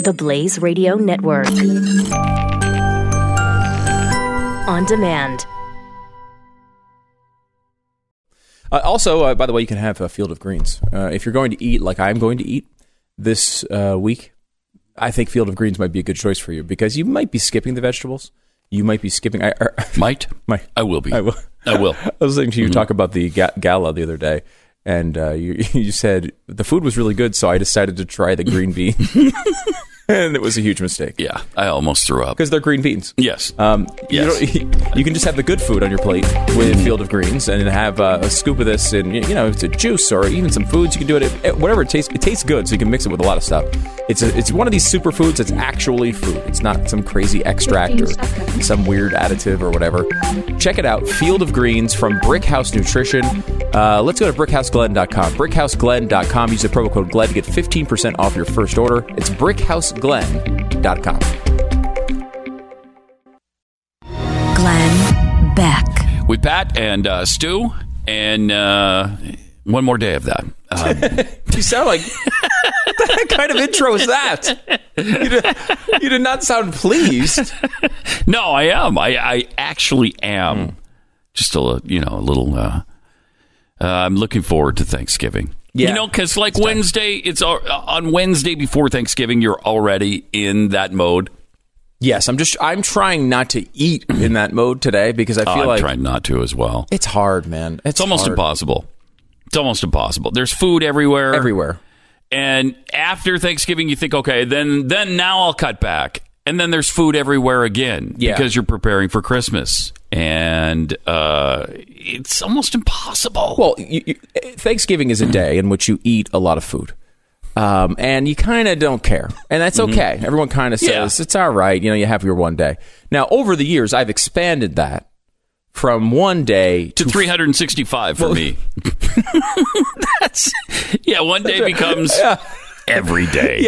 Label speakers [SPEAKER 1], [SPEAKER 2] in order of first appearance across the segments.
[SPEAKER 1] the Blaze Radio Network. On demand.
[SPEAKER 2] Also, by the way, you can have a Field of Greens. If you're going to eat like I'm going to eat this week, I think Field of Greens might be a good choice for you because you might be skipping the vegetables. You might be skipping... I will be. I will. I was listening to you talk about the gala the other day, and you said the food was really good, so I decided to try the green bean. And it was a huge mistake.
[SPEAKER 3] Yeah, I almost threw up.
[SPEAKER 2] Because they're green beans.
[SPEAKER 3] Yes.
[SPEAKER 2] Yes. You can just have the good food on your plate with Field of Greens and have a scoop of this and, it's a juice or even some foods. You can do it, whatever it tastes. It tastes good, so you can mix it with a lot of stuff. It's one of these superfoods that's actually food. It's not some crazy extract or some weird additive or whatever. Check it out. Field of Greens from Brickhouse Nutrition. Let's go to BrickhouseGlenn.com. BrickhouseGlenn.com. Use the promo code GLENN to get 15% off your first order. It's BrickhouseGlenn.com.
[SPEAKER 4] Glenn Beck.
[SPEAKER 3] With Pat and Stu, and one more day of that.
[SPEAKER 2] You sound like... What kind of intro is that? You did not sound pleased.
[SPEAKER 3] No, I am. I actually am. Just a little... I'm looking forward to Thanksgiving.
[SPEAKER 2] Yeah.
[SPEAKER 3] Because Wednesday, it's on Wednesday before Thanksgiving, you're already in that mode.
[SPEAKER 2] Yes, I'm trying not to eat in that mode today because I feel
[SPEAKER 3] I'm trying not to as well.
[SPEAKER 2] It's hard, man.
[SPEAKER 3] It's almost impossible. It's almost impossible. There's food everywhere.
[SPEAKER 2] Everywhere.
[SPEAKER 3] And after Thanksgiving, you think, okay, then now I'll cut back. And then there's food everywhere again because you're preparing for Christmas. And it's almost impossible.
[SPEAKER 2] Well, Thanksgiving is a day in which you eat a lot of food. And you kind of don't care. And that's okay. Everyone kind of says, it's all right. You have your one day. Now, over the years, I've expanded that from one day
[SPEAKER 3] to 365 for me. One day becomes every day.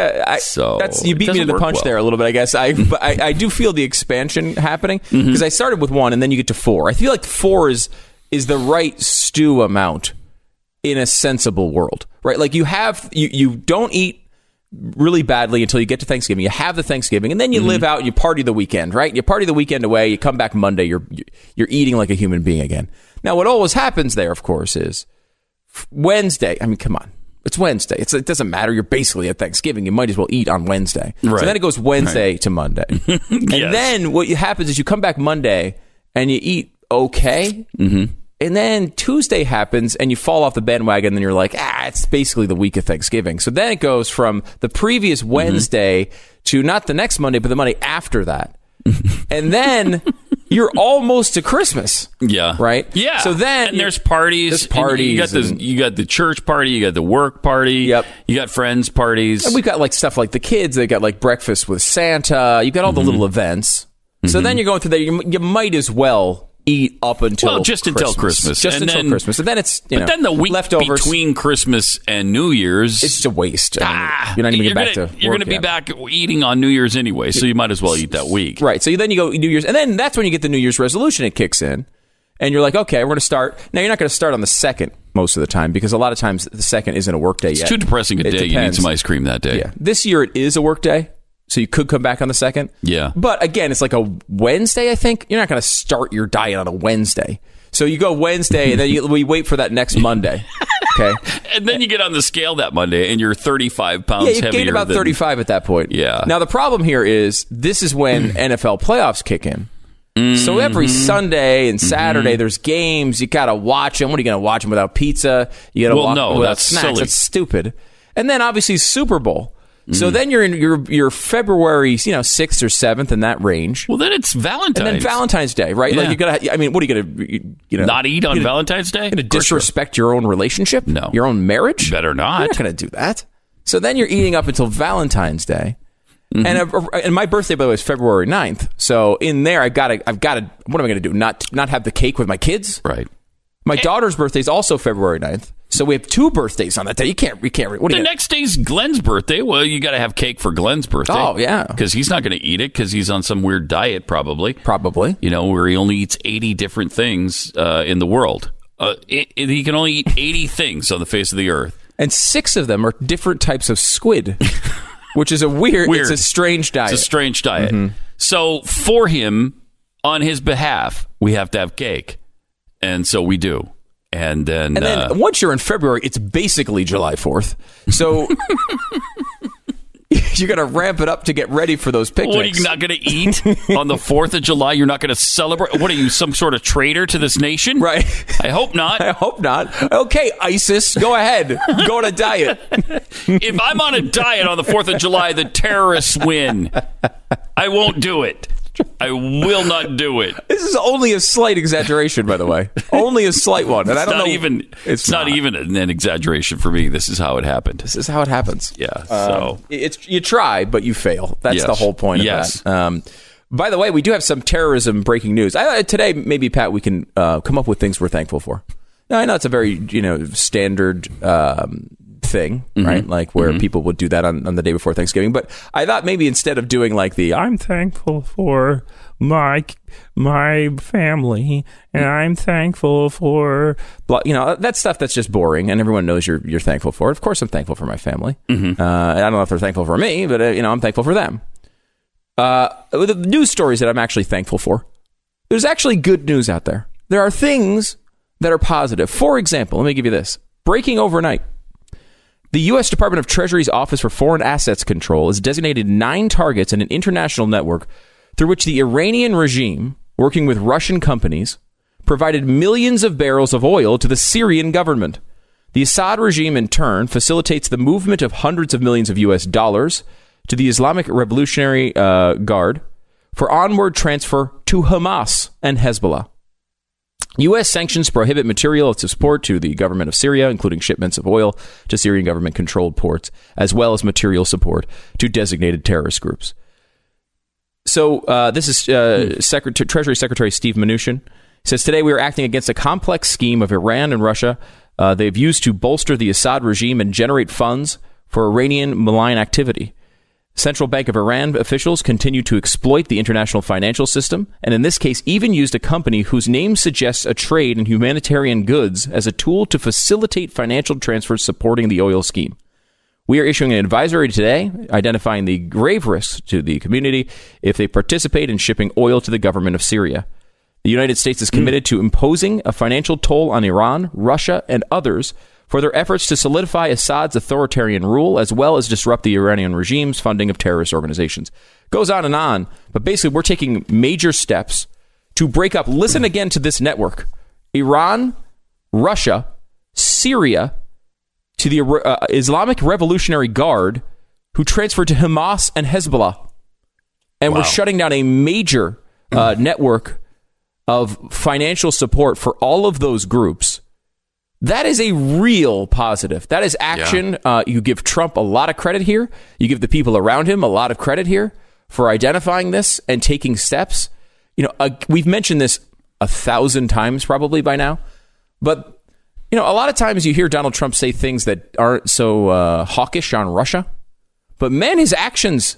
[SPEAKER 2] You beat me to the punch there a little bit, I guess. I do feel the expansion happening because I started with 1 and then you get to 4. I feel like 4 is the right stew amount in a sensible world, right? Like you don't eat really badly until you get to Thanksgiving. You have the Thanksgiving, and then you live out and you party the weekend, right? You party the weekend away. You come back Monday. You're eating like a human being again. Now, what always happens there, of course, is Wednesday. I mean, come on. It's Wednesday. It doesn't matter. You're basically at Thanksgiving. You might as well eat on Wednesday.
[SPEAKER 3] Right.
[SPEAKER 2] So then it goes Wednesday to Monday. And then what happens is you come back Monday and you eat okay. And then Tuesday happens and you fall off the bandwagon and then you're like, it's basically the week of Thanksgiving. So then it goes from the previous Wednesday to not the next Monday, but the Monday after that. And then you're almost to Christmas.
[SPEAKER 3] Yeah.
[SPEAKER 2] Right?
[SPEAKER 3] Yeah.
[SPEAKER 2] So then...
[SPEAKER 3] And there's parties.
[SPEAKER 2] There's parties.
[SPEAKER 3] You got the church party. You got the work party.
[SPEAKER 2] Yep.
[SPEAKER 3] You got friends parties.
[SPEAKER 2] And we've got stuff like the kids. They got breakfast with Santa. You got all the little events. So then you're going through there. You might as well... eat up until
[SPEAKER 3] until Christmas.
[SPEAKER 2] Just until Christmas. And then it's,
[SPEAKER 3] but then the week
[SPEAKER 2] leftovers.
[SPEAKER 3] Between Christmas and New Year's...
[SPEAKER 2] It's just a waste. You're not even going to get back to work.
[SPEAKER 3] You're going to be back eating on New Year's anyway, so you might as well eat that week.
[SPEAKER 2] Right. So then you go New Year's, and then that's when you get the New Year's resolution. It kicks in, and you're like, okay, we're going to start. Now, you're not going to start on the 2nd most of the time, because a lot of times the 2nd isn't a work day yet.
[SPEAKER 3] It's too depressing a day.
[SPEAKER 2] Depends.
[SPEAKER 3] You need some ice cream that day.
[SPEAKER 2] Yeah. This year it is a work day. So you could come back on the 2nd.
[SPEAKER 3] Yeah.
[SPEAKER 2] But again, it's like a Wednesday, I think. You're not going to start your diet on a Wednesday. So you go Wednesday, and then we wait for that next Monday. Okay.
[SPEAKER 3] And then you get on the scale that Monday, and you're 35 pounds
[SPEAKER 2] heavier. Yeah,
[SPEAKER 3] heavier.
[SPEAKER 2] you gain about 35 at that point.
[SPEAKER 3] Yeah.
[SPEAKER 2] Now, the problem here is this is when NFL playoffs kick in. So every Sunday and Saturday, there's games. You got to watch them. What are you going to watch them without pizza? You got to watch them without snacks.
[SPEAKER 3] Silly.
[SPEAKER 2] That's stupid. And then, obviously, Super Bowl. So then you're in your February, 6th or 7th in that range.
[SPEAKER 3] Well, then it's Valentine's.
[SPEAKER 2] And then Valentine's Day, right?
[SPEAKER 3] Yeah.
[SPEAKER 2] Like you gotta. I mean, what are you gonna?
[SPEAKER 3] Not eat on Valentine's Day?
[SPEAKER 2] Going to disrespect your own relationship?
[SPEAKER 3] No.
[SPEAKER 2] Your own marriage?
[SPEAKER 3] Better not.
[SPEAKER 2] You're not going to do that. So then you're eating up until Valentine's Day. And my birthday, by the way, is February 9th. So in there, I've got to. What am I going to do? Not have the cake with my kids?
[SPEAKER 3] Right.
[SPEAKER 2] My daughter's birthday is also February 9th. So we have 2 birthdays on that day. You can't.
[SPEAKER 3] The next day's Glenn's birthday. Well, you got to have cake for Glenn's birthday.
[SPEAKER 2] Oh, yeah.
[SPEAKER 3] Because he's not going to eat it because he's on some weird diet, probably.
[SPEAKER 2] Probably.
[SPEAKER 3] Where he only eats 80 different things in the world. He can only eat 80 things on the face of the earth.
[SPEAKER 2] And 6 of them are different types of squid. Which is it's a strange diet.
[SPEAKER 3] It's a strange diet. Mm-hmm. So for him, on his behalf, we have to have cake. And so we do. And then
[SPEAKER 2] once you're in February, it's basically July 4th. So you got to ramp it up to get ready for those picnics.
[SPEAKER 3] What, are you not going to eat on the 4th of July? You're not going to celebrate? What are you, some sort of traitor to this nation?
[SPEAKER 2] Right.
[SPEAKER 3] I hope not.
[SPEAKER 2] I hope not. Okay, ISIS, go ahead. Go on a diet.
[SPEAKER 3] If I'm on a diet on the 4th of July, the terrorists win. I won't do it. I will not do it.
[SPEAKER 2] This is only a slight exaggeration, by the way. Only a slight one. And I don't know.
[SPEAKER 3] It's not even an exaggeration for me. This is how it happened.
[SPEAKER 2] This is how it happens.
[SPEAKER 3] Yeah. So
[SPEAKER 2] you try, but you fail. That's the whole point of that. By the way, we do have some terrorism breaking news. Today, maybe, Pat, we can come up with things we're thankful for. Now, I know it's a very standard thing, right? Like where people would do that on the day before Thanksgiving. But I thought maybe instead of doing like I'm thankful for my family and I'm thankful for that stuff that's just boring and everyone knows you're thankful for. Of course I'm thankful for my family. I don't know if they're thankful for me, but I'm thankful for them. The news stories that I'm actually thankful for, there's actually good news out there. There are things that are positive. For example, let me give you this. Breaking overnight. The U.S. Department of Treasury's Office for Foreign Assets Control has designated 9 targets in an international network through which the Iranian regime, working with Russian companies, provided millions of barrels of oil to the Syrian government. The Assad regime, in turn, facilitates the movement of hundreds of millions of U.S. dollars to the Islamic Revolutionary Guard for onward transfer to Hamas and Hezbollah. U.S. sanctions prohibit material of support to the government of Syria, including shipments of oil to Syrian government-controlled ports, as well as material support to designated terrorist groups. So this is Treasury Secretary Steve Mnuchin. He says, today we are acting against a complex scheme of Iran and Russia they've used to bolster the Assad regime and generate funds for Iranian malign activity. Central Bank of Iran officials continue to exploit the international financial system, and in this case even used a company whose name suggests a trade in humanitarian goods as a tool to facilitate financial transfers supporting the oil scheme. We are issuing an advisory today identifying the grave risks to the community if they participate in shipping oil to the government of Syria. The United States is committed to imposing a financial toll on Iran, Russia, and others for their efforts to solidify Assad's authoritarian rule, as well as disrupt the Iranian regime's funding of terrorist organizations. Goes on, but basically we're taking major steps to break up, listen again to this network, Iran, Russia, Syria, to the Islamic Revolutionary Guard, who transferred to Hamas and Hezbollah. And we're shutting down a major network of financial support for all of those groups. That is a real positive. That is action. Yeah. You give Trump a lot of credit here. You give the people around him a lot of credit here for identifying this and taking steps. We've mentioned this 1,000 times probably by now, but a lot of times you hear Donald Trump say things that aren't so hawkish on Russia, but man, his actions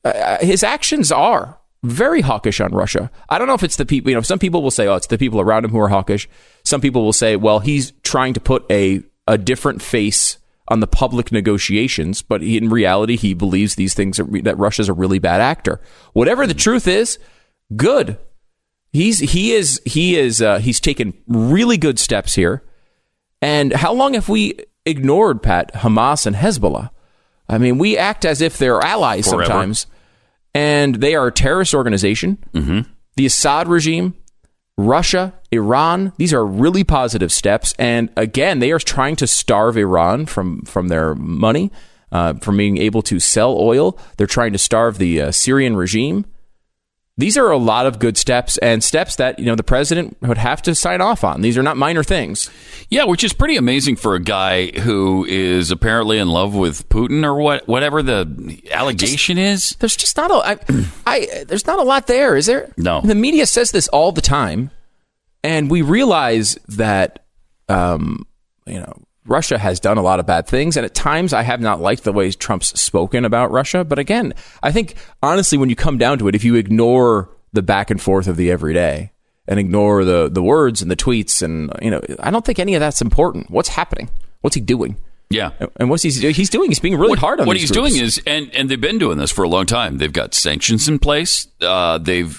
[SPEAKER 2] are very hawkish on Russia. I don't know if it's the people, some people will say, it's the people around him who are hawkish. Some people will say, well, he's trying to put a different face on the public negotiations, but in reality, he believes these things that Russia's a really bad actor. Whatever the truth is, good. He's taken really good steps here. And how long have we ignored, Pat, Hamas and Hezbollah? I mean, we act as if they're allies forever. Sometimes. And they are a terrorist organization. Mm-hmm. The Assad regime, Russia, Iran, these are really positive steps. And again, they are trying to starve Iran from their money, from being able to sell oil. They're trying to starve the Syrian regime. These are a lot of good steps, and steps that the president would have to sign off on. These are not minor things.
[SPEAKER 3] Yeah, which is pretty amazing for a guy who is apparently in love with Putin or whatever the allegation is.
[SPEAKER 2] There's just not there's not a lot there, is there?
[SPEAKER 3] No.
[SPEAKER 2] The media says this all the time, and we realize that Russia has done a lot of bad things, and at times I have not liked the way Trump's spoken about Russia. But again, I think, honestly, when you come down to it, if you ignore the back and forth of the everyday and ignore the words and the tweets, and I don't think any of that's important. What's happening? What's he doing?
[SPEAKER 3] Yeah.
[SPEAKER 2] And what's he's doing? He's being really hard on
[SPEAKER 3] what
[SPEAKER 2] these
[SPEAKER 3] he's
[SPEAKER 2] groups.
[SPEAKER 3] doing is, and they've been doing this for a long time. They've got sanctions in place. They've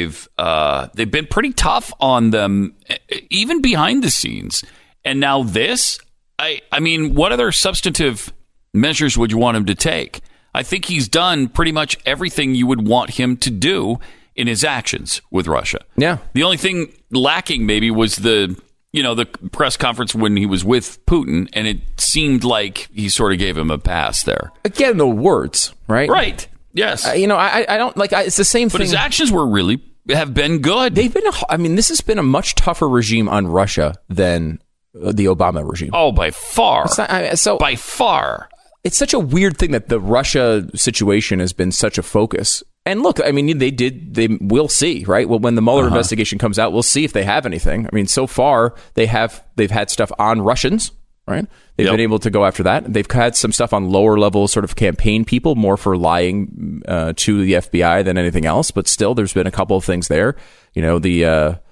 [SPEAKER 3] been pretty tough on them, even behind the scenes. And now this, I mean, what other substantive measures would you want him to take? I think he's done pretty much everything you would want him to do in his actions with Russia.
[SPEAKER 2] Yeah.
[SPEAKER 3] The only thing lacking maybe was the press conference when he was with Putin, and it seemed like he sort of gave him a pass there.
[SPEAKER 2] Again, the words, right?
[SPEAKER 3] Right. Yes.
[SPEAKER 2] I don't like. It's the same thing.
[SPEAKER 3] But his actions have been good.
[SPEAKER 2] They've been. This has been a much tougher regime on Russia than the Obama regime.
[SPEAKER 3] Oh, by far.
[SPEAKER 2] By
[SPEAKER 3] far.
[SPEAKER 2] It's such a weird thing that the Russia situation has been such a focus. And look, I mean, we'll see, right? Well, when the Mueller investigation comes out, we'll see if they have anything. I mean, so far they've had stuff on Russians, right? They've been able to go after that. They've had some stuff on lower level sort of campaign people, more for lying to the FBI than anything else. But still, there's been a couple of things there. There's been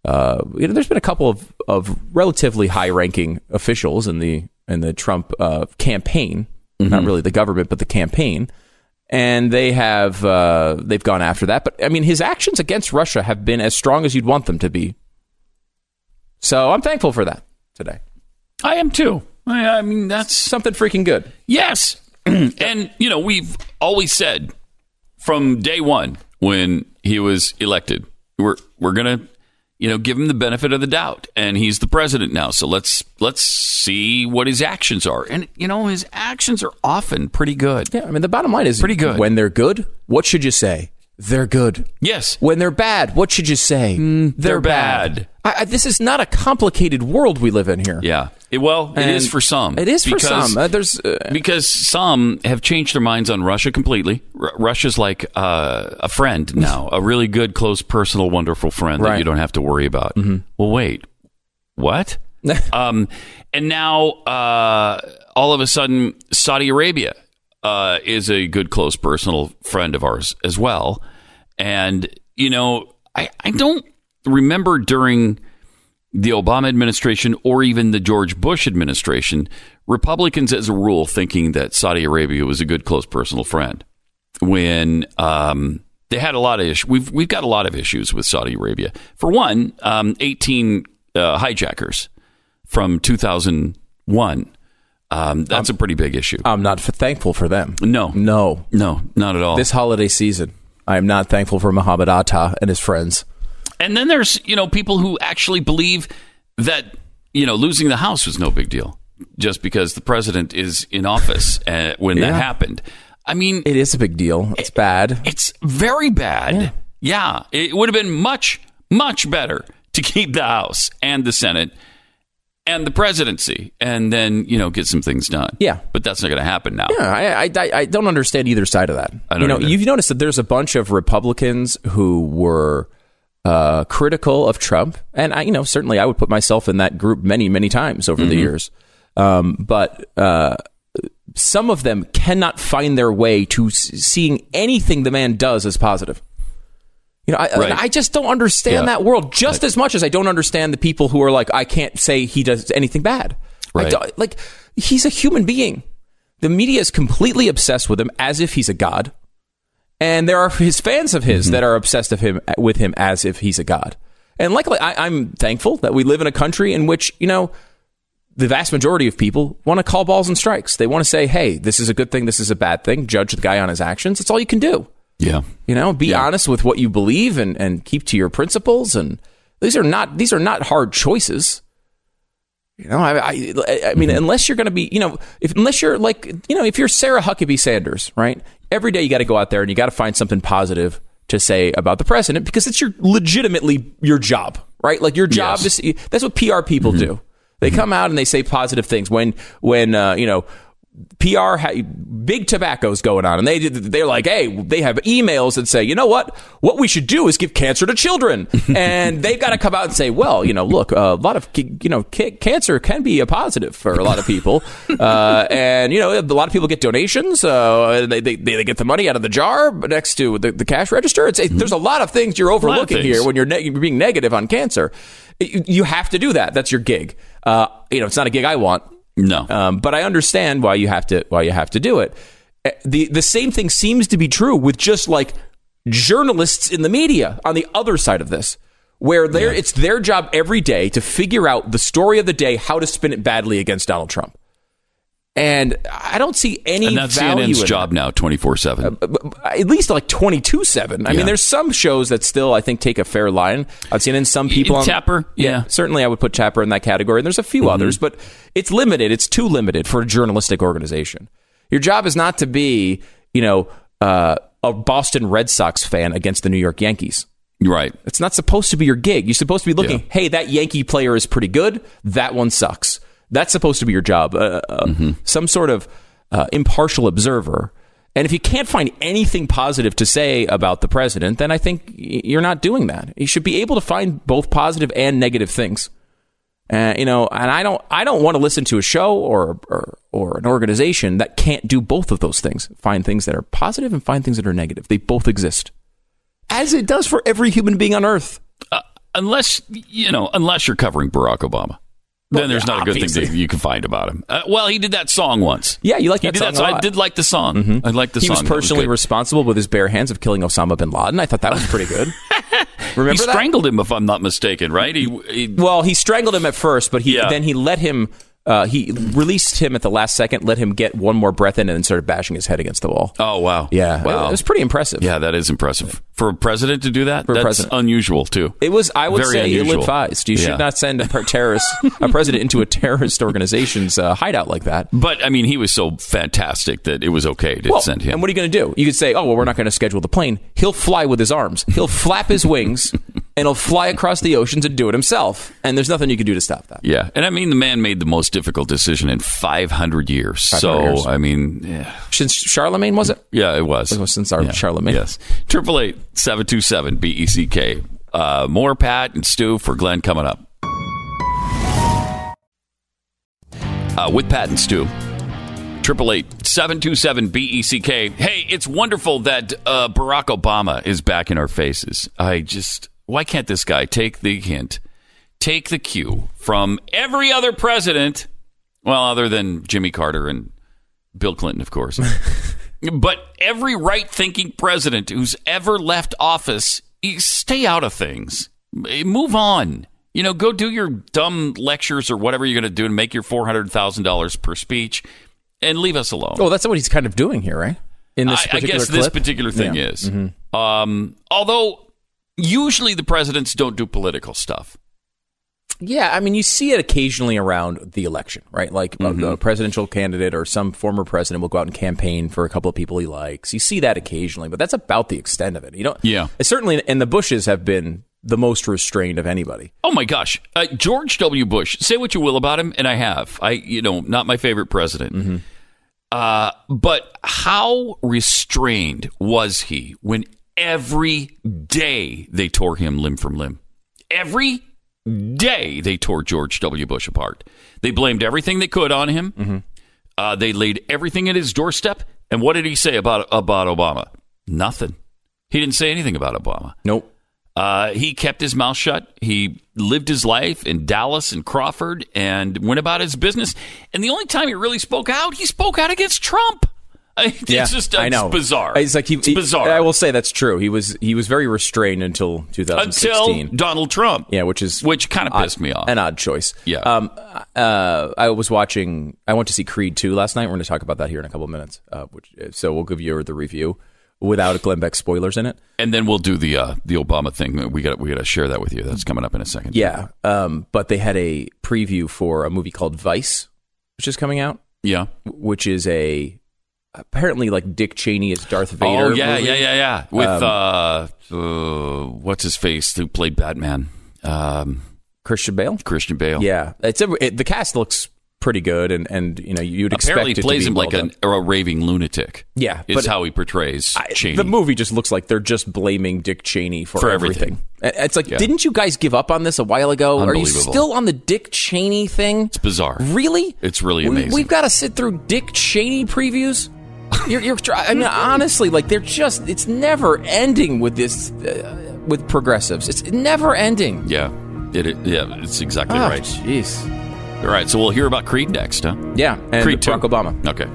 [SPEAKER 2] a couple of relatively high ranking officials in the Trump campaign, not really the government, but the campaign. And they've gone after that. But I mean, his actions against Russia have been as strong as you'd want them to be. So I'm thankful for that today.
[SPEAKER 3] I am too. I mean, that's
[SPEAKER 2] something freaking good.
[SPEAKER 3] Yes. And, we've always said from day one when he was elected, we're going to, give him the benefit of the doubt. And he's the president now. So let's see what his actions are. And, his actions are often pretty good.
[SPEAKER 2] Yeah. I mean, the bottom line is
[SPEAKER 3] pretty good.
[SPEAKER 2] When they're good, what should you say? They're good.
[SPEAKER 3] Yes.
[SPEAKER 2] When they're bad, what should you say?
[SPEAKER 3] They're bad.
[SPEAKER 2] This is not a complicated world we live in here.
[SPEAKER 3] Yeah. It is for some.
[SPEAKER 2] It is for some.
[SPEAKER 3] Because some have changed their minds on Russia completely. Russia's like a friend now, a really good, close, personal, wonderful friend that you don't have to worry about. Mm-hmm. Well, wait. What? And now, all of a sudden, Saudi Arabia is a good, close, personal friend of ours as well. And, I don't remember during the Obama administration or even the George Bush administration, Republicans as a rule thinking that Saudi Arabia was a good, close, personal friend when they had a lot of issues. We've got a lot of issues with Saudi Arabia. For one, 18 hijackers from 2001. That's a pretty big issue.
[SPEAKER 2] I'm not thankful for them.
[SPEAKER 3] No, not at all.
[SPEAKER 2] This holiday season, I am not thankful for Mohammed Atta and his friends.
[SPEAKER 3] And then there's, people who actually believe that, losing the House was no big deal just because the president is in office when that happened. I mean,
[SPEAKER 2] it is a big deal. It's bad.
[SPEAKER 3] It's very bad. Yeah. It would have been much, much better to keep the House and the Senate and the presidency and then, get some things done.
[SPEAKER 2] Yeah.
[SPEAKER 3] But that's not going to happen now.
[SPEAKER 2] Yeah. I don't understand either side of that.
[SPEAKER 3] I don't
[SPEAKER 2] You've noticed that there's a bunch of Republicans who were critical of Trump, and certainly I would put myself in that group many, many times over the years. But some of them cannot find their way to seeing anything the man does as positive. I just don't understand that world just as much as I don't understand the people who are like, I can't say he does anything bad.
[SPEAKER 3] Right.
[SPEAKER 2] He's a human being. The media is completely obsessed with him as if he's a god. And there are his fans of his that are obsessed with him as if he's a god. And luckily, I'm thankful that we live in a country in which, the vast majority of people want to call balls and strikes. They want to say, hey, this is a good thing, this is a bad thing. Judge the guy on his actions. That's all you can do.
[SPEAKER 3] Yeah.
[SPEAKER 2] Be honest with what you believe and keep to your principles. And these are not hard choices. I mean, unless you're going to be, unless you're like, if you're Sarah Huckabee Sanders, right? Every day you got to go out there and you got to find something positive to say about the president because it's legitimately your job, right? Like your job is, that's what PR people do. They come out and they say positive things when PR, big tobacco's going on, and they're like, hey, they have emails that say, what we should do is give cancer to children, and they've got to come out and say, well, look, a lot of cancer can be a positive for a lot of people, and a lot of people get donations, they get the money out of the jar next to the cash register. There's a lot of things you're overlooking here when you're being negative on cancer. You have to do that. That's your gig. It's not a gig I want.
[SPEAKER 3] No.
[SPEAKER 2] But I understand why you have to do it. The same thing seems to be true with just like journalists in the media on the other side of this, where it's their job every day to figure out the story of the day, how to spin it badly against Donald Trump. And I don't see any value in that.
[SPEAKER 3] And that's CNN's job now, 24/7.
[SPEAKER 2] At least like 22/7. I mean, there's some shows that still, I think, take a fair line. I've seen some people...
[SPEAKER 3] Tapper? Yeah.
[SPEAKER 2] Certainly I would put Tapper in that category. And there's a few others, but it's limited. It's too limited for a journalistic organization. Your job is not to be, a Boston Red Sox fan against the New York Yankees.
[SPEAKER 3] Right.
[SPEAKER 2] It's not supposed to be your gig. You're supposed to be looking, hey, that Yankee player is pretty good. That one sucks. That's supposed to be your job. Some sort of impartial observer. And if you can't find anything positive to say about the president, then I think you're not doing that. You should be able to find both positive and negative things. And I don't want to listen to a show or an organization that can't do both of those things. Find things that are positive and find things that are negative. They both exist, as it does for every human being on Earth.
[SPEAKER 3] Unless you're covering Barack Obama. Then there's not a good thing that you can find about him. Well, he did that song once.
[SPEAKER 2] Yeah, you like that song a lot.
[SPEAKER 3] I did like the song. I liked the song.
[SPEAKER 2] He was personally responsible with his bare hands of killing Osama bin Laden. I thought that was pretty good. Remember
[SPEAKER 3] he strangled him, if I'm not mistaken, right?
[SPEAKER 2] He strangled him at first, but then he let him... he released him at the last second, let him get one more breath in, and then started bashing his head against the wall.
[SPEAKER 3] Oh, wow.
[SPEAKER 2] Yeah.
[SPEAKER 3] Wow.
[SPEAKER 2] It was pretty impressive.
[SPEAKER 3] Yeah, that is impressive. For a president to do that, that's unusual, too.
[SPEAKER 2] It was, I would say,
[SPEAKER 3] unusual.
[SPEAKER 2] ill-advised. You should not send a president into a terrorist organization's hideout like that.
[SPEAKER 3] But, I mean, he was so fantastic that it was okay to send him.
[SPEAKER 2] And what are you going to do? You could say, we're not going to schedule the plane. He'll fly with his arms. He'll flap his wings, and he'll fly across the oceans and do it himself. And there's nothing you can do to stop that.
[SPEAKER 3] Yeah. And, I mean, the man made the most difficult decision in 500 years. I mean...
[SPEAKER 2] Since Charlemagne, was it?
[SPEAKER 3] Yeah, it was.
[SPEAKER 2] It was since Charlemagne.
[SPEAKER 3] Yes. 888-727-BECK. More Pat and Stu for Glenn coming up. With Pat and Stu. 888-727-BECK. Hey, it's wonderful that Barack Obama is back in our faces. Why can't this guy take the hint, take the cue from every other president, well, other than Jimmy Carter and Bill Clinton, of course, but every right-thinking president who's ever left office, stay out of things. Move on. Go do your dumb lectures or whatever you're going to do and make your $400,000 per speech and leave us alone.
[SPEAKER 2] Oh, that's what he's kind of doing here, right? In this particular
[SPEAKER 3] I guess
[SPEAKER 2] clip?
[SPEAKER 3] This particular thing is. Mm-hmm. Although usually the presidents don't do political stuff.
[SPEAKER 2] Yeah, I mean, you see it occasionally around the election, right? Like a presidential candidate or some former president will go out and campaign for a couple of people he likes. You see that occasionally, but that's about the extent of it. Certainly, and the Bushes have been the most restrained of anybody.
[SPEAKER 3] Oh my gosh, George W. Bush. Say what you will about him, and I have. Not my favorite president. But how restrained was he when every day they tore him limb from limb? Every day they tore George W. Bush apart. They blamed everything they could on him. They laid everything at his doorstep. And what did he say about Obama? Nothing. He didn't say anything about Obama.
[SPEAKER 2] Nope.
[SPEAKER 3] He kept his mouth shut. He lived his life in Dallas and Crawford and went about his business. And the only time he really spoke out, he spoke out against Trump. It's bizarre.
[SPEAKER 2] It's bizarre. I will say that's true. He was very restrained until 2016.
[SPEAKER 3] Until Donald Trump.
[SPEAKER 2] Yeah, which
[SPEAKER 3] kind of pissed me off.
[SPEAKER 2] An odd choice.
[SPEAKER 3] Yeah.
[SPEAKER 2] I went to see Creed 2 last night. We're going to talk about that here in a couple of minutes. So we'll give you the review without Glenn Beck spoilers in it. And
[SPEAKER 3] then we'll do the Obama thing. We got to share that with you. That's coming up in a second.
[SPEAKER 2] Yeah. But they had a preview for a movie called Vice, which is coming out.
[SPEAKER 3] Yeah.
[SPEAKER 2] Which is apparently like Dick Cheney as Darth Vader.
[SPEAKER 3] Oh, yeah,
[SPEAKER 2] movie.
[SPEAKER 3] yeah. With, what's his face who played Batman?
[SPEAKER 2] Christian Bale?
[SPEAKER 3] Christian Bale.
[SPEAKER 2] Yeah. The cast looks pretty good, and you'd expect
[SPEAKER 3] apparently
[SPEAKER 2] it to be
[SPEAKER 3] plays him like
[SPEAKER 2] done.
[SPEAKER 3] a raving lunatic.
[SPEAKER 2] Yeah.
[SPEAKER 3] Is how he portrays Cheney.
[SPEAKER 2] The movie just looks like they're just blaming Dick Cheney for everything. It's like, didn't you guys give up on this a while ago? Are you still on the Dick Cheney thing?
[SPEAKER 3] It's bizarre.
[SPEAKER 2] Really?
[SPEAKER 3] It's really amazing.
[SPEAKER 2] We've got to sit through Dick Cheney previews? I mean, honestly, like it's never ending with this, with progressives. It's never ending.
[SPEAKER 3] Yeah, it's exactly right.
[SPEAKER 2] Jeez.
[SPEAKER 3] All right, so we'll hear about Creed next, huh?
[SPEAKER 2] Yeah, and
[SPEAKER 3] Creed
[SPEAKER 2] Barack
[SPEAKER 3] 2.
[SPEAKER 2] Obama.
[SPEAKER 3] Okay.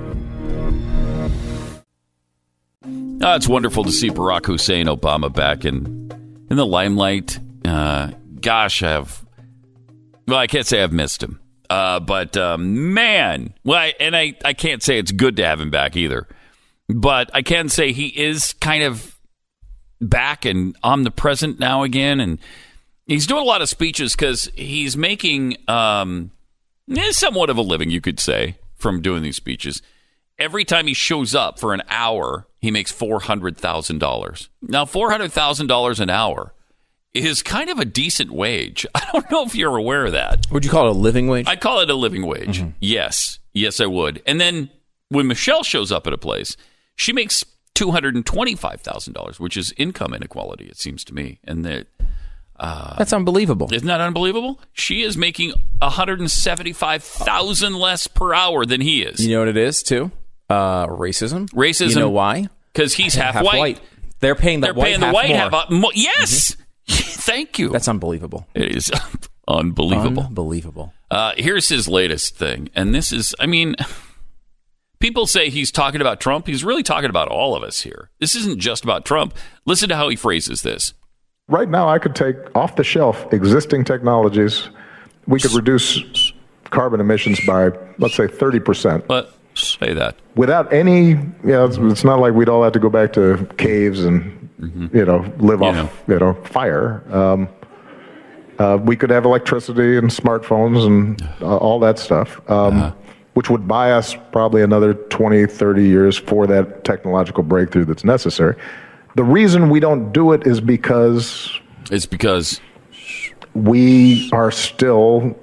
[SPEAKER 3] It's wonderful to see Barack Hussein Obama back in the limelight. Gosh, I can't say I've missed him. But man, I can't say it's good to have him back either. But I can say he is kind of back and omnipresent now again, and he's doing a lot of speeches because he's making somewhat of a living, you could say, from doing these speeches. Every time he shows up for an hour, he makes $400,000. Now, $400,000 an hour is kind of a decent wage. I don't know if you're aware of that.
[SPEAKER 2] Would you call it a living wage?
[SPEAKER 3] I'd call it a living wage. Mm-hmm. Yes, I would. And then when Michelle shows up at a place, she makes $225,000, which is income inequality, it seems to me. And
[SPEAKER 2] that's unbelievable.
[SPEAKER 3] Isn't that unbelievable? She is making $175,000 less per hour than he is.
[SPEAKER 2] You know what it is, too? Racism.
[SPEAKER 3] Racism.
[SPEAKER 2] You know why?
[SPEAKER 3] Because he's half white.
[SPEAKER 2] They're paying the white half more.
[SPEAKER 3] Yes. Mm-hmm. Thank you.
[SPEAKER 2] That's unbelievable.
[SPEAKER 3] It is unbelievable.
[SPEAKER 2] Unbelievable.
[SPEAKER 3] Here's his latest thing. And this is, people say he's talking about Trump. He's really talking about all of us here. This isn't just about Trump. Listen to how he phrases this.
[SPEAKER 5] Right now, I could take off-the-shelf existing technologies. We could reduce carbon emissions by, let's say, 30%.
[SPEAKER 3] Let's say that.
[SPEAKER 5] Without any, it's not like we'd all have to go back to caves and, live off, fire. We could have electricity and smartphones and all that stuff, which would buy us probably another 20, 30 years for that technological breakthrough that's necessary. The reason we don't do it is because...
[SPEAKER 3] It's because...
[SPEAKER 5] we are still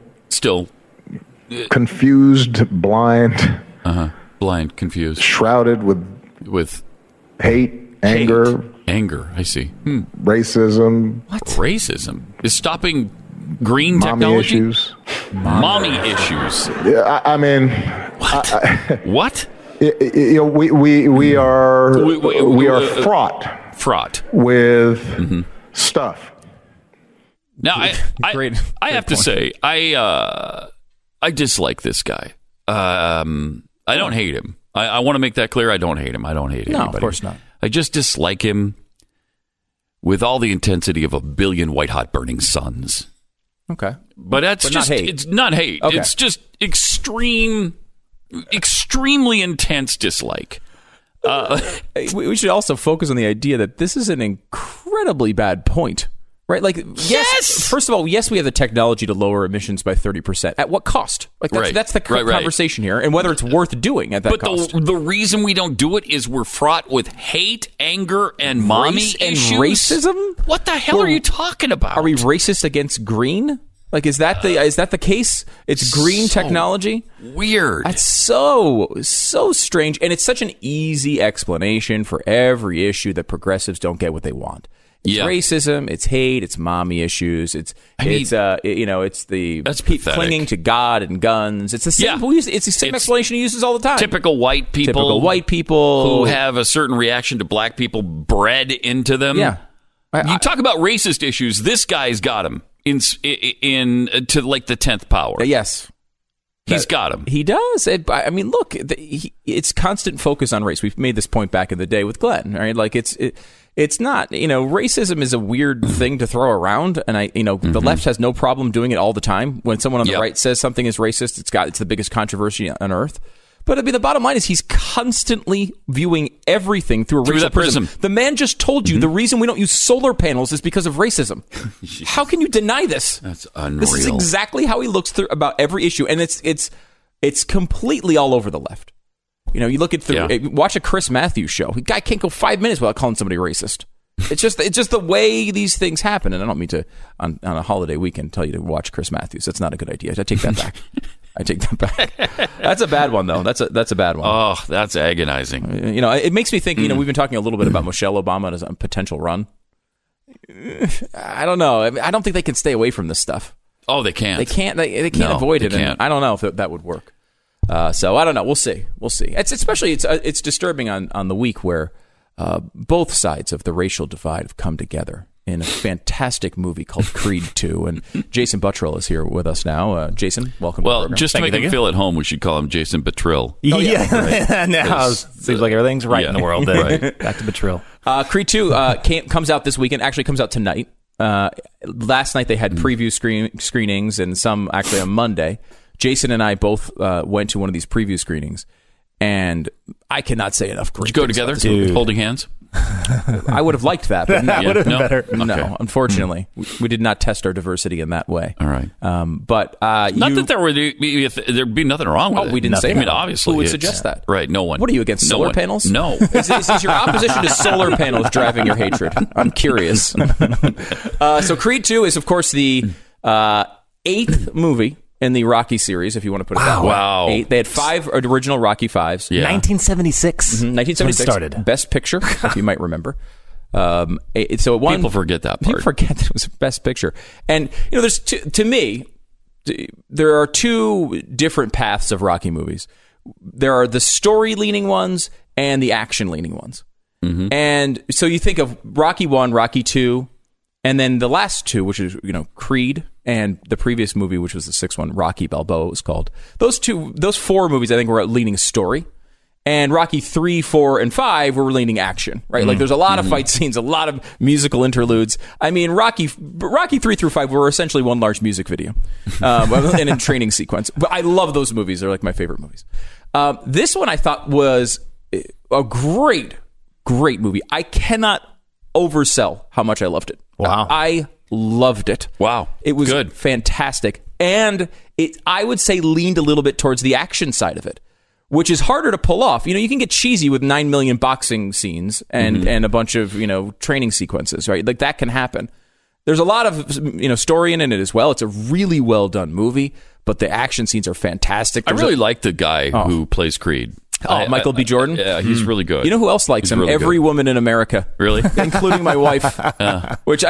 [SPEAKER 5] confused, blind...
[SPEAKER 3] Blind, confused.
[SPEAKER 5] Shrouded with hate, anger...
[SPEAKER 3] Anger, I see.
[SPEAKER 5] Racism.
[SPEAKER 3] What? Racism? Is stopping green
[SPEAKER 5] mommy
[SPEAKER 3] technology?
[SPEAKER 5] Issues.
[SPEAKER 3] Mommy issues.
[SPEAKER 5] Yeah,
[SPEAKER 3] What? What?
[SPEAKER 5] We are fraught with stuff.
[SPEAKER 3] Now, I have to say, I dislike this guy. I don't hate him. I want to make that clear. I don't hate him. I don't hate anybody.
[SPEAKER 2] No, of course not.
[SPEAKER 3] I just dislike him with all the intensity of a billion white-hot burning suns.
[SPEAKER 2] Okay.
[SPEAKER 3] But that's just...
[SPEAKER 2] Not hate.
[SPEAKER 3] It's not hate.
[SPEAKER 2] Okay.
[SPEAKER 3] It's just extremely intense dislike.
[SPEAKER 2] We should also focus on the idea that this is an incredibly bad point, right? Like, yes. First of all, yes, we have the technology to lower emissions by 30%. At what cost? Like, that's the conversation here, and whether it's worth doing at that cost.
[SPEAKER 3] But the reason we don't do it is we're fraught with hate, anger, and mommy issues.
[SPEAKER 2] And racism?
[SPEAKER 3] What the hell are you talking about?
[SPEAKER 2] Are we racist against green? Like, is that the case? It's green technology?
[SPEAKER 3] Weird.
[SPEAKER 2] That's so strange. And it's such an easy explanation for every issue that progressives don't get what they want. It's racism, it's hate, it's mommy issues, it's the clinging to God and guns. It's the same. It's the same explanation he uses all the time.
[SPEAKER 3] Typical white people who have a certain reaction to black people bred into them.
[SPEAKER 2] Yeah,
[SPEAKER 3] you talk about racist issues. This guy's got him in to like the 10th power.
[SPEAKER 2] Yes.
[SPEAKER 3] He's got him.
[SPEAKER 2] He does. Look, it's constant focus on race. We've made this point back in the day with Glenn, right? Like it's not, racism is a weird thing to throw around, and the left has no problem doing it all the time. When someone on the right says something is racist, it's the biggest controversy on earth. But the bottom line is he's constantly viewing everything through a racial prism. The man just told you the reason we don't use solar panels is because of racism. How can you deny this?
[SPEAKER 3] That's unreal.
[SPEAKER 2] This is exactly how he looks through about every issue, and it's completely all over the left. You look at watch a Chris Matthews show. The guy can't go 5 minutes without calling somebody racist. It's just the way these things happen. And I don't mean to on a holiday weekend tell you to watch Chris Matthews. That's not a good idea. I take that back. That's a bad one, though. That's a bad one.
[SPEAKER 3] Oh, that's agonizing.
[SPEAKER 2] It makes me think. We've been talking a little bit about Michelle Obama as a potential run. I don't know. I don't think they can stay away from this stuff.
[SPEAKER 3] Oh, they can't.
[SPEAKER 2] They can't. They can't avoid it. And I don't know if that would work. So I don't know. We'll see. It's disturbing on the week where both sides of the racial divide have come together in a fantastic movie called Creed 2. And Jason Buttrill is here with us now. Jason, welcome to the program.
[SPEAKER 3] Just to make him feel at home, we should call him Jason Buttrill.
[SPEAKER 6] Yeah. Now seems like everything's right in the world. Right. Back to Buttrill.
[SPEAKER 2] Creed 2 comes out this weekend. Actually comes out tonight. Last night they had preview screenings, and some actually on Monday. Jason and I both went to one of these preview screenings, and I cannot say enough great
[SPEAKER 3] things. Did you go together, holding hands?
[SPEAKER 2] I would have liked that, but
[SPEAKER 6] that would have been better.
[SPEAKER 2] No, unfortunately, we did not test our diversity in that way.
[SPEAKER 3] All right,
[SPEAKER 2] but
[SPEAKER 3] not that there'd be nothing wrong with it.
[SPEAKER 2] We didn't say that.
[SPEAKER 3] I mean, obviously,
[SPEAKER 2] who would suggest that?
[SPEAKER 3] Right, no one.
[SPEAKER 2] What are you against solar panels?
[SPEAKER 3] No.
[SPEAKER 2] Is your opposition to solar panels driving your hatred? I'm curious. So Creed 2 is, of course, the 8th movie in the Rocky series, if you want to put it that way.
[SPEAKER 3] Wow.
[SPEAKER 2] 8. They had 5 original Rocky 5s.
[SPEAKER 6] Yeah. 1976.
[SPEAKER 2] 1976.
[SPEAKER 6] Started.
[SPEAKER 2] Best Picture, if you might remember. So it won.
[SPEAKER 3] People forget that part.
[SPEAKER 2] People forget that it was Best Picture. And, there's to me, there are 2 different paths of Rocky movies. There are the story-leaning ones and the action-leaning ones. Mm-hmm. And so you think of Rocky 1, Rocky 2, and then the last 2, which is, Creed, and the previous movie, which was the 6th one, Rocky Balboa was called. Those 4 movies, I think, were leaning story. And Rocky 3, 4, and 5 were leaning action, right? Like, there's a lot of fight scenes, a lot of musical interludes. I mean, Rocky 3 through 5 were essentially one large music video and a training sequence. But I love those movies. They're like my favorite movies. This one I thought was a great movie. I cannot oversell how much I loved it.
[SPEAKER 6] Wow.
[SPEAKER 2] I loved it.
[SPEAKER 3] Wow.
[SPEAKER 2] It was
[SPEAKER 3] good.
[SPEAKER 2] Fantastic. And it, I would say, leaned a little bit towards the action side of it, which is harder to pull off. You can get cheesy with 9 million boxing scenes and a bunch of, training sequences, right? Like, that can happen. There's a lot of, story in it as well. It's a really well done movie, but the action scenes are fantastic.
[SPEAKER 3] I really like the guy who plays Creed.
[SPEAKER 2] Michael B. Jordan?
[SPEAKER 3] Yeah, he's really good.
[SPEAKER 2] You know who else likes him?
[SPEAKER 3] Really
[SPEAKER 2] Every woman in America.
[SPEAKER 3] Really?
[SPEAKER 2] Including my wife. Which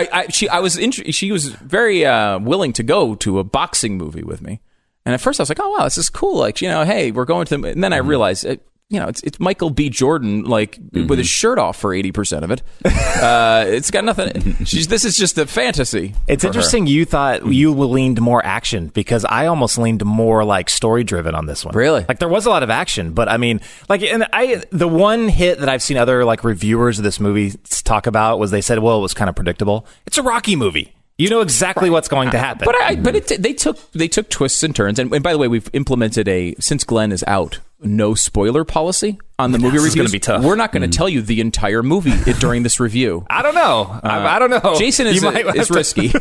[SPEAKER 2] she was very willing to go to a boxing movie with me. And at first I was like, oh, wow, this is cool. Like, hey, we're going to... And then I realized... it's Michael B. Jordan, like, with his shirt off for 80% of it. It's got nothing. This is just a fantasy.
[SPEAKER 6] It's interesting you thought you leaned more action, because I almost leaned more like story driven on this one.
[SPEAKER 2] Really?
[SPEAKER 6] Like, there was a lot of action, but I mean, like, the one hit that I've seen other like reviewers of this movie talk about was they said, well, it was kind of predictable. It's a Rocky movie. You know exactly what's going to happen.
[SPEAKER 2] But they took twists and turns. And by the way, we've implemented since Glenn is out, no spoiler policy on the movie reviews.
[SPEAKER 6] This is going to be tough.
[SPEAKER 2] We're not going to tell you the entire movie during this review.
[SPEAKER 6] I don't know. I don't know.
[SPEAKER 2] Jason is risky.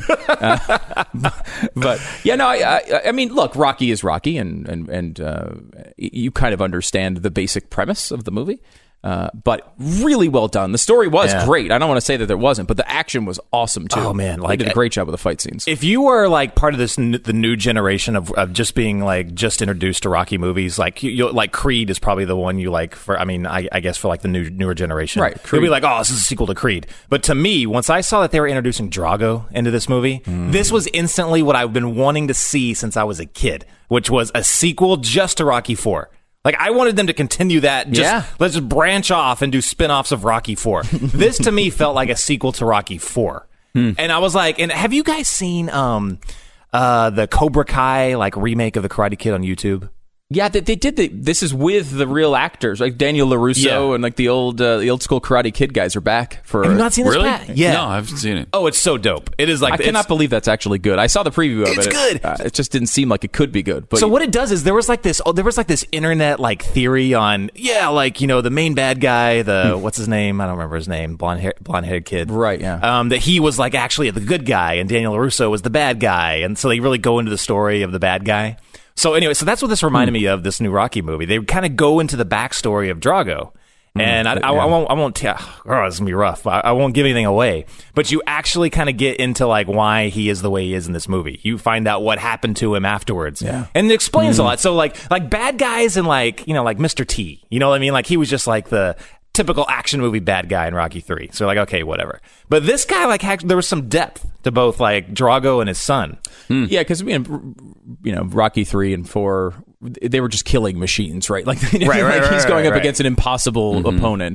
[SPEAKER 2] But yeah, no. I mean, look, Rocky is Rocky, and you kind of understand the basic premise of the movie. But really well done. The story was great. I don't want to say that there wasn't, but the action was awesome too.
[SPEAKER 6] Oh man,
[SPEAKER 2] they did a great job with the fight scenes.
[SPEAKER 6] If you were like part of this the new generation of just being like just introduced to Rocky movies, like you like Creed is probably the one you like for. I mean, I guess for like the newer generation,
[SPEAKER 2] right?
[SPEAKER 6] You'll be like, oh, this is a sequel to Creed. But to me, once I saw that they were introducing Drago into this movie, this was instantly what I've been wanting to see since I was a kid, which was a sequel just to Rocky IV. Like, I wanted them to continue that. Let's just branch off and do spin-offs of Rocky IV. This, to me, felt like a sequel to Rocky IV. And I was like, and have you guys seen the Cobra Kai, like, remake of The Karate Kid on YouTube?
[SPEAKER 2] Yeah, they did. This is with the real actors, like Daniel LaRusso and like the old school Karate Kid guys are back for.
[SPEAKER 6] Have you not seen this?
[SPEAKER 3] Really?
[SPEAKER 6] Yeah.
[SPEAKER 3] No, I haven't seen it.
[SPEAKER 6] Oh, it's so dope. It is like
[SPEAKER 2] I cannot believe that's actually good. I saw the preview of it.
[SPEAKER 6] It's good.
[SPEAKER 2] It just didn't seem like it could be good. But
[SPEAKER 6] so what it does is there was like this internet like theory on the main bad guy, what's his name? I don't remember his name. Blonde-haired kid.
[SPEAKER 2] Right. Yeah.
[SPEAKER 6] That he was like actually the good guy and Daniel LaRusso was the bad guy, and so they really go into the story of the bad guy. So anyway, that's what this reminded me of, this new Rocky movie. They kind of go into the backstory of Drago. And I won't tell. Oh, this is gonna be rough. I won't give anything away. But you actually kind of get into like why he is the way he is in this movie. You find out what happened to him afterwards. Yeah. And it explains a lot. So like bad guys and like Mr. T. You know what I mean? Like he was just like the typical action movie bad guy in Rocky 3. So like, okay, whatever. But this guy, like, there was some depth to both like Drago and his son.
[SPEAKER 2] Yeah, because Rocky 3 and 4, they were just killing machines, right? Like, he's going up against an impossible opponent.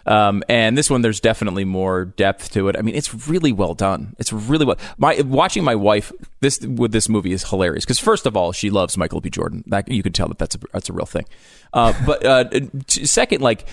[SPEAKER 2] And this one, there's definitely more depth to it. I mean, it's really well done. It's really well. Watching my wife with this movie is hilarious because first of all, she loves Michael B. Jordan. That you can tell that's a real thing. But second, like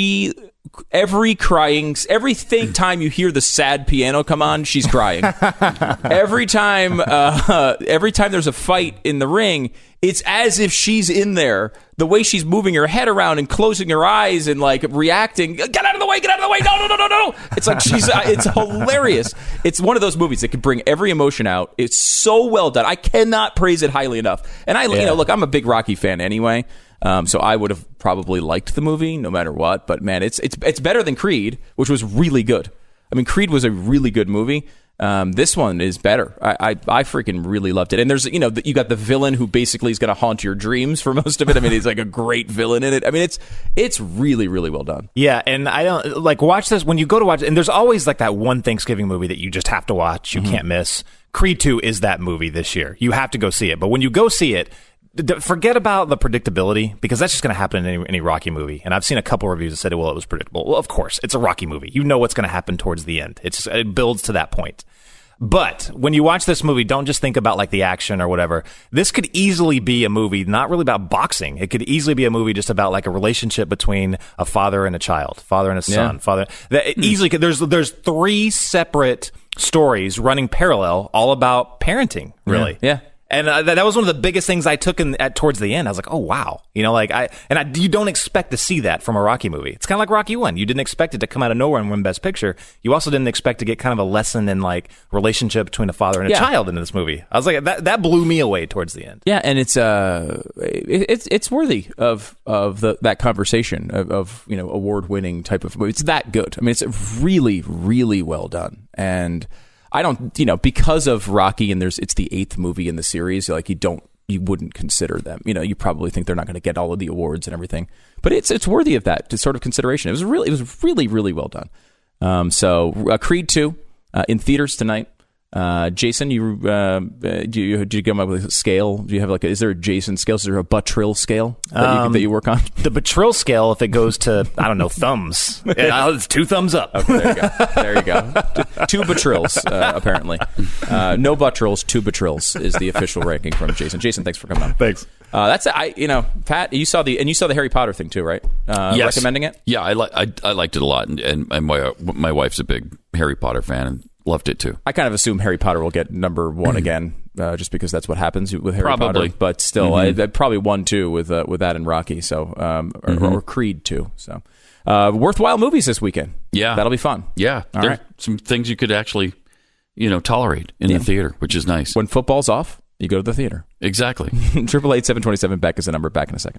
[SPEAKER 2] every time you hear the sad piano come on, she's crying. every time there's a fight in the ring, it's as if she's in there. The way she's moving her head around and closing her eyes and like reacting, get out of the way, no. It's like it's hilarious. It's one of those movies that can bring every emotion out. It's so well done. I cannot praise it highly enough. And look, I'm a big Rocky fan anyway. So I would have probably liked the movie no matter what. But man, it's better than Creed, which was really good. I mean, Creed was a really good movie. This one is better. I freaking really loved it. And there's, you got the villain who basically is going to haunt your dreams for most of it. I mean, he's like a great villain in it. I mean, it's really, really well done.
[SPEAKER 6] Yeah. And I don't watch this when you go to watch it. And there's always like that one Thanksgiving movie that you just have to watch. You can't miss. Creed 2 is that movie this year. You have to go see it. But when you go see it, forget about the predictability because that's just going to happen in any Rocky movie. And I've seen a couple reviews that said, well, it was predictable. Well, of course, it's a Rocky movie. You know what's going to happen towards the end. It builds to that point. But when you watch this movie, don't just think about like the action or whatever. This could easily be a movie not really about boxing. It could easily be a movie just about like a relationship between a father and a child, father and a son, father. That easily could, there's 3 separate stories running parallel, all about parenting, really.
[SPEAKER 2] Yeah.
[SPEAKER 6] And that was one of the biggest things I took towards the end. I was like, oh, wow. You don't expect to see that from a Rocky movie. It's kind of like Rocky 1. You didn't expect it to come out of nowhere and win Best Picture. You also didn't expect to get kind of a lesson in like relationship between a father and a child in this movie. I was like, that blew me away towards the end.
[SPEAKER 2] Yeah, and it's worthy of that conversation of award-winning type of movie. It's that good. I mean, it's really, really well done. And I don't, because of Rocky and it's the 8th movie in the series, like you wouldn't consider them. You probably think they're not going to get all of the awards and everything, but it's worthy of that sort of consideration. It was really, really well done. So Creed 2 in theaters tonight. Jason, did you come up with a scale? Do you have is there a Jason scale? Is there a Buttrill scale that you work on?
[SPEAKER 6] The Buttrill scale, if it goes to, I don't know, thumbs, it's 2 thumbs up.
[SPEAKER 2] Okay, there you go. 2 Buttrills, apparently. No Buttrills, 2 Buttrills is the official ranking from Jason. Jason, thanks for coming on.
[SPEAKER 6] Thanks.
[SPEAKER 2] That's Pat, you saw the Harry Potter thing too, right?
[SPEAKER 3] Yes.
[SPEAKER 2] Recommending it?
[SPEAKER 3] Yeah, I liked it a lot, and my wife's a big Harry Potter fan and loved it too. I
[SPEAKER 2] kind of assume Harry Potter will get number 1 again, just because that's what happens with Harry Potter. But still, I'd probably 1, 2 with that and Rocky, so or Creed 2. So worthwhile movies this weekend. Yeah, that'll be fun.
[SPEAKER 3] Yeah,
[SPEAKER 2] all right.
[SPEAKER 3] Some things you could actually tolerate in the theater, which is nice.
[SPEAKER 2] When football's off, you go to the theater.
[SPEAKER 3] Exactly.
[SPEAKER 2] 888-727-BECK is the number. Back in a second.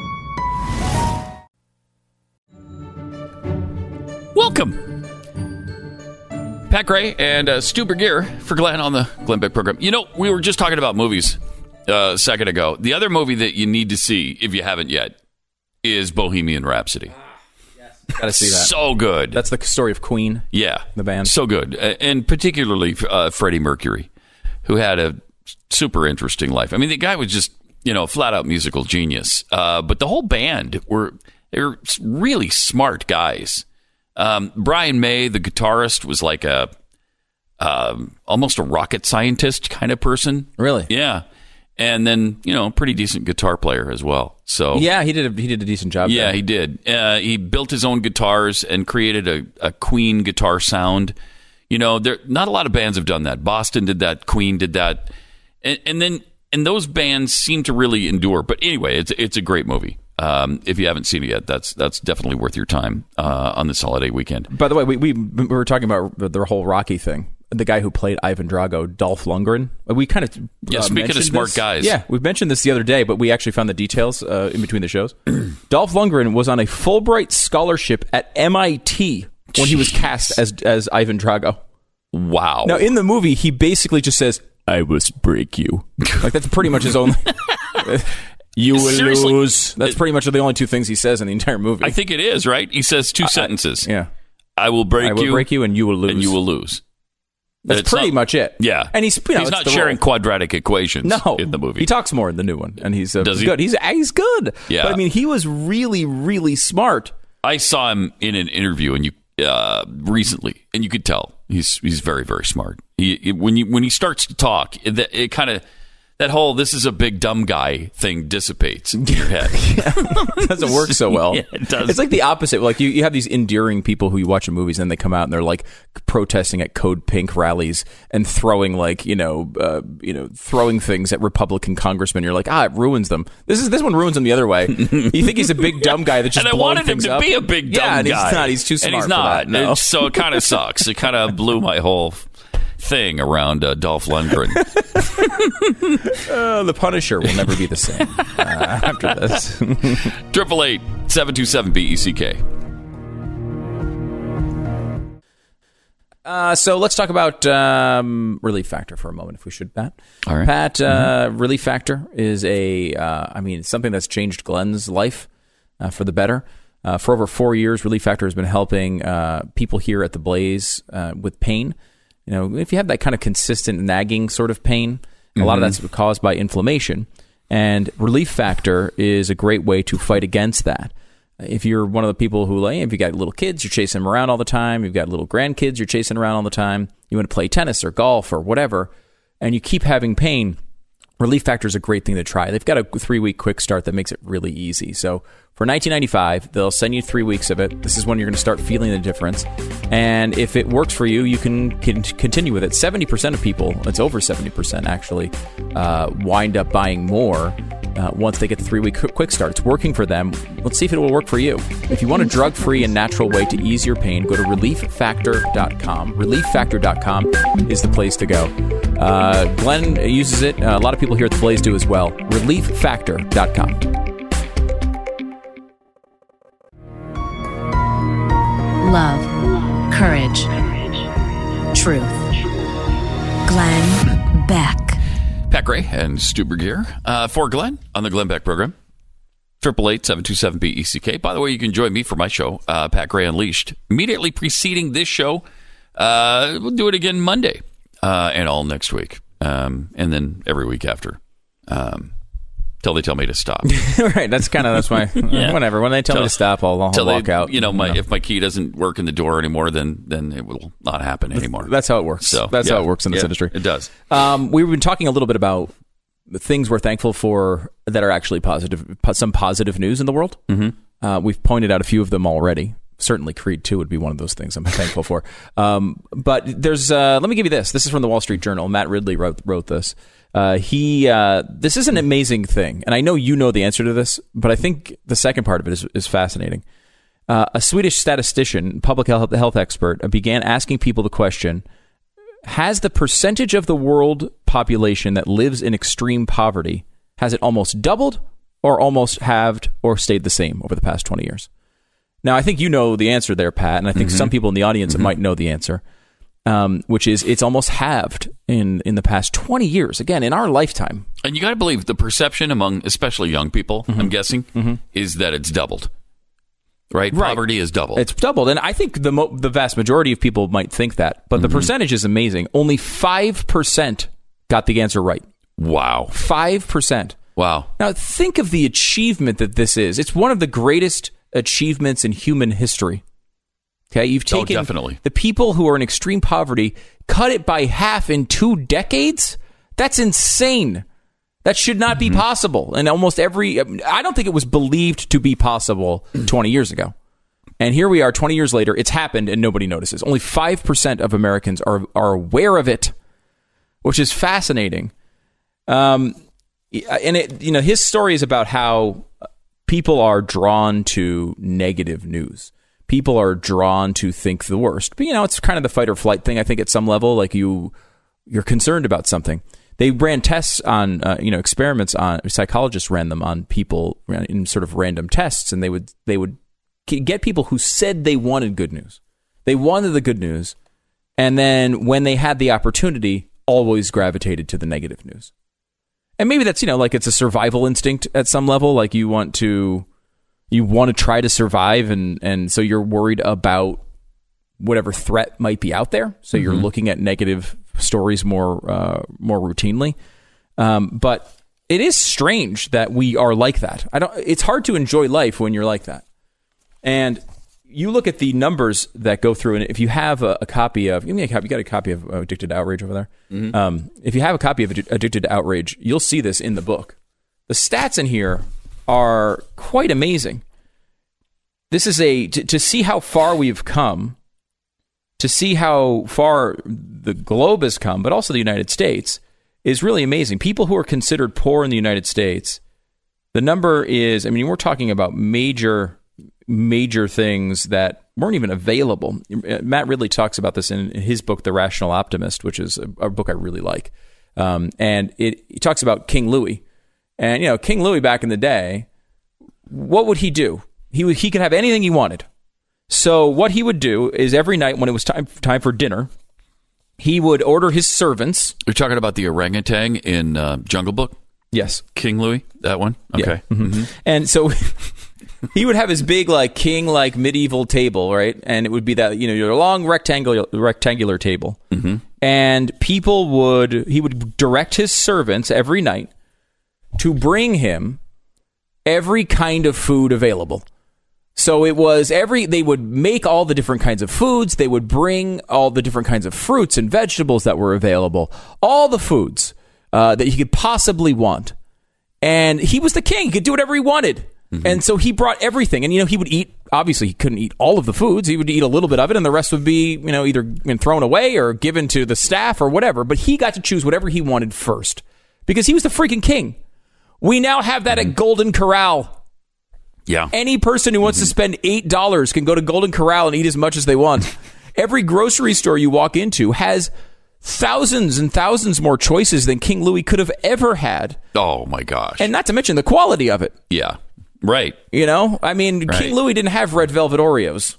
[SPEAKER 3] Welcome. Pat Gray and Stu Bergier for Glenn on the Glenn Beck program. We were just talking about movies a second ago. The other movie that you need to see, if you haven't yet, is Bohemian Rhapsody.
[SPEAKER 2] Yes. Gotta see that.
[SPEAKER 3] So good.
[SPEAKER 2] That's the story of Queen.
[SPEAKER 3] Yeah.
[SPEAKER 2] The band.
[SPEAKER 3] So good. And particularly Freddie Mercury, who had a super interesting life. I mean, the guy was just, a flat-out musical genius. But the whole band they were really smart guys. Brian May, the guitarist, was like almost a rocket scientist kind of person.
[SPEAKER 2] Really?
[SPEAKER 3] Yeah. And then, pretty decent guitar player as well. So
[SPEAKER 2] yeah, he did a decent job.
[SPEAKER 3] Yeah,
[SPEAKER 2] there.
[SPEAKER 3] He did. He built his own guitars and created a Queen guitar sound. Not a lot of bands have done that. Boston did that. Queen did that. And those bands seem to really endure. But anyway, it's a great movie. If you haven't seen it yet, that's definitely worth your time on this holiday weekend.
[SPEAKER 2] By the way, we were talking about the whole Rocky thing. The guy who played Ivan Drago, Dolph Lundgren. We kind of
[SPEAKER 3] speaking of smart guys.
[SPEAKER 2] Yeah, we mentioned this the other day, but we actually found the details in between the shows. Dolph Lundgren was on a Fulbright scholarship at MIT when he was cast as Ivan Drago.
[SPEAKER 3] Wow.
[SPEAKER 2] Now, in the movie, he basically just says, "I will break you." Like, that's pretty much his only... You will lose. That's pretty much the only 2 things he says in the entire movie.
[SPEAKER 3] I think it is, right? He says 2 sentences.
[SPEAKER 2] Yeah.
[SPEAKER 3] I will break you,
[SPEAKER 2] and you will lose.
[SPEAKER 3] And you will lose.
[SPEAKER 2] That's pretty much it.
[SPEAKER 3] Yeah.
[SPEAKER 2] And he's
[SPEAKER 3] not sharing quadratic equations in the movie.
[SPEAKER 2] He talks more in the new one, and he's
[SPEAKER 3] Does he?
[SPEAKER 2] good. He's good.
[SPEAKER 3] Yeah.
[SPEAKER 2] But, I mean, he was really, really smart
[SPEAKER 3] I saw him in an interview and recently, and you could tell he's very, very smart. When he starts to talk, it kind of, that whole "this is a big dumb guy" thing dissipates in your head.
[SPEAKER 2] It doesn't work so well.
[SPEAKER 3] Yeah, it does.
[SPEAKER 2] It's like the opposite. Like you have these endearing people who you watch in movies, and they come out and they're like protesting at Code Pink rallies and throwing throwing things at Republican congressmen. You're like, it ruins them. This one ruins them the other way. You think he's a big dumb guy that just blowing things up.
[SPEAKER 3] And I wanted him to be a big dumb guy.
[SPEAKER 2] And he's not. He's too smart.
[SPEAKER 3] And he's not.
[SPEAKER 2] For that. No.
[SPEAKER 3] So it kind of sucks. It kind of blew my whole thing around Dolph Lundgren.
[SPEAKER 2] The Punisher will never be the same after this.
[SPEAKER 3] 888-727-BECK.
[SPEAKER 2] So let's talk about Relief Factor for a moment, if we should, Pat.
[SPEAKER 3] All right.
[SPEAKER 2] Pat, Relief Factor is something that's changed Glenn's life for the better. For over 4 years, Relief Factor has been helping people here at the Blaze with pain. If you have that kind of consistent nagging sort of pain, a lot of that's caused by inflammation. And Relief Factor is a great way to fight against that. If you're one of the people who, if you got little kids, you're chasing them around all the time. You've got little grandkids, you're chasing around all the time. You want to play tennis or golf or whatever, and you keep having pain, Relief Factor is a great thing to try. They've got a 3-week quick start that makes it really easy. So for $19.95, they'll send you 3 weeks of it. This is when you're going to start feeling the difference. And if it works for you, you can continue with it. 70% of people, it's over 70% actually, wind up buying more once they get the 3-week quick start. It's working for them. Let's see if it will work for you. If you want a drug-free and natural way to ease your pain, go to ReliefFactor.com. ReliefFactor.com is the place to go. Glenn uses it. A lot of people here at the Blaze do as well. ReliefFactor.com.
[SPEAKER 4] Love, courage, truth. Glenn Beck.
[SPEAKER 3] Pat Gray and Stu Burguiere for Glenn on the Glenn Beck program. 888-727-BECK. By the way, you can join me for my show, Pat Gray Unleashed. Immediately preceding this show, we'll do it again Monday and all next week. And then every week after. Till they tell me to stop.
[SPEAKER 2] Right, that's my whatever. When they tell me to stop, I'll walk out.
[SPEAKER 3] If my key doesn't work in the door anymore, then it will not happen anymore.
[SPEAKER 2] That's how it works. So that's how it works in this industry.
[SPEAKER 3] It does.
[SPEAKER 2] We've been talking a little bit about the things we're thankful for that are actually positive. Some positive news in the world. Mm-hmm. We've pointed out a few of them already. Certainly, Creed 2 would be one of those things I'm thankful for. But there's. Let me give you this. This is from the Wall Street Journal. Matt Ridley wrote this. This is an amazing thing, and I know you know the answer to this, but I think the second part of it is fascinating. A Swedish statistician, public health expert, began asking people the question: has the percentage of the world population that lives in extreme poverty, has it almost doubled, or almost halved, or stayed the same over the past 20 years? Now, I think you know the answer there, Pat, and I think some people in the audience might know the answer. Which is it's almost halved in the past 20 years, again, in our lifetime.
[SPEAKER 3] And you got to believe the perception among especially young people, I'm guessing, is that it's doubled. Right? Poverty is doubled.
[SPEAKER 2] It's doubled. And I think the vast majority of people might think that. But the percentage is amazing. Only 5% got the answer right.
[SPEAKER 3] Wow.
[SPEAKER 2] 5%.
[SPEAKER 3] Wow.
[SPEAKER 2] Now, think of the achievement that this is. It's one of the greatest achievements in human history. Okay, you've taken
[SPEAKER 3] definitely.
[SPEAKER 2] The people who are in extreme poverty, cut it by half in 2 decades? That's insane. That should not be possible. And almost I don't think it was believed to be possible 20 years ago. And here we are 20 years later, it's happened and nobody notices. Only 5% of Americans are aware of it, which is fascinating. And his story is about how people are drawn to negative news. People are drawn to think the worst. But, it's kind of the fight or flight thing, I think, at some level. Like, you're concerned about something. They ran tests on, experiments on, psychologists ran them on people in sort of random tests, and they would get people who said they wanted good news. They wanted the good news, and then when they had the opportunity, always gravitated to the negative news. And maybe that's, like it's a survival instinct at some level. Like you want to try to survive, and so you're worried about whatever threat might be out there. So you're looking at negative stories more routinely. But it is strange that we are like that. It's hard to enjoy life when you're like that. And you look at the numbers that go through, and if you have a copy of, you got a copy of Addicted to Outrage over there. Mm-hmm. If you have a copy of Addicted to Outrage, you'll see this in the book. The stats in here are quite amazing. This is to see how far we've come, to see how far the globe has come, but also the United States, is really amazing. People who are considered poor in the United States, the number is, I mean, we're talking about major things that weren't even available. Matt Ridley talks about this in his book, The Rational Optimist, which is a book I really like. And he talks about King Louis. And, you know, King Louis back in the day, what would he do? He could have anything he wanted. So what he would do is every night when it was time for dinner, he would order his servants.
[SPEAKER 3] You're talking about the orangutan in Jungle Book?
[SPEAKER 2] Yes.
[SPEAKER 3] King Louis? That one? Okay.
[SPEAKER 2] Yeah. Mm-hmm. And so he would have his big, like, king-like medieval table, right? And it would be that, you know, your long rectangular table. Mm-hmm. And he would direct his servants every night to bring him every kind of food available. So it was they would make all the different kinds of foods. They would bring all the different kinds of fruits and vegetables that were available. All the foods that you could possibly want. And he was the king. He could do whatever he wanted. Mm-hmm. And so he brought everything. And, you know, he would eat, obviously he couldn't eat all of the foods. He would eat a little bit of it, and the rest would be, you know, either thrown away or given to the staff or whatever. But he got to choose whatever he wanted first because he was the freaking king. We now have that at Golden Corral.
[SPEAKER 3] Yeah.
[SPEAKER 2] Any person who wants to spend $8 can go to Golden Corral and eat as much as they want. Every grocery store you walk into has thousands and thousands more choices than King Louis could have ever had.
[SPEAKER 3] Oh, my gosh.
[SPEAKER 2] And not to mention the quality of it.
[SPEAKER 3] Yeah. Right.
[SPEAKER 2] You know? I mean, right. King Louis didn't have red velvet Oreos.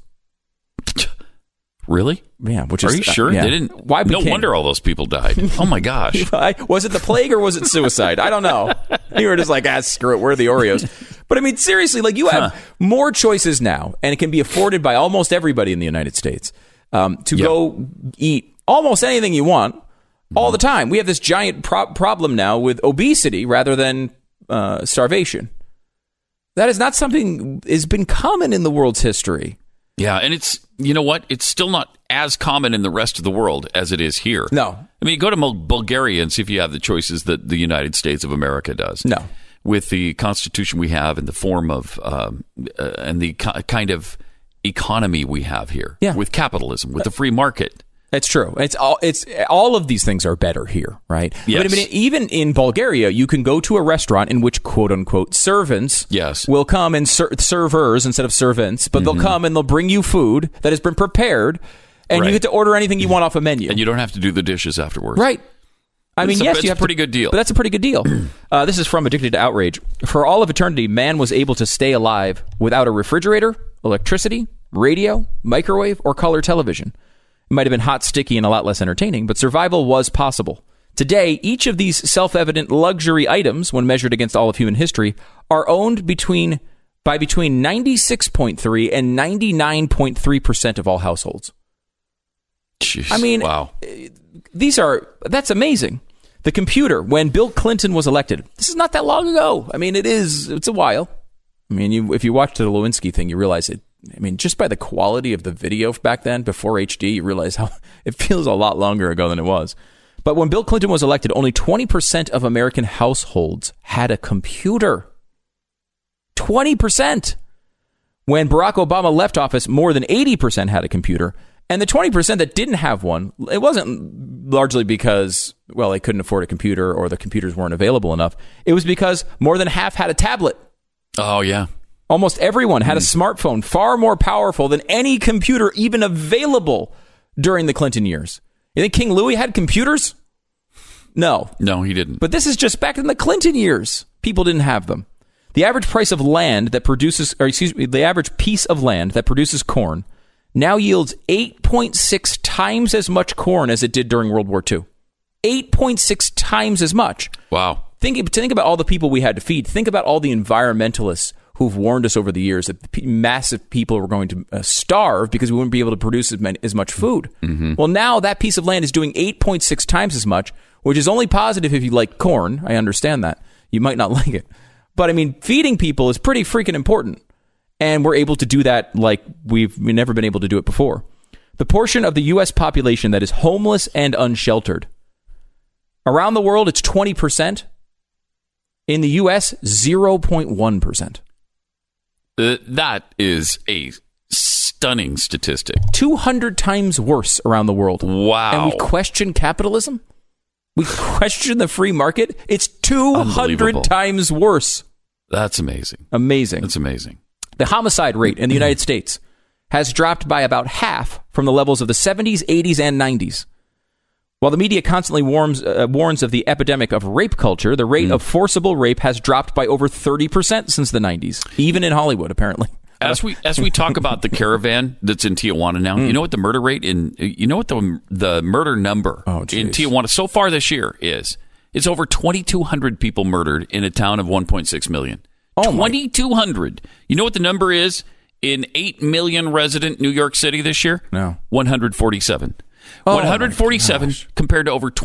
[SPEAKER 3] Really?
[SPEAKER 2] Yeah.
[SPEAKER 3] Are you sure?
[SPEAKER 2] Yeah.
[SPEAKER 3] They didn't. Why? No wonder all those people died. Oh my gosh!
[SPEAKER 2] Was it the plague or was it suicide? I don't know. You were just like, screw it. Where are the Oreos? But I mean, seriously, like you have more choices now, and it can be afforded by almost everybody in the United States to go eat almost anything you want all the time. We have this giant problem now with obesity rather than starvation. That is not something has been common in the world's history.
[SPEAKER 3] Yeah, and it's, you know what? It's still not as common in the rest of the world as it is here.
[SPEAKER 2] No.
[SPEAKER 3] I mean, go to Bulgaria and see if you have the choices that the United States of America does.
[SPEAKER 2] No.
[SPEAKER 3] With the Constitution we have and the form of, and the kind of economy we have here.
[SPEAKER 2] Yeah.
[SPEAKER 3] With capitalism, with the free market.
[SPEAKER 2] It's true. It's all of these things are better here, right?
[SPEAKER 3] Yes.
[SPEAKER 2] But I mean, even in Bulgaria, you can go to a restaurant in which, quote unquote, servants will come and servers instead of servants, but they'll come and they'll bring you food that has been prepared, and you get to order anything you want off a menu,
[SPEAKER 3] and you don't have to do the dishes afterwards,
[SPEAKER 2] right? I mean, yes, you have
[SPEAKER 3] a pretty good deal.
[SPEAKER 2] But that's a pretty good deal. This is from Addicted to Outrage. For all of eternity, man was able to stay alive without a refrigerator, electricity, radio, microwave, or color television. It might have been hot, sticky, and a lot less entertaining, but survival was possible. Today, each of these self-evident luxury items, when measured against all of human history, are owned by between 96.3 and 99.3% of all households.
[SPEAKER 3] Jeez,
[SPEAKER 2] I mean,
[SPEAKER 3] wow.
[SPEAKER 2] That's amazing. The computer, when Bill Clinton was elected, this is not that long ago. I mean, it's a while. I mean, if you watch the Lewinsky thing, you realize it. I mean, just by the quality of the video back then, before HD, you realize how it feels a lot longer ago than it was. But when Bill Clinton was elected, only 20% of American households had a computer. 20%. When Barack Obama left office, more than 80% had a computer. And the 20% that didn't have one, it wasn't largely because, well, they couldn't afford a computer or the computers weren't available enough. It was because more than half had a tablet.
[SPEAKER 3] Oh, yeah.
[SPEAKER 2] Almost everyone had a smartphone far more powerful than any computer even available during the Clinton years. You think King Louis had computers? No.
[SPEAKER 3] No, he didn't.
[SPEAKER 2] But this is just back in the Clinton years. People didn't have them. The average price of land that produces, the average piece of land that produces corn now yields 8.6 times as much corn as it did during World War II. 8.6 times as much.
[SPEAKER 3] Wow.
[SPEAKER 2] Think about all the people we had to feed. Think about all the environmentalists who've warned us over the years that massive people were going to starve because we wouldn't be able to produce as much food. Mm-hmm. Well, now that piece of land is doing 8.6 times as much, which is only positive if you like corn. I understand that. You might not like it. But, I mean, feeding people is pretty freaking important. And we're able to do that like we've never been able to do it before. The portion of the U.S. population that is homeless and unsheltered. Around the world, it's 20%. In the U.S., 0.1%.
[SPEAKER 3] That is a stunning statistic.
[SPEAKER 2] 200 times worse around the world.
[SPEAKER 3] Wow.
[SPEAKER 2] And we question capitalism? We question the free market? It's 200 times worse.
[SPEAKER 3] That's amazing.
[SPEAKER 2] Amazing.
[SPEAKER 3] That's amazing.
[SPEAKER 2] The homicide rate in the United States has dropped by about half from the levels of the 70s, 80s, and 90s. While the media constantly warns of the epidemic of rape culture, the rate of forcible rape has dropped by over 30% since the 90s, even in Hollywood, apparently.
[SPEAKER 3] As we talk about the caravan that's in Tijuana now, you know what the murder rate the murder number in Tijuana so far this year is? It's over 2,200 people murdered in a town of 1.6 million. 2,200. You know what the number is in 8 million resident New York City this year?
[SPEAKER 2] No.
[SPEAKER 3] 147. 147 compared to over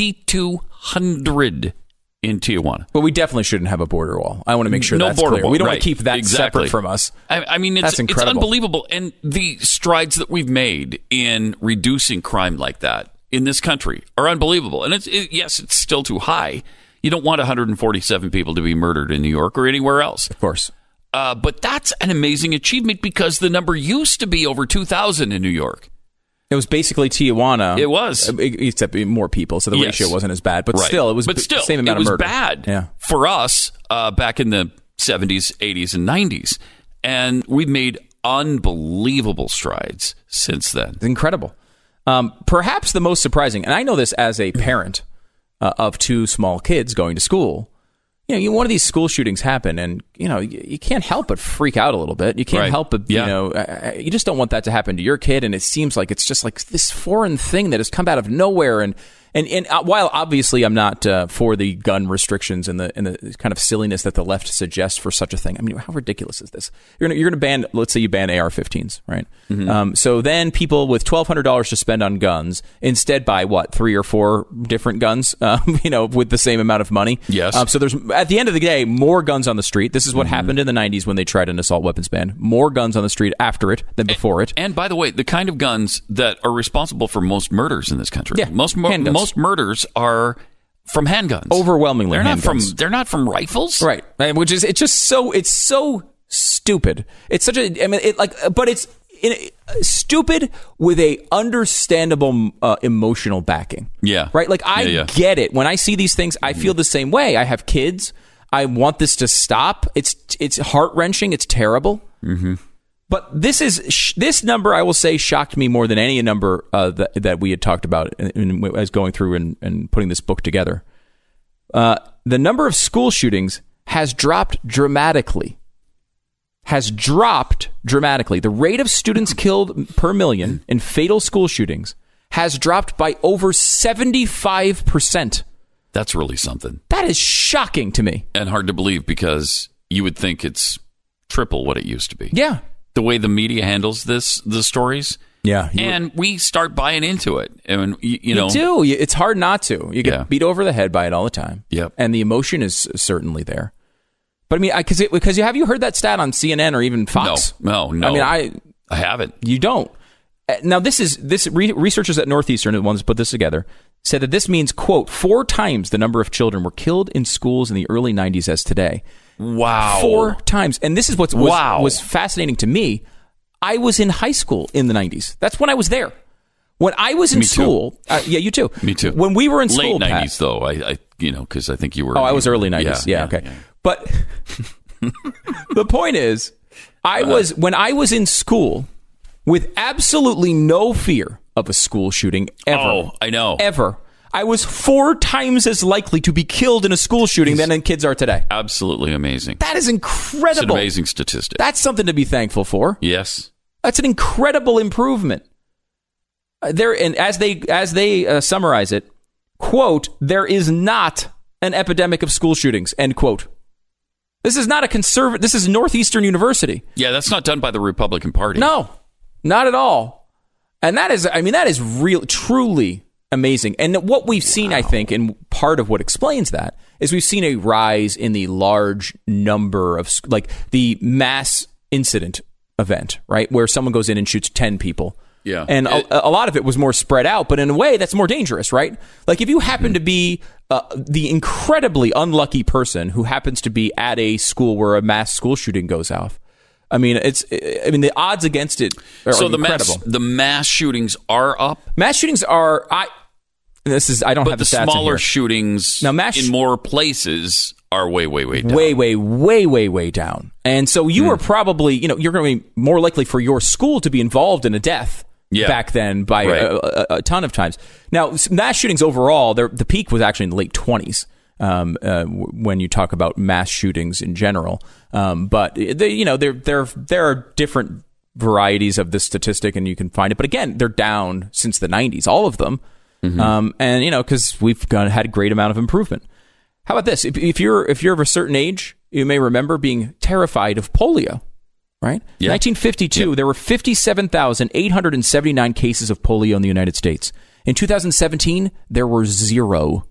[SPEAKER 3] 2,200 in Tijuana.
[SPEAKER 2] But we definitely shouldn't have a border wall. I want to make sure that's clear.
[SPEAKER 3] Wall.
[SPEAKER 2] We don't want to keep that separate from us.
[SPEAKER 3] I mean, it's unbelievable. And the strides that we've made in reducing crime like that in this country are unbelievable. And yes, it's still too high. You don't want 147 people to be murdered in New York or anywhere else.
[SPEAKER 2] Of course.
[SPEAKER 3] But that's an amazing achievement because the number used to be over 2,000 in New York.
[SPEAKER 2] It was basically Tijuana.
[SPEAKER 3] It was.
[SPEAKER 2] Except more people, so the ratio wasn't as bad. But still, it was the same amount of murder.
[SPEAKER 3] It was bad for us back in the 70s, 80s, and 90s. And we've made unbelievable strides since then.
[SPEAKER 2] It's incredible. Perhaps the most surprising, and I know this as a parent of two small kids going to school, one of these school shootings happen, and you can't help but freak out a little bit. You can't help but you just don't want that to happen to your kid. And it seems like it's just like this foreign thing that has come out of nowhere. And while obviously I'm not for the gun restrictions and the kind of silliness that the left suggests for such a thing, I mean, how ridiculous is this? You're going to ban, let's say you ban AR-15s, right? Mm-hmm. So then people with $1,200 to spend on guns instead buy 3 or 4 different guns, with the same amount of money.
[SPEAKER 3] Yes.
[SPEAKER 2] So there's at the end of the day more guns on the street. This is what happened in the 90s when they tried an assault weapons ban. More guns on the street after it than before it.
[SPEAKER 3] And by the way, the kind of guns that are responsible for most murders in this country.
[SPEAKER 2] Yeah,
[SPEAKER 3] most murders are from handguns.
[SPEAKER 2] Overwhelmingly,
[SPEAKER 3] they're not from rifles,
[SPEAKER 2] right? Which is it's so stupid. It's such a but it's stupid with a understandable emotional backing.
[SPEAKER 3] Yeah,
[SPEAKER 2] right. Like I get it when I see these things. I feel the same way. I have kids. I want this to stop. It's heart-wrenching. It's terrible. Mm-hmm. But this number, I will say, shocked me more than any number that we had talked about as going through and putting this book together. The number of school shootings has dropped dramatically. The rate of students killed per million in fatal school shootings has dropped by over 75%.
[SPEAKER 3] That's really something.
[SPEAKER 2] That is shocking to me.
[SPEAKER 3] And hard to believe because you would think it's triple what it used to be.
[SPEAKER 2] Yeah.
[SPEAKER 3] The way the media handles the stories.
[SPEAKER 2] Yeah.
[SPEAKER 3] And we start buying into it. And, you know.
[SPEAKER 2] You do. It's hard not to. You get beat over the head by it all the time.
[SPEAKER 3] Yep.
[SPEAKER 2] And the emotion is certainly there. But I mean, because have you heard that stat on CNN or even Fox?
[SPEAKER 3] No.
[SPEAKER 2] I mean, I
[SPEAKER 3] haven't.
[SPEAKER 2] You don't. Now, researchers at Northeastern, the ones who put this together, said that this means, quote, 4 times the number of children were killed in schools in the early 90s as today.
[SPEAKER 3] Wow.
[SPEAKER 2] 4 times. And this is what was fascinating to me. I was in high school in the 90s. That's when I was there. When I was in school. Yeah, you too.
[SPEAKER 3] Me too.
[SPEAKER 2] When we were in school.
[SPEAKER 3] Late 90s, though. I because I think you were.
[SPEAKER 2] Oh, I was early 90s. Yeah, okay. Yeah. But the point is, when I was in school with absolutely no fear of a school shooting ever.
[SPEAKER 3] Oh, I know.
[SPEAKER 2] Ever. I was 4 times as likely to be killed in a school shooting than kids are today.
[SPEAKER 3] Absolutely amazing.
[SPEAKER 2] That is incredible.
[SPEAKER 3] It's an amazing statistic.
[SPEAKER 2] That's something to be thankful for.
[SPEAKER 3] Yes.
[SPEAKER 2] That's an incredible improvement. And as they summarize it, quote, there is not an epidemic of school shootings, end quote. This is not a conservative. This is Northeastern University.
[SPEAKER 3] Yeah, that's not done by the Republican Party.
[SPEAKER 2] No, not at all. And that is truly amazing. And what we've seen, I think, and part of what explains that is we've seen a rise in the large number of, like, the mass incident event, right? Where someone goes in and shoots 10 people.
[SPEAKER 3] Yeah.
[SPEAKER 2] And a lot of it was more spread out, but in a way that's more dangerous, right? Like if you happen to be the incredibly unlucky person who happens to be at a school where a mass school shooting goes off, I mean, the odds against it are incredible.
[SPEAKER 3] The mass shootings are up.
[SPEAKER 2] Mass shootings are, I don't have the stats in here.
[SPEAKER 3] But the smaller shootings
[SPEAKER 2] now,
[SPEAKER 3] in more places are way down.
[SPEAKER 2] Way down. And so you are probably, you're going to be more likely for your school to be involved in a death back then by a ton of times. Now, mass shootings overall, the peak was actually in the late 20s when you talk about mass shootings in general. But there are different varieties of this statistic, and you can find it. But again, they're down since the 90s, all of them. And because we've had a great amount of improvement. How about this? If you're of a certain age, you may remember being terrified of polio. Right? Yeah. 1952, there were 57,879 cases of polio in the United States. In 2017, there were 0.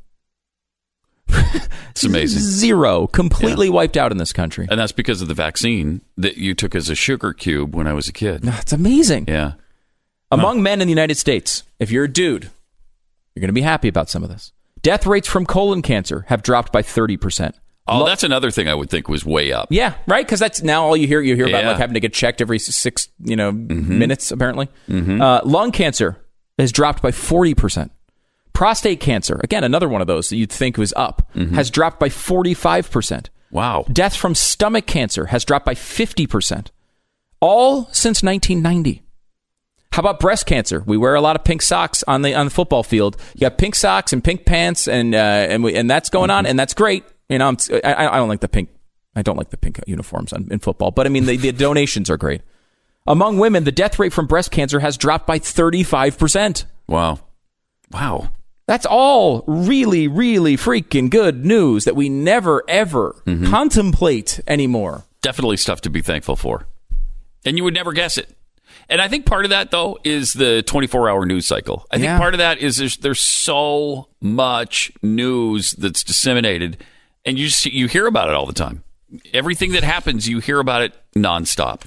[SPEAKER 3] It's amazing.
[SPEAKER 2] 0. Completely wiped out in this country.
[SPEAKER 3] And that's because of the vaccine that you took as a sugar cube when I was a kid.
[SPEAKER 2] That's amazing.
[SPEAKER 3] Yeah.
[SPEAKER 2] Among men in the United States, if you're a dude, you're going to be happy about some of this. Death rates from colon cancer have dropped by 30%.
[SPEAKER 3] Oh, that's another thing I would think was way up.
[SPEAKER 2] Yeah, right? Because that's now all you hear. You hear about like having to get checked every 6 minutes, apparently. Lung cancer has dropped by 40%. Prostate cancer, again, another one of those that you'd think was up, has dropped by 45%.
[SPEAKER 3] Wow.
[SPEAKER 2] Death from stomach cancer has dropped by 50%. All since 1990. How about breast cancer? We wear a lot of pink socks on the football field. You got pink socks and pink pants, and that's going on, and that's great. I don't like the pink. I don't like the pink uniforms in football, but I mean the donations are great. Among women, the death rate from breast cancer has dropped by 35%.
[SPEAKER 3] Wow.
[SPEAKER 2] That's all really, really freaking good news that we never ever contemplate anymore.
[SPEAKER 3] Definitely stuff to be thankful for, and you would never guess it. And I think part of that, though, is the 24-hour news cycle. I think part of that is there's so much news that's disseminated. And you hear about it all the time. Everything that happens, you hear about it nonstop.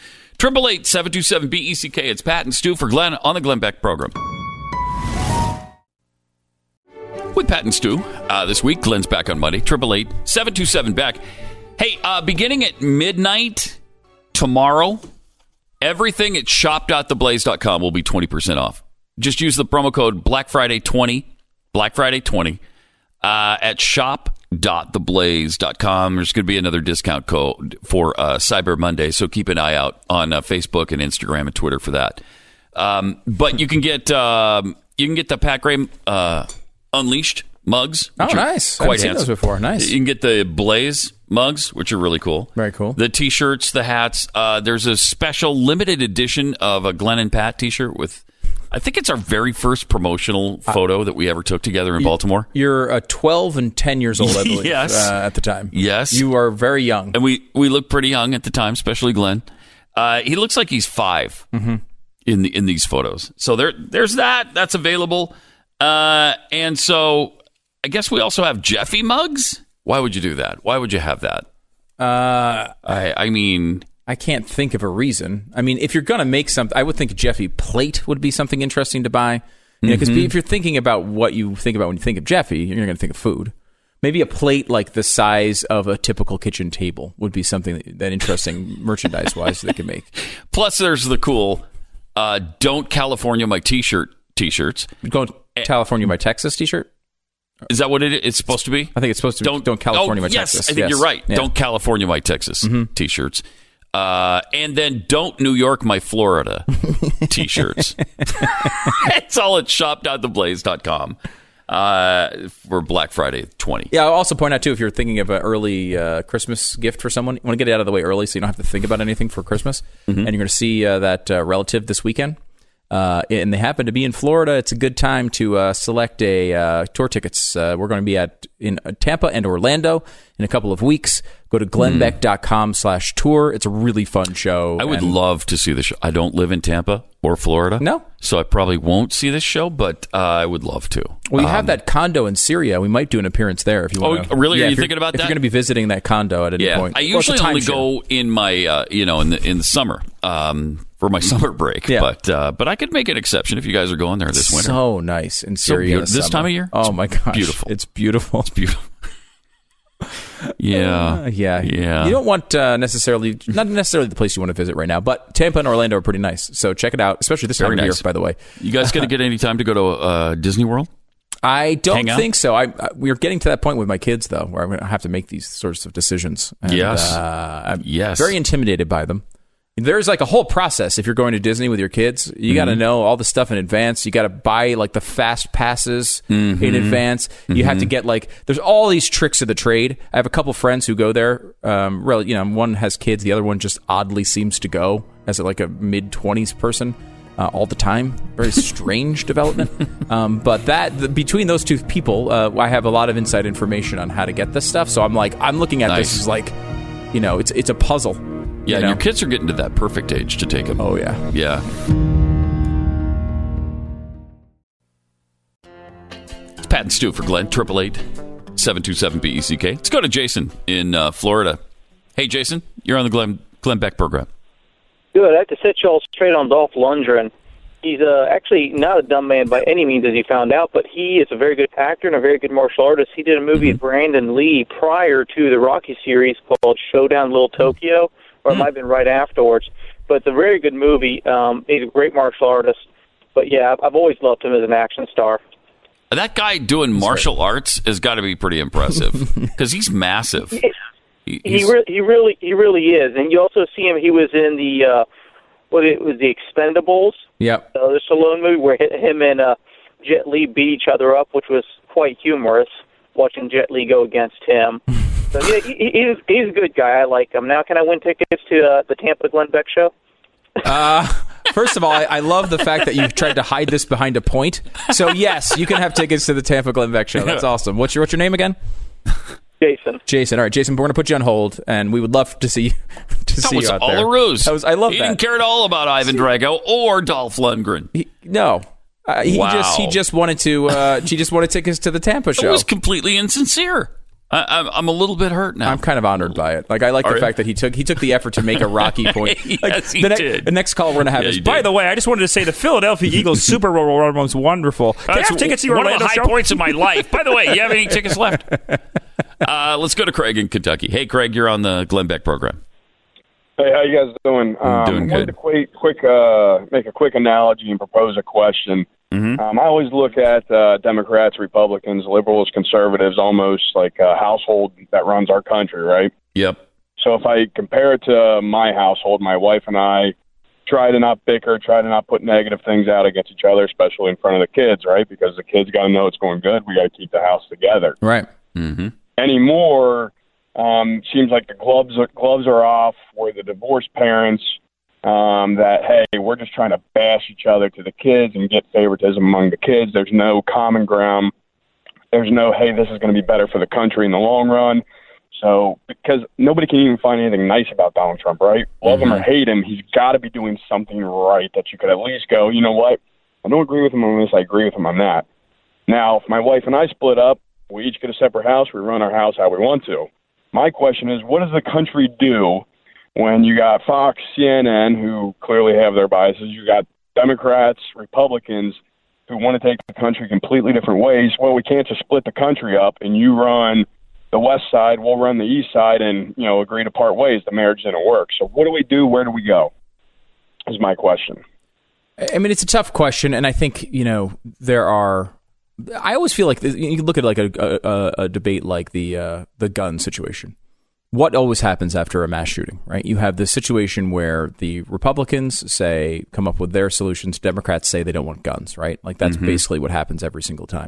[SPEAKER 3] 888-727-BECK. It's Pat and Stu for Glenn on the Glenn Beck program. With Pat and Stu this week, Glenn's back on Monday. 888-727-BECK. Hey, beginning at midnight tomorrow, everything at shop.theblaze.com will be 20% off. Just use the promo code BlackFriday20, BlackFriday20 at shop.theblaze.com. There's going to be another discount code for Cyber Monday, so keep an eye out on Facebook and Instagram and Twitter for that. But you can get the Pat Gray Unleashed mugs.
[SPEAKER 2] Oh, nice!
[SPEAKER 3] Quite
[SPEAKER 2] handsome. Those before. Nice.
[SPEAKER 3] You can get the Blaze mugs, which are really cool.
[SPEAKER 2] Very cool.
[SPEAKER 3] The T-shirts, the hats. There's a special limited edition of a Glenn and Pat T-shirt with, I think it's our very first promotional photo that we ever took together in Baltimore.
[SPEAKER 2] You're 12 and 10 years old, I believe, at the time.
[SPEAKER 3] Yes.
[SPEAKER 2] You are very young.
[SPEAKER 3] And we look pretty young at the time, especially Glenn. He looks like he's 5 in these photos. So there's that. That's available. And so I guess we also have Jeffy mugs. Why would you do that? Why would you have that? I mean,
[SPEAKER 2] I can't think of a reason. I mean, if you're going to make something, I would think Jeffy plate would be something interesting to buy. Because if you're thinking about what you think about when you think of Jeffy, you're going to think of food. Maybe a plate like the size of a typical kitchen table would be something that interesting merchandise-wise they could make.
[SPEAKER 3] Plus, there's the cool Don't California My T-shirts.
[SPEAKER 2] Don't California My Texas T-shirt?
[SPEAKER 3] Is that what it's supposed to be?
[SPEAKER 2] I think it's supposed to be Don't California My Texas.
[SPEAKER 3] Yes, I think you're right. Yeah. Don't California My Texas T-shirts. And then Don't New York My Florida T-shirts. It's all at shop.theblaze.com for Black Friday 20.
[SPEAKER 2] Yeah, I'll also point out, too, if you're thinking of an early Christmas gift for someone, you want to get it out of the way early so you don't have to think about anything for Christmas, and you're going to see that relative this weekend. and they happen to be in Florida, it's a good time to select a tour tickets. We're going to be in Tampa and Orlando in a couple of weeks. Go to glennbeck.com/tour. It's a really fun show.
[SPEAKER 3] I would love to see the show. I don't live in Tampa or Florida.
[SPEAKER 2] No.
[SPEAKER 3] So I probably won't see this show, but I would love to.
[SPEAKER 2] Well, you have that condo in Syria. We might do an appearance there if you want.
[SPEAKER 3] Oh, really? Are you thinking about that?
[SPEAKER 2] If you're going to be visiting that condo at any point.
[SPEAKER 3] I usually only go in my, in the summer for my summer break.
[SPEAKER 2] Yeah.
[SPEAKER 3] But I could make an exception if you guys are going there this winter.
[SPEAKER 2] So nice in Syria.
[SPEAKER 3] This time of year?
[SPEAKER 2] Oh, my gosh.
[SPEAKER 3] Beautiful.
[SPEAKER 2] It's beautiful.
[SPEAKER 3] It's beautiful. Yeah.
[SPEAKER 2] You don't want not necessarily the place you want to visit right now, but Tampa and Orlando are pretty nice. So check it out, especially this time of year, by the way.
[SPEAKER 3] You guys going to get any time to go to Disney World?
[SPEAKER 2] I don't think so. We're getting to that point with my kids, though, where I'm going to have to make these sorts of decisions. And, I'm very intimidated by them. There's like a whole process if you're going to Disney with your kids. You got to know all the stuff in advance. You got to buy like the fast passes in advance. You have to get there's all these tricks of the trade. I have a couple friends who go there. One has kids. The other one just oddly seems to go as like a mid-20s person all the time. Very strange development. But between those two people, I have a lot of inside information on how to get this stuff. So I'm looking at this as it's a puzzle.
[SPEAKER 3] Yeah, your kids are getting to that perfect age to take them.
[SPEAKER 2] Oh, yeah.
[SPEAKER 3] Yeah. It's Pat and Stu for Glenn, 888-727-BECK. Let's go to Jason in Florida. Hey, Jason, you're on the Glenn Beck program.
[SPEAKER 7] Good. I have to set you all straight on Dolph Lundgren. He's actually not a dumb man by any means, as you found out, but he is a very good actor and a very good martial artist. He did a movie with Brandon Lee prior to the Rocky series called Showdown Little Tokyo. Or it might have been right afterwards. But it's a very good movie. He's a great martial artist. But, yeah, I've always loved him as an action star.
[SPEAKER 3] That guy doing martial arts has got to be pretty impressive because he's massive.
[SPEAKER 7] He really is. And you also see him, he was in the Expendables.
[SPEAKER 2] Yep.
[SPEAKER 7] The Stallone movie where him and Jet Li beat each other up, which was quite humorous, watching Jet Li go against him. So, yeah, he's a good guy. I like him. Now, can I win tickets to the Tampa Glenn Beck show?
[SPEAKER 2] First of all, I love the fact that you tried to hide this behind a point. So, yes, you can have tickets to the Tampa Glenn Beck show. That's awesome. What's your name again?
[SPEAKER 7] Jason.
[SPEAKER 2] All right, Jason, we're going to put you on hold, and we would love to see you
[SPEAKER 3] That was
[SPEAKER 2] out
[SPEAKER 3] all
[SPEAKER 2] there.
[SPEAKER 3] a ruse.
[SPEAKER 2] I love that.
[SPEAKER 3] He didn't care at all about Ivan Drago or Dolph Lundgren.
[SPEAKER 2] No. He
[SPEAKER 3] Wow.
[SPEAKER 2] just wanted to. She just wanted tickets to the Tampa show.
[SPEAKER 3] It was completely insincere. I'm a little bit hurt now.
[SPEAKER 2] I'm kind of honored by it. I like the fact that he took the effort to make a Rocky point.
[SPEAKER 3] Yes, he did.
[SPEAKER 2] The next call we're going to have is,
[SPEAKER 8] by the way, I just wanted to say the Philadelphia Eagles Super Bowl run was wonderful. Can I have tickets to your
[SPEAKER 3] one
[SPEAKER 8] Orlando
[SPEAKER 3] of the high
[SPEAKER 8] show?
[SPEAKER 3] points of my life. By the way, you have any tickets left? Let's go to Craig in Kentucky. Hey, Craig, you're on the Glenn Beck program.
[SPEAKER 9] Hey, how you guys doing?
[SPEAKER 3] Doing good.
[SPEAKER 9] I wanted to make a quick analogy and propose a question. I always look at Democrats, Republicans, liberals, conservatives almost like a household that runs our country, right?
[SPEAKER 3] Yep.
[SPEAKER 9] So if I compare it to my household, my wife and I try to not bicker, try to not put negative things out against each other, especially in front of the kids, right? Because the kids got to know it's going good. We got to keep the house together.
[SPEAKER 2] Right.
[SPEAKER 3] Mm-hmm.
[SPEAKER 9] Anymore, seems like the gloves are off. We're the divorced parents. That, hey, we're just trying to bash each other to the kids and get favoritism among the kids. There's no common ground. There's no, hey, this is going to be better for the country in the long run. So, because nobody can even find anything nice about Donald Trump, right? Love him or hate him, he's got to be doing something right that you could at least go, you know what? I don't agree with him on this. I agree with him on that. Now, if my wife and I split up, we each get a separate house. We run our house how we want to. My question is, what does the country do when you got Fox, CNN, who clearly have their biases, you got Democrats, Republicans who want to take the country completely different ways? Well, we can't just split the country up and you run the west side, we'll run the east side, and, agree to part ways. The marriage didn't work. So what do we do? Where do we go? Is my question.
[SPEAKER 2] I mean, it's a tough question, and I think, there are... I always feel like you look at like a debate like the gun situation. What always happens after a mass shooting, right? You have this situation where the Republicans come up with their solutions. Democrats say they don't want guns, right? Like that's basically what happens every single time.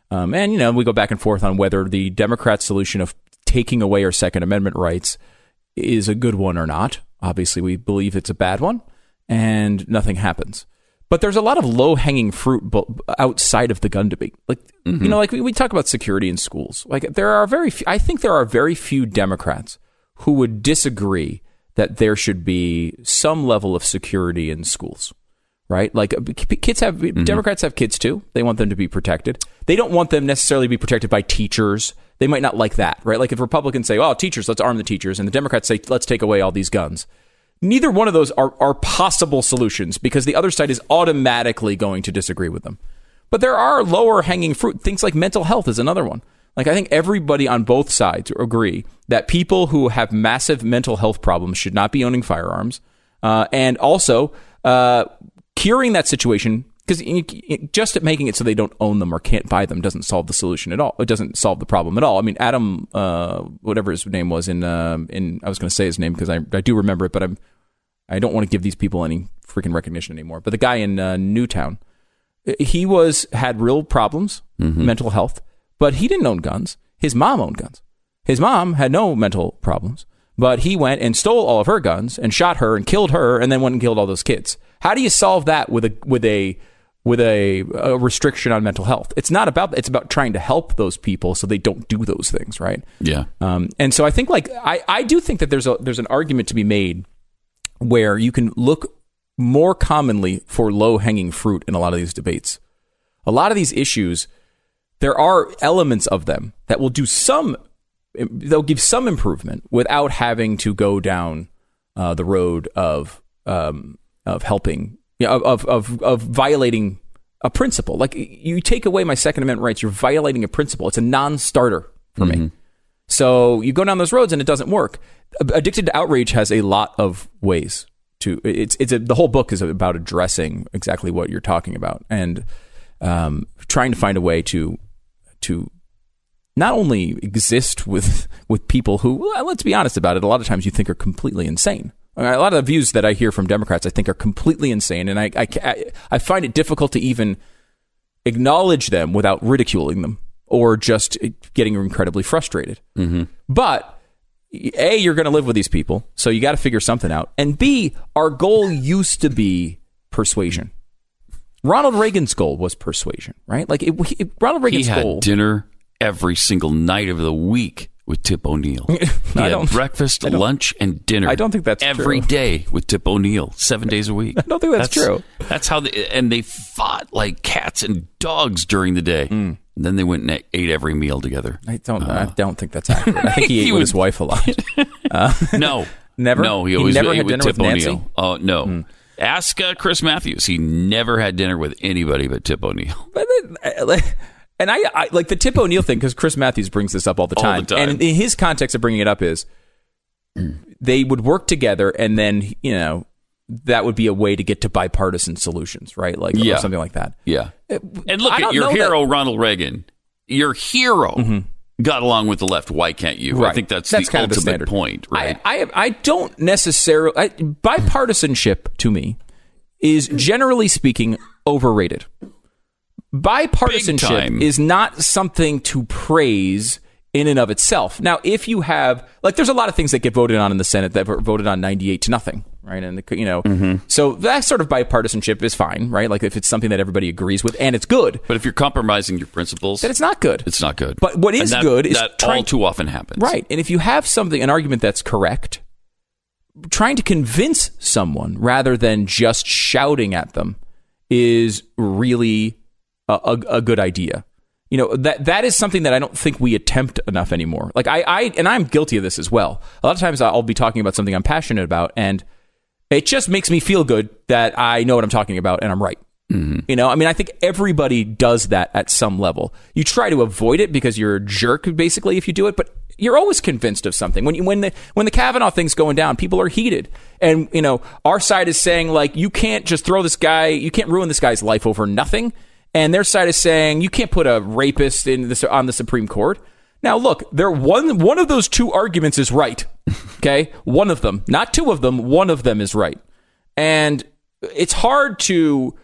[SPEAKER 2] And we go back and forth on whether the Democrat solution of taking away our Second Amendment rights is a good one or not. Obviously, we believe it's a bad one, and nothing happens. But there's a lot of low-hanging fruit outside of the gun debate. Like, you know, like we talk about security in schools. Like, I think there are very few Democrats who would disagree that there should be some level of security in schools, right? Like, Democrats have kids too. They want them to be protected. They don't want them necessarily to be protected by teachers. They might not like that, right? Like, if Republicans say, "Oh, teachers, let's arm the teachers," and the Democrats say, "Let's take away all these guns." Neither one of those are possible solutions because the other side is automatically going to disagree with them. But there are lower hanging fruit. Things like mental health is another one. Like, I think everybody on both sides agree that people who have massive mental health problems should not be owning firearms. And also curing that situation, because just making it so they don't own them or can't buy them doesn't solve the solution at all. It doesn't solve the problem at all. I mean, Adam, whatever his name was I was going to say his name because I do remember it, but I don't want to give these people any freaking recognition anymore. But the guy in Newtown, he had real problems, mental health, but he didn't own guns. His mom owned guns. His mom had no mental problems, but he went and stole all of her guns and shot her and killed her and then went and killed all those kids. How do you solve that with a restriction on mental health? It's not about. It's about trying to help those people so they don't do those things, right?
[SPEAKER 3] Yeah.
[SPEAKER 2] And so I think, like, I do think that there's an argument to be made where you can look more commonly for low-hanging fruit in a lot of these debates. A lot of these issues, there are elements of them that will do they'll give some improvement without having to go down the road of helping, of violating a principle. Like, you take away my Second Amendment rights, you're violating a principle. It's a non-starter for me. So you go down those roads and it doesn't work. Addicted to Outrage has a lot of ways to. The whole book is about addressing exactly what you're talking about and trying to find a way to not only exist with people who, let's be honest about it, a lot of times you think are completely insane. A lot of the views that I hear from Democrats I think are completely insane, and I find it difficult to even acknowledge them without ridiculing them or just getting incredibly frustrated. But A, you're going to live with these people, so you got to figure something out. And B, our goal used to be persuasion. Ronald Reagan's goal was persuasion, right? Like, Ronald Reagan's goal...
[SPEAKER 3] He had dinner every single night of the week with Tip O'Neill. He had breakfast, lunch, and dinner.
[SPEAKER 2] I don't think that's
[SPEAKER 3] every
[SPEAKER 2] true.
[SPEAKER 3] day with Tip O'Neill, 7 days a week.
[SPEAKER 2] I don't think that's true.
[SPEAKER 3] That's how and they fought like cats and dogs during the day. And then they went and ate every meal together.
[SPEAKER 2] I don't think that's accurate. I think he ate with his wife a lot.
[SPEAKER 3] No.
[SPEAKER 2] Never?
[SPEAKER 3] No, he always
[SPEAKER 2] never
[SPEAKER 3] ate
[SPEAKER 2] had
[SPEAKER 3] with
[SPEAKER 2] dinner
[SPEAKER 3] Tip
[SPEAKER 2] with Nancy?
[SPEAKER 3] O'Neill. Oh, no. Ask Chris Matthews. He never had dinner with anybody but Tip O'Neill.
[SPEAKER 2] And I like the Tip O'Neill thing because Chris Matthews brings this up all the time.
[SPEAKER 3] All the time.
[SPEAKER 2] And in his context of bringing it up is they would work together and then, that would be a way to get to bipartisan solutions, right? Like, or something like that.
[SPEAKER 3] Yeah. And look at your hero, Ronald Reagan. Your hero got along with the left. Why can't you?
[SPEAKER 2] Right.
[SPEAKER 3] I think that's
[SPEAKER 2] kind
[SPEAKER 3] the
[SPEAKER 2] of the
[SPEAKER 3] ultimate
[SPEAKER 2] standard
[SPEAKER 3] point, right?
[SPEAKER 2] I don't necessarily... bipartisanship, to me, is generally speaking overrated. Bipartisanship is not something to praise in and of itself. Now, if you have... Like, there's a lot of things that get voted on in the Senate that were voted on 98-0, right? And, so that sort of bipartisanship is fine, right? Like, if it's something that everybody agrees with and it's good.
[SPEAKER 3] But if you're compromising your principles...
[SPEAKER 2] then it's not good.
[SPEAKER 3] It's not good.
[SPEAKER 2] But what is good is...
[SPEAKER 3] That all too often happens.
[SPEAKER 2] Right. And if you have an argument that's correct, trying to convince someone rather than just shouting at them is really a good idea. That is something that I don't think we attempt enough anymore. Like, and I'm guilty of this as well. A lot of times I'll be talking about something I'm passionate about, and it just makes me feel good that I know what I'm talking about and I'm right. I think everybody does that at some level. You try to avoid it because you're a jerk, basically, if you do it, but you're always convinced of something. When the Kavanaugh thing's going down, people are heated. And, our side is saying, like, you can't just you can't ruin this guy's life over nothing. And their side is saying, you can't put a rapist on the Supreme Court. Now, look, one of those two arguments is right. Okay? One of them. Not two of them. One of them is right. And it's hard to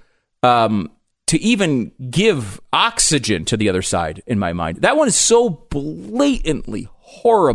[SPEAKER 2] even give oxygen to the other side, in my mind. That one is so blatantly horrible.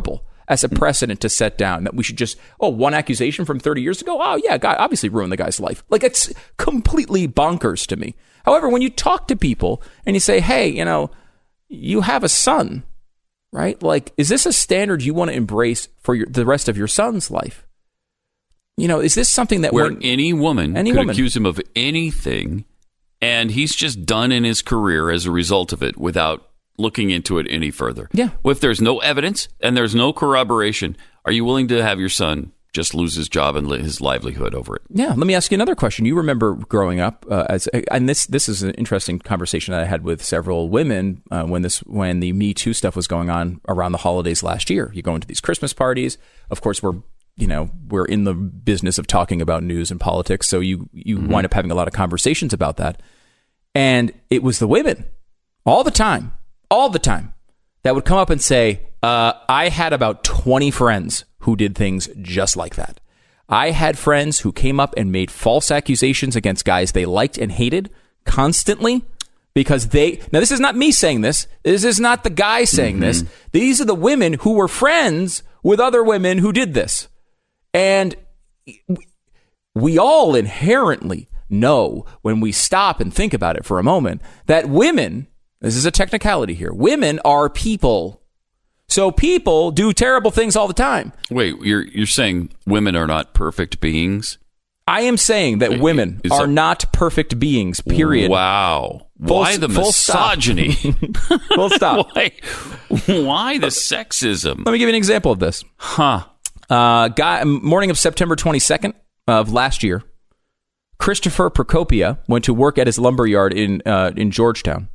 [SPEAKER 2] as a precedent to set down that we should just, one accusation from 30 years ago? Oh, yeah, God obviously ruined the guy's life. Like, it's completely bonkers to me. However, when you talk to people and you say, hey, you have a son, right? Like, is this a standard you want to embrace for the rest of your son's life? Is this something that
[SPEAKER 3] where any woman could accuse him of anything, and he's just done in his career as a result of it without looking into it any further?
[SPEAKER 2] Yeah.
[SPEAKER 3] If there's no evidence and there's no corroboration, are you willing to have your son just lose his job and his livelihood over it?
[SPEAKER 2] Yeah. Let me ask you another question. You remember growing up and this is an interesting conversation that I had with several women when the Me Too stuff was going on around the holidays last year. You go into these Christmas parties. Of course, we're in the business of talking about news and politics, so you wind up having a lot of conversations about that. And it was the women all the time that would come up and say, I had about 20 friends who did things just like that. I had friends who came up and made false accusations against guys they liked and hated constantly because now this is not me saying this. This is not the guy saying this. These are the women who were friends with other women who did this. And we all inherently know, when we stop and think about it for a moment, that women, this is a technicality here, women are people. So people do terrible things all the time.
[SPEAKER 3] Wait, you're saying women are not perfect beings?
[SPEAKER 2] I am saying that women are not perfect beings, period.
[SPEAKER 3] Wow. Why the misogyny?
[SPEAKER 2] Full stop.
[SPEAKER 3] Why the sexism?
[SPEAKER 2] Let me give you an example of this. Morning of September 22nd of last year, Christopher Procopia went to work at his lumber yard in Georgetown.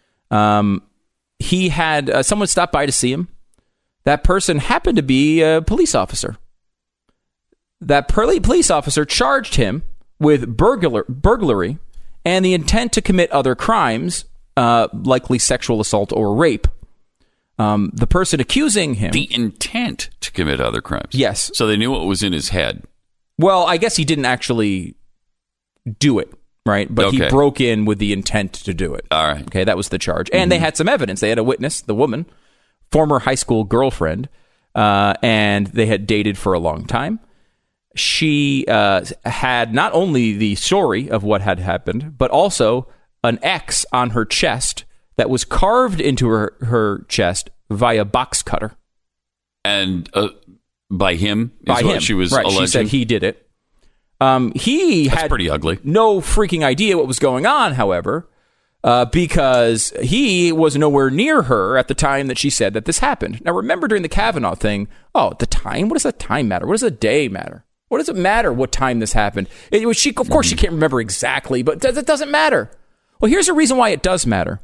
[SPEAKER 2] He had someone stop by to see him. That person happened to be a police officer. That police officer charged him with burglary and the intent to commit other crimes, likely sexual assault or rape. The person accusing him...
[SPEAKER 3] The intent to commit other crimes?
[SPEAKER 2] Yes.
[SPEAKER 3] So they knew what was in his head?
[SPEAKER 2] Well, I guess he didn't actually do it, right? But he broke in with the intent to do it.
[SPEAKER 3] All right.
[SPEAKER 2] Okay, that was the charge. And they had some evidence. They had a witness, the woman, former high school girlfriend, and they had dated for a long time. She had not only the story of what had happened, but also an X on her chest that was carved into her chest via box cutter.
[SPEAKER 3] And by him?
[SPEAKER 2] By him.
[SPEAKER 3] She was
[SPEAKER 2] right.
[SPEAKER 3] alleging?
[SPEAKER 2] She said he did it. That's
[SPEAKER 3] had pretty ugly.
[SPEAKER 2] No freaking idea what was going on, however, because he was nowhere near her at the time that she said that this happened. Now, remember during the Kavanaugh thing, the time? What does the time matter? What does the day matter? What does it matter what time this happened? Of course, she can't remember exactly, but that doesn't matter. Well, here's a reason why it does matter.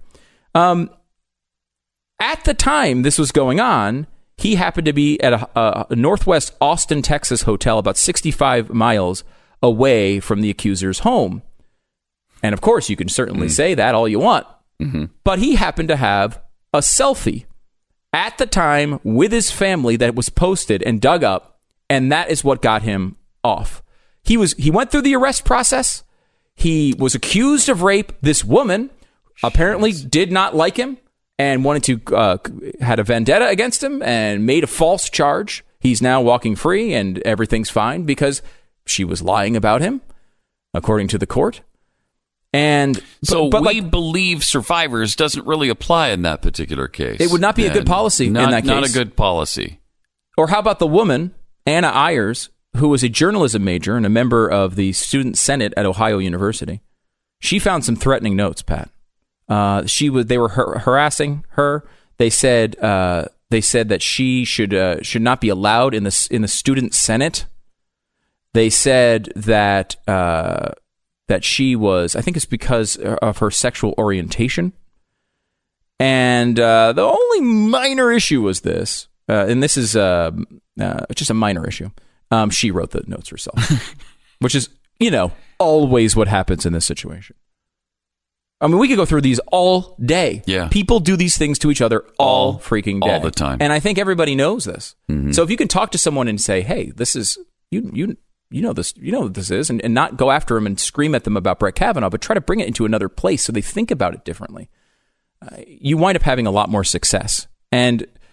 [SPEAKER 2] At the time this was going on, he happened to be at a Northwest Austin, Texas hotel about 65 miles away from the accuser's home. And of course, you can certainly say that all you want. But he happened to have a selfie at the time with his family that was posted and dug up. And that is what got him off. He went through the arrest process. He was accused of rape. This woman apparently did not like him and wanted to had a vendetta against him and made a false charge. He's now walking free and everything's fine because she was lying about him, according to the court. And
[SPEAKER 3] but we believe survivors doesn't really apply in that particular case.
[SPEAKER 2] It would not be a good policy in that case.
[SPEAKER 3] Not a good policy.
[SPEAKER 2] Or how about the woman, Anna Ayers, who was a journalism major and a member of the Student Senate at Ohio University? She found some threatening notes, Pat. They were harassing her. They said that she should not be allowed in the Student Senate. They said that she was, I think it's because of her sexual orientation. And the only minor issue was this, and this is just a minor issue. She wrote the notes herself, which is, always what happens in this situation. I mean, we could go through these all day.
[SPEAKER 3] Yeah.
[SPEAKER 2] People do these things to each other all freaking day.
[SPEAKER 3] All the time.
[SPEAKER 2] And I think everybody knows this. So if you can talk to someone and say, hey, this is, you know what this is, and not go after them and scream at them about Brett Kavanaugh, but try to bring it into another place so they think about it differently, you wind up having a lot more success. And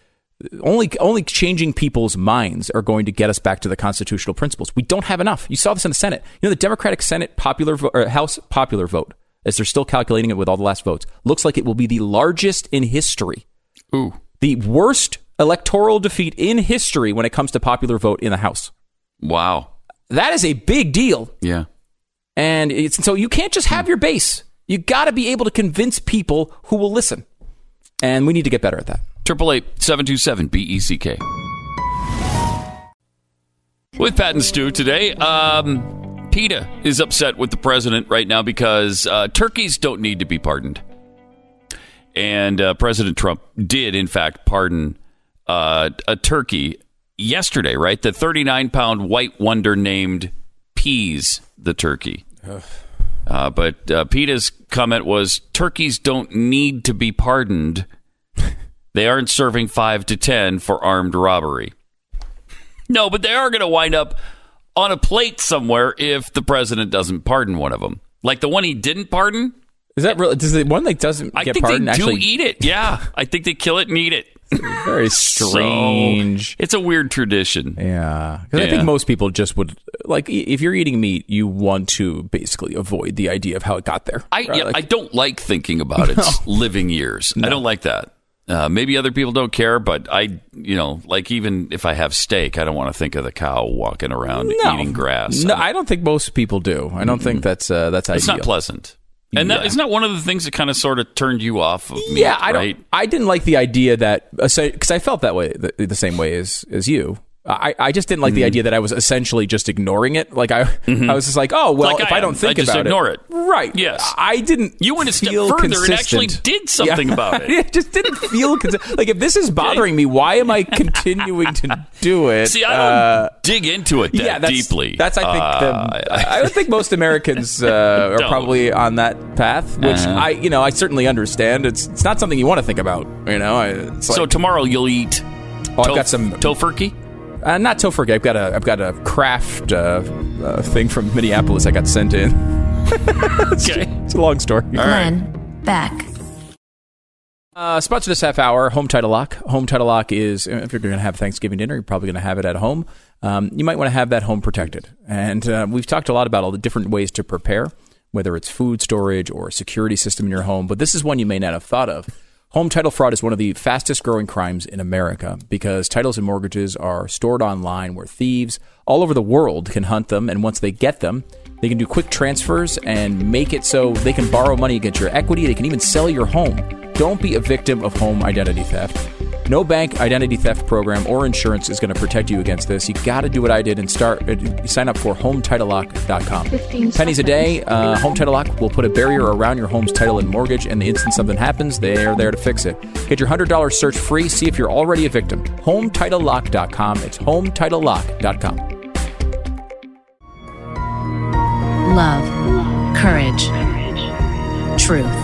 [SPEAKER 2] only changing people's minds are going to get us back to the constitutional principles. We don't have enough. You saw this in the Senate. The Democratic Senate House popular vote, as they're still calculating it with all the last votes, looks like it will be the largest in history.
[SPEAKER 3] Ooh.
[SPEAKER 2] The worst electoral defeat in history when it comes to popular vote in the House.
[SPEAKER 3] Wow.
[SPEAKER 2] That is a big deal.
[SPEAKER 3] Yeah.
[SPEAKER 2] And so you can't just have your base. You got to be able to convince people who will listen. And we need to get better at that.
[SPEAKER 3] 888-727-BECK. With Pat and Stu today, PETA is upset with the president right now because turkeys don't need to be pardoned. And President Trump did, in fact, pardon a turkey yesterday, right? The 39-pound white wonder named Peas the turkey. But PETA's comment was, turkeys don't need to be pardoned. They aren't serving 5 to 10 for armed robbery. No, but they are going to wind up on a plate somewhere if the president doesn't pardon one of them. Like the one he didn't pardon.
[SPEAKER 2] Is that really? Does the one that doesn't get pardoned
[SPEAKER 3] I think they
[SPEAKER 2] actually
[SPEAKER 3] do eat it. Yeah, I think they kill it and eat it.
[SPEAKER 2] Very strange.
[SPEAKER 3] So, it's a weird tradition.
[SPEAKER 2] Yeah. Because I think most people just would, like, if you're eating meat, you want to basically avoid the idea of how it got there.
[SPEAKER 3] I don't like thinking about its living years. No. I don't like that. Maybe other people don't care, but like even if I have steak, I don't want to think of the cow walking around eating grass.
[SPEAKER 2] No, I don't think most people do. I don't think that's ideal.
[SPEAKER 3] It's not pleasant. And isn't that one of the things that kind of sort of turned you off of meat, right?
[SPEAKER 2] I didn't like the idea that, because I felt that way, the same way as you. I just didn't like the idea that I was essentially just ignoring it. Like I was just like, oh well, like if I don't think about it,
[SPEAKER 3] ignore it.
[SPEAKER 2] Right?
[SPEAKER 3] Yes.
[SPEAKER 2] I didn't.
[SPEAKER 3] You went a step further and actually did something about it.
[SPEAKER 2] I just didn't feel like if this is bothering me, why am I continuing to do it?
[SPEAKER 3] See, I don't dig into it that deeply.
[SPEAKER 2] That's I think I would think most Americans are probably on that path, which I certainly understand. It's not something you want to think about.
[SPEAKER 3] So tomorrow you'll eat.
[SPEAKER 2] I've got some
[SPEAKER 3] tofurkey.
[SPEAKER 2] Not tofurkey. I've got a craft thing from Minneapolis I got sent in. It's a long story.
[SPEAKER 4] Glenn Beck.
[SPEAKER 2] Sponsor this half hour, Home Title Lock. Home Title Lock is, if you're going to have Thanksgiving dinner, you're probably going to have it at home. You might want to have that home protected. And we've talked a lot about all the different ways to prepare, whether it's food storage or a security system in your home. But this is one you may not have thought of. Home title fraud is one of the fastest growing crimes in America because titles and mortgages are stored online where thieves all over the world can hunt them. And once they get them, they can do quick transfers and make it so they can borrow money against your equity. They can even sell your home. Don't be a victim of home identity theft. No bank identity theft program or insurance is going to protect you against this. You got to do what I did and sign up for HomeTitleLock.com. Pennies a day. Home Title Lock will put a barrier around your home's title and mortgage, and the instant something happens, they are there to fix it. Get your $100 search free. See if you're already a victim. HomeTitleLock.com. It's HomeTitleLock.com.
[SPEAKER 4] Love, courage, truth.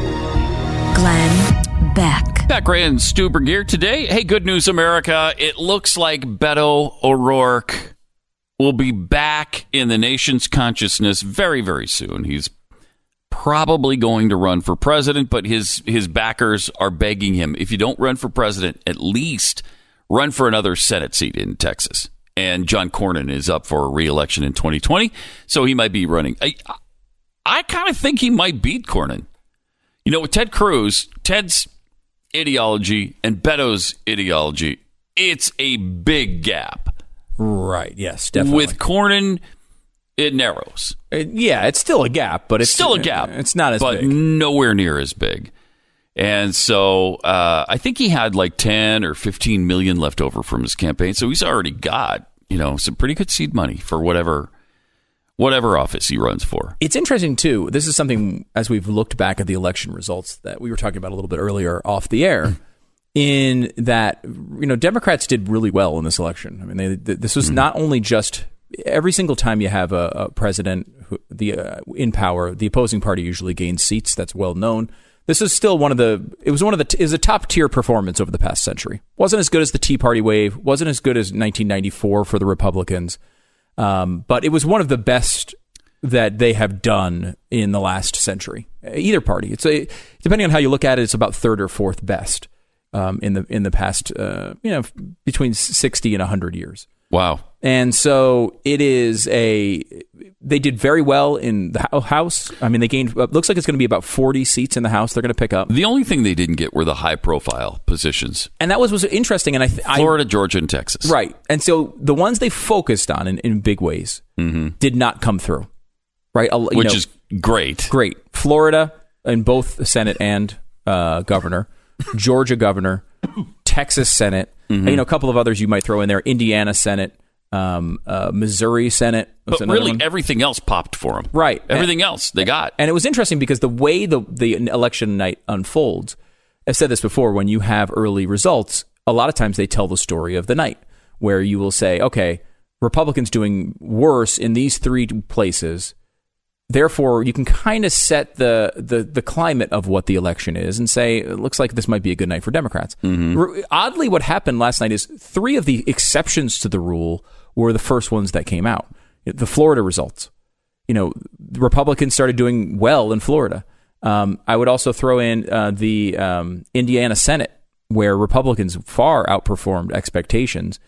[SPEAKER 4] Glenn Beck.
[SPEAKER 3] Beck Ray and Stu Burgier today. Hey, good news, America. It looks like Beto O'Rourke will be back in the nation's consciousness very, very soon. He's probably going to run for president, but his backers are begging him, if you don't run for president, at least run for another Senate seat in Texas. And John Cornyn is up for re-election in 2020, so he might be running. I kind of think he might beat Cornyn. With Ted Cruz, Ted's ideology and Beto's ideology, it's a big gap.
[SPEAKER 2] Right, yes, definitely.
[SPEAKER 3] With Cornyn, it narrows.
[SPEAKER 2] It's still a gap, but it's
[SPEAKER 3] still a gap.
[SPEAKER 2] It's not as big.
[SPEAKER 3] But nowhere near as big. And so I think he had like 10 or 15 million left over from his campaign. So he's already got, some pretty good seed money for whatever office he runs for.
[SPEAKER 2] It's interesting, too. This is something, as we've looked back at the election results that we were talking about a little bit earlier off the air, in that, Democrats did really well in this election. I mean, this was not only just every single time you have a president in power, the opposing party usually gains seats. That's well known. This is still is a top tier performance over the past century. Wasn't as good as the Tea Party wave. Wasn't as good as 1994 for the Republicans. But it was one of the best that they have done in the last century. Either party. Depending on how you look at it, it's about third or fourth best in the past, between 60 and 100 years.
[SPEAKER 3] Wow.
[SPEAKER 2] And so they did very well in the House. I mean, they gained, looks like it's going to be about 40 seats in the House they're going to pick up.
[SPEAKER 3] The only thing they didn't get were the high-profile positions.
[SPEAKER 2] And that was interesting. And
[SPEAKER 3] Florida, Georgia, and Texas.
[SPEAKER 2] Right. And so the ones they focused on in big ways did not come through. Right.
[SPEAKER 3] Which is great.
[SPEAKER 2] Great. Florida in both the Senate and governor. Georgia governor. Texas Senate. A couple of others you might throw in there. Indiana Senate. Missouri Senate.
[SPEAKER 3] But really, everything else popped for them.
[SPEAKER 2] Right.
[SPEAKER 3] Everything else they got.
[SPEAKER 2] And it was interesting because the way the election night unfolds, I've said this before, when you have early results, a lot of times they tell the story of the night, where you will say, okay, Republicans doing worse in these 3 places. Therefore, you can kind of set the climate of what the election is and say, it looks like this might be a good night for Democrats. Oddly, what happened last night is 3 of the exceptions to the rule were the first ones that came out. The Florida results. The Republicans started doing well in Florida. I would also throw in the Indiana Senate, where Republicans far outperformed expectations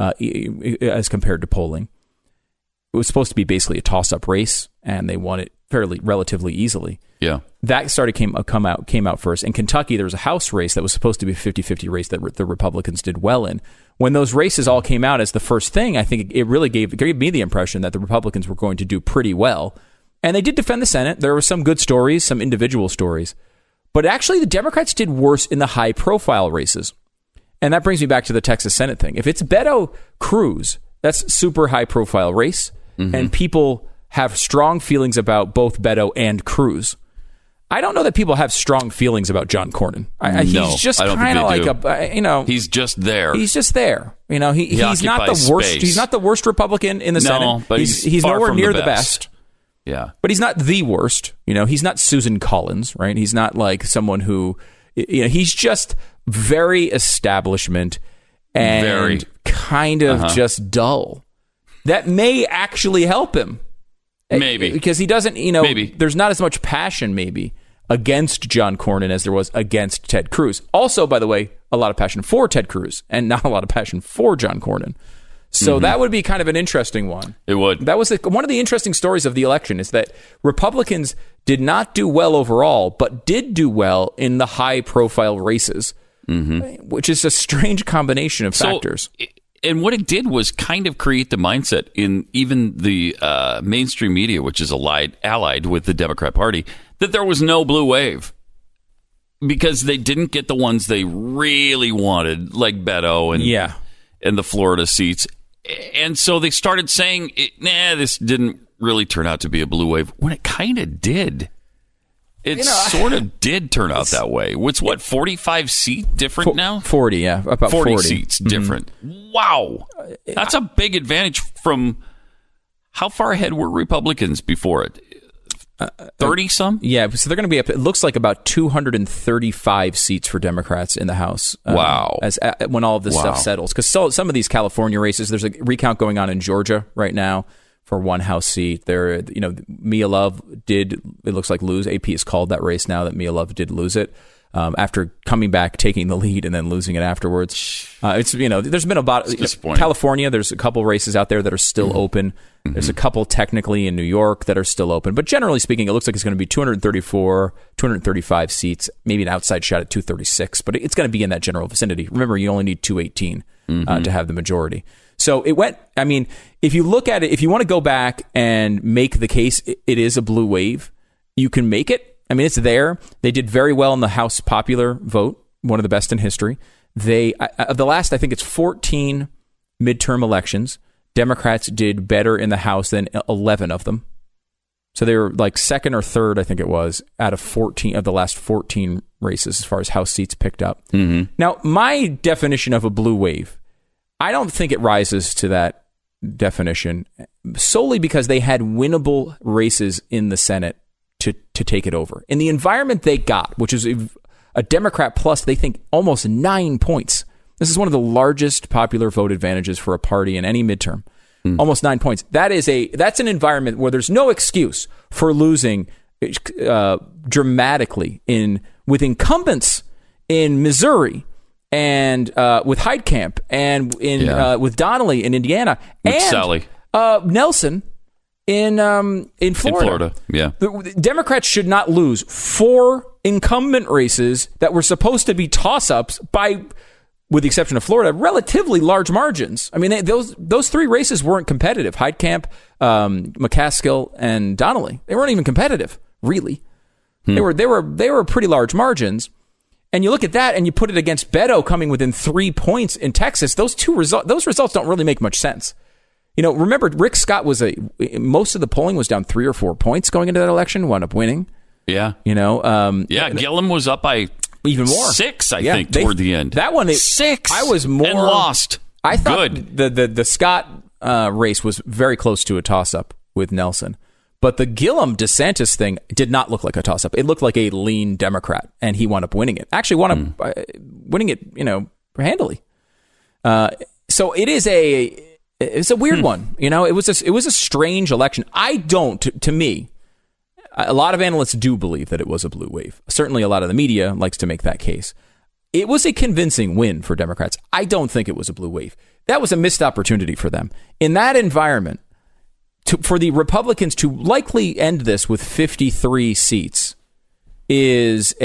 [SPEAKER 2] as compared to polling. It was supposed to be basically a toss-up race, and they won it relatively easily.
[SPEAKER 3] Yeah,
[SPEAKER 2] that came out first. In Kentucky, there was a House race that was supposed to be a 50-50 race that the Republicans did well in. When those races all came out as the first thing, I think it really gave me the impression that the Republicans were going to do pretty well, and they did defend the Senate. There were some good stories, some individual stories, but actually the Democrats did worse in the high-profile races, and that brings me back to the Texas Senate thing. If it's Beto Cruz, that's super high-profile race. And people have strong feelings about both Beto and Cruz. I don't know that people have strong feelings about John Cornyn. He's just kind of like
[SPEAKER 3] he's just there.
[SPEAKER 2] He's just there. He's not the worst.
[SPEAKER 3] Space.
[SPEAKER 2] He's not the worst Republican in the Senate.
[SPEAKER 3] But
[SPEAKER 2] he's nowhere near the best.
[SPEAKER 3] Yeah,
[SPEAKER 2] but he's not the worst. He's not Susan Collins, right? He's not like someone who, he's just very establishment and kind of just dull. That may actually help him.
[SPEAKER 3] Maybe.
[SPEAKER 2] Because he doesn't,
[SPEAKER 3] maybe.
[SPEAKER 2] There's not as much passion, maybe, against John Cornyn as there was against Ted Cruz. Also, by the way, a lot of passion for Ted Cruz and not a lot of passion for John Cornyn. So that would be kind of an interesting one.
[SPEAKER 3] It would.
[SPEAKER 2] That was one of the interesting stories of the election is that Republicans did not do well overall, but did do well in the high-profile races, which is a strange combination of factors.
[SPEAKER 3] And what it did was kind of create the mindset in even the mainstream media, which is allied with the Democrat Party, that there was no blue wave because they didn't get the ones they really wanted, like Beto and the Florida seats. And so they started saying, this didn't really turn out to be a blue wave, when it kind of did. It sort of did turn out that way. What's 45 seat different now?
[SPEAKER 2] 40, yeah. About
[SPEAKER 3] 40 seats different. Wow. That's a big advantage from how far ahead were Republicans before it? 30-some?
[SPEAKER 2] Yeah, so they're going to be up, it looks like about 235 seats for Democrats in the House.
[SPEAKER 3] Wow.
[SPEAKER 2] When all of this stuff settles. Because some of these California races, there's a recount going on in Georgia right now for one House seat. There, Mia Love did, it looks like, lose. AP has called that race now that Mia Love did lose it after coming back, taking the lead, and then losing it afterwards. It's there's been about California. There's a couple races out there that are still open. There's a couple technically in New York that are still open. But generally speaking, it looks like it's going to be 235 seats, maybe an outside shot at 236. But it's going to be in that general vicinity. Remember, you only need 218 to have the majority. So it went, if you look at it, if you want to go back and make the case, it is a blue wave, you can make it. It's there. They did very well in the House popular vote, one of the best in history. Of the last, I think it's 14 midterm elections, Democrats did better in the House than 11 of them. So they were like second or third, I think it was, out of 14 of the last 14 races as far as House seats picked up. Now, my definition of a blue wave, I don't think it rises to that definition solely because they had winnable races in the Senate to take it over. In the environment they got, which is a Democrat plus, they think almost 9 points. This is one of the largest popular vote advantages for a party in any midterm. Almost 9 points. That's an environment where there's no excuse for losing dramatically with incumbents in Missouri and with Heitkamp, and with Donnelly in Indiana,
[SPEAKER 3] with
[SPEAKER 2] and
[SPEAKER 3] Sally.
[SPEAKER 2] Nelson in Florida.
[SPEAKER 3] In Florida, yeah.
[SPEAKER 2] The Democrats should not lose 4 incumbent races that were supposed to be toss-ups by, with the exception of Florida, relatively large margins. I mean, those 3 races weren't competitive. Heitkamp, McCaskill, and Donnelly. They weren't even competitive, really. They were pretty large margins. And you look at that and you put it against Beto coming within 3 points in Texas. Those results don't really make much sense. Remember, Rick Scott most of the polling was down 3 or 4 points going into that election, wound up winning.
[SPEAKER 3] Yeah. Gillum was up by
[SPEAKER 2] even more.
[SPEAKER 3] 6, I think, toward the end.
[SPEAKER 2] That one,
[SPEAKER 3] 6.
[SPEAKER 2] I was more
[SPEAKER 3] and lost.
[SPEAKER 2] I thought the Scott race was very close to a toss-up with Nelson. But the Gillum-DeSantis thing did not look like a toss-up. It looked like a lean Democrat, and he wound up winning it. Actually wound up winning it, handily. So it's a weird one. It was a strange election. To me, a lot of analysts do believe that it was a blue wave. Certainly a lot of the media likes to make that case. It was a convincing win for Democrats. I don't think it was a blue wave. That was a missed opportunity for them. In that environment, for the Republicans to likely end this with 53 seats is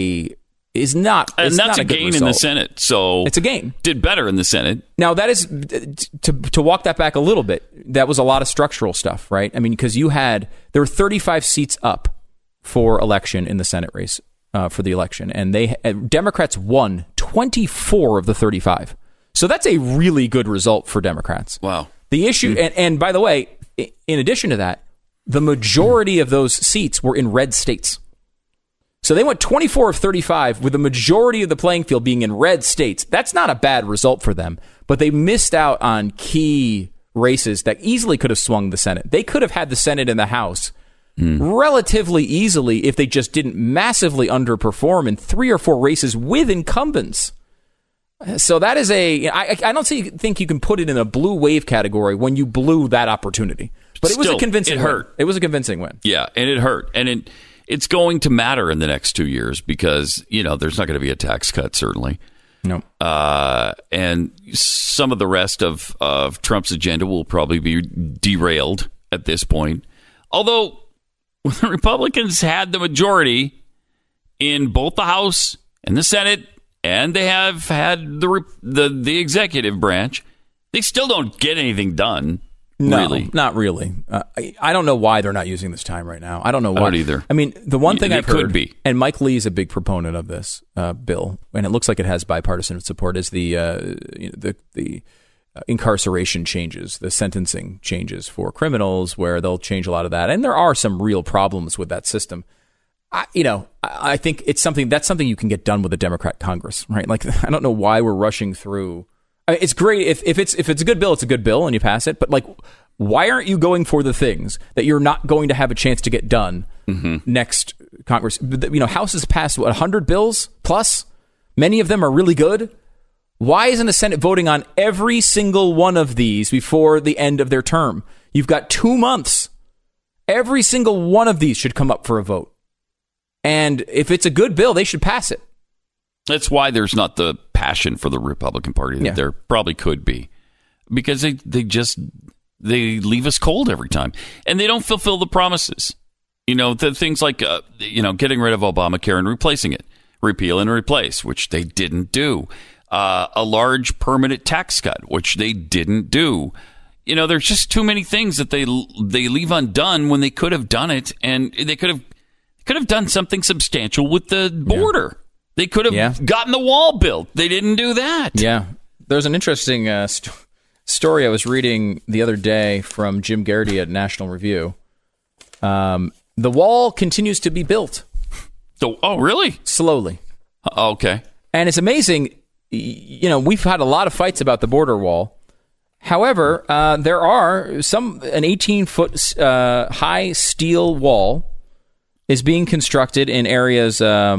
[SPEAKER 2] not
[SPEAKER 3] a gain
[SPEAKER 2] result
[SPEAKER 3] in the Senate. So
[SPEAKER 2] it's a gain.
[SPEAKER 3] Did better in the Senate.
[SPEAKER 2] Now that is to walk that back a little bit. That was a lot of structural stuff, right? I mean, because there were 35 seats up for election in the Senate race for the election, and Democrats won 24 of the 35. So that's a really good result for Democrats.
[SPEAKER 3] Wow.
[SPEAKER 2] The issue, and by the way, in addition to that, the majority of those seats were in red states. So they went 24 of 35 with the majority of the playing field being in red states. That's not a bad result for them, but they missed out on key races that easily could have swung the Senate. They could have had the Senate and the House relatively easily if they just didn't massively underperform in 3 or 4 races with incumbents. So that is I don't think you can put it in a blue wave category when you blew that opportunity. But it was a convincing win.
[SPEAKER 3] Hurt.
[SPEAKER 2] It was a convincing win.
[SPEAKER 3] Yeah, and it hurt. And it's going to matter in the next 2 years because, there's not going to be a tax cut, certainly.
[SPEAKER 2] No.
[SPEAKER 3] And some of the rest of Trump's agenda will probably be derailed at this point. Although the Republicans had the majority in both the House and the Senate, and they have had the executive branch, they still don't get anything done.
[SPEAKER 2] No,
[SPEAKER 3] really.
[SPEAKER 2] Not really. I don't know why they're not using this time right now. I don't know why.
[SPEAKER 3] I don't either.
[SPEAKER 2] I mean, the one thing I've heard,
[SPEAKER 3] could be.
[SPEAKER 2] And Mike Lee is a big proponent of this bill, and it looks like it has bipartisan support, is the incarceration changes, the sentencing changes for criminals, where they'll change a lot of that. And there are some real problems with that system. I think it's something you can get done with a Democrat Congress, right? Like, I don't know why we're rushing through. I mean, it's great if it's a good bill, it's a good bill, and you pass it. But like, why aren't you going for the things that you're not going to have a chance to get done next Congress? House has passed 100 bills plus. Many of them are really good. Why isn't the Senate voting on every single one of these before the end of their term? You've got 2 months. Every single one of these should come up for a vote. And if it's a good bill, they should pass it.
[SPEAKER 3] That's why there's not the passion for the Republican Party that there probably could be. Because they leave us cold every time. And they don't fulfill the promises. The things like, getting rid of Obamacare and replacing it. Repeal and replace, which they didn't do. A large permanent tax cut, which they didn't do. There's just too many things that they leave undone when they could have done it. And they could have done something substantial with the border. They could have gotten the wall built. They didn't do that.
[SPEAKER 2] Yeah. There's an interesting story I was reading the other day from Jim Garrity at National Review. The wall continues to be built.
[SPEAKER 3] Oh, really?
[SPEAKER 2] Slowly.
[SPEAKER 3] Okay. And
[SPEAKER 2] it's amazing. We've had a lot of fights about the border wall. However, there are an 18-foot high steel wall is being constructed in areas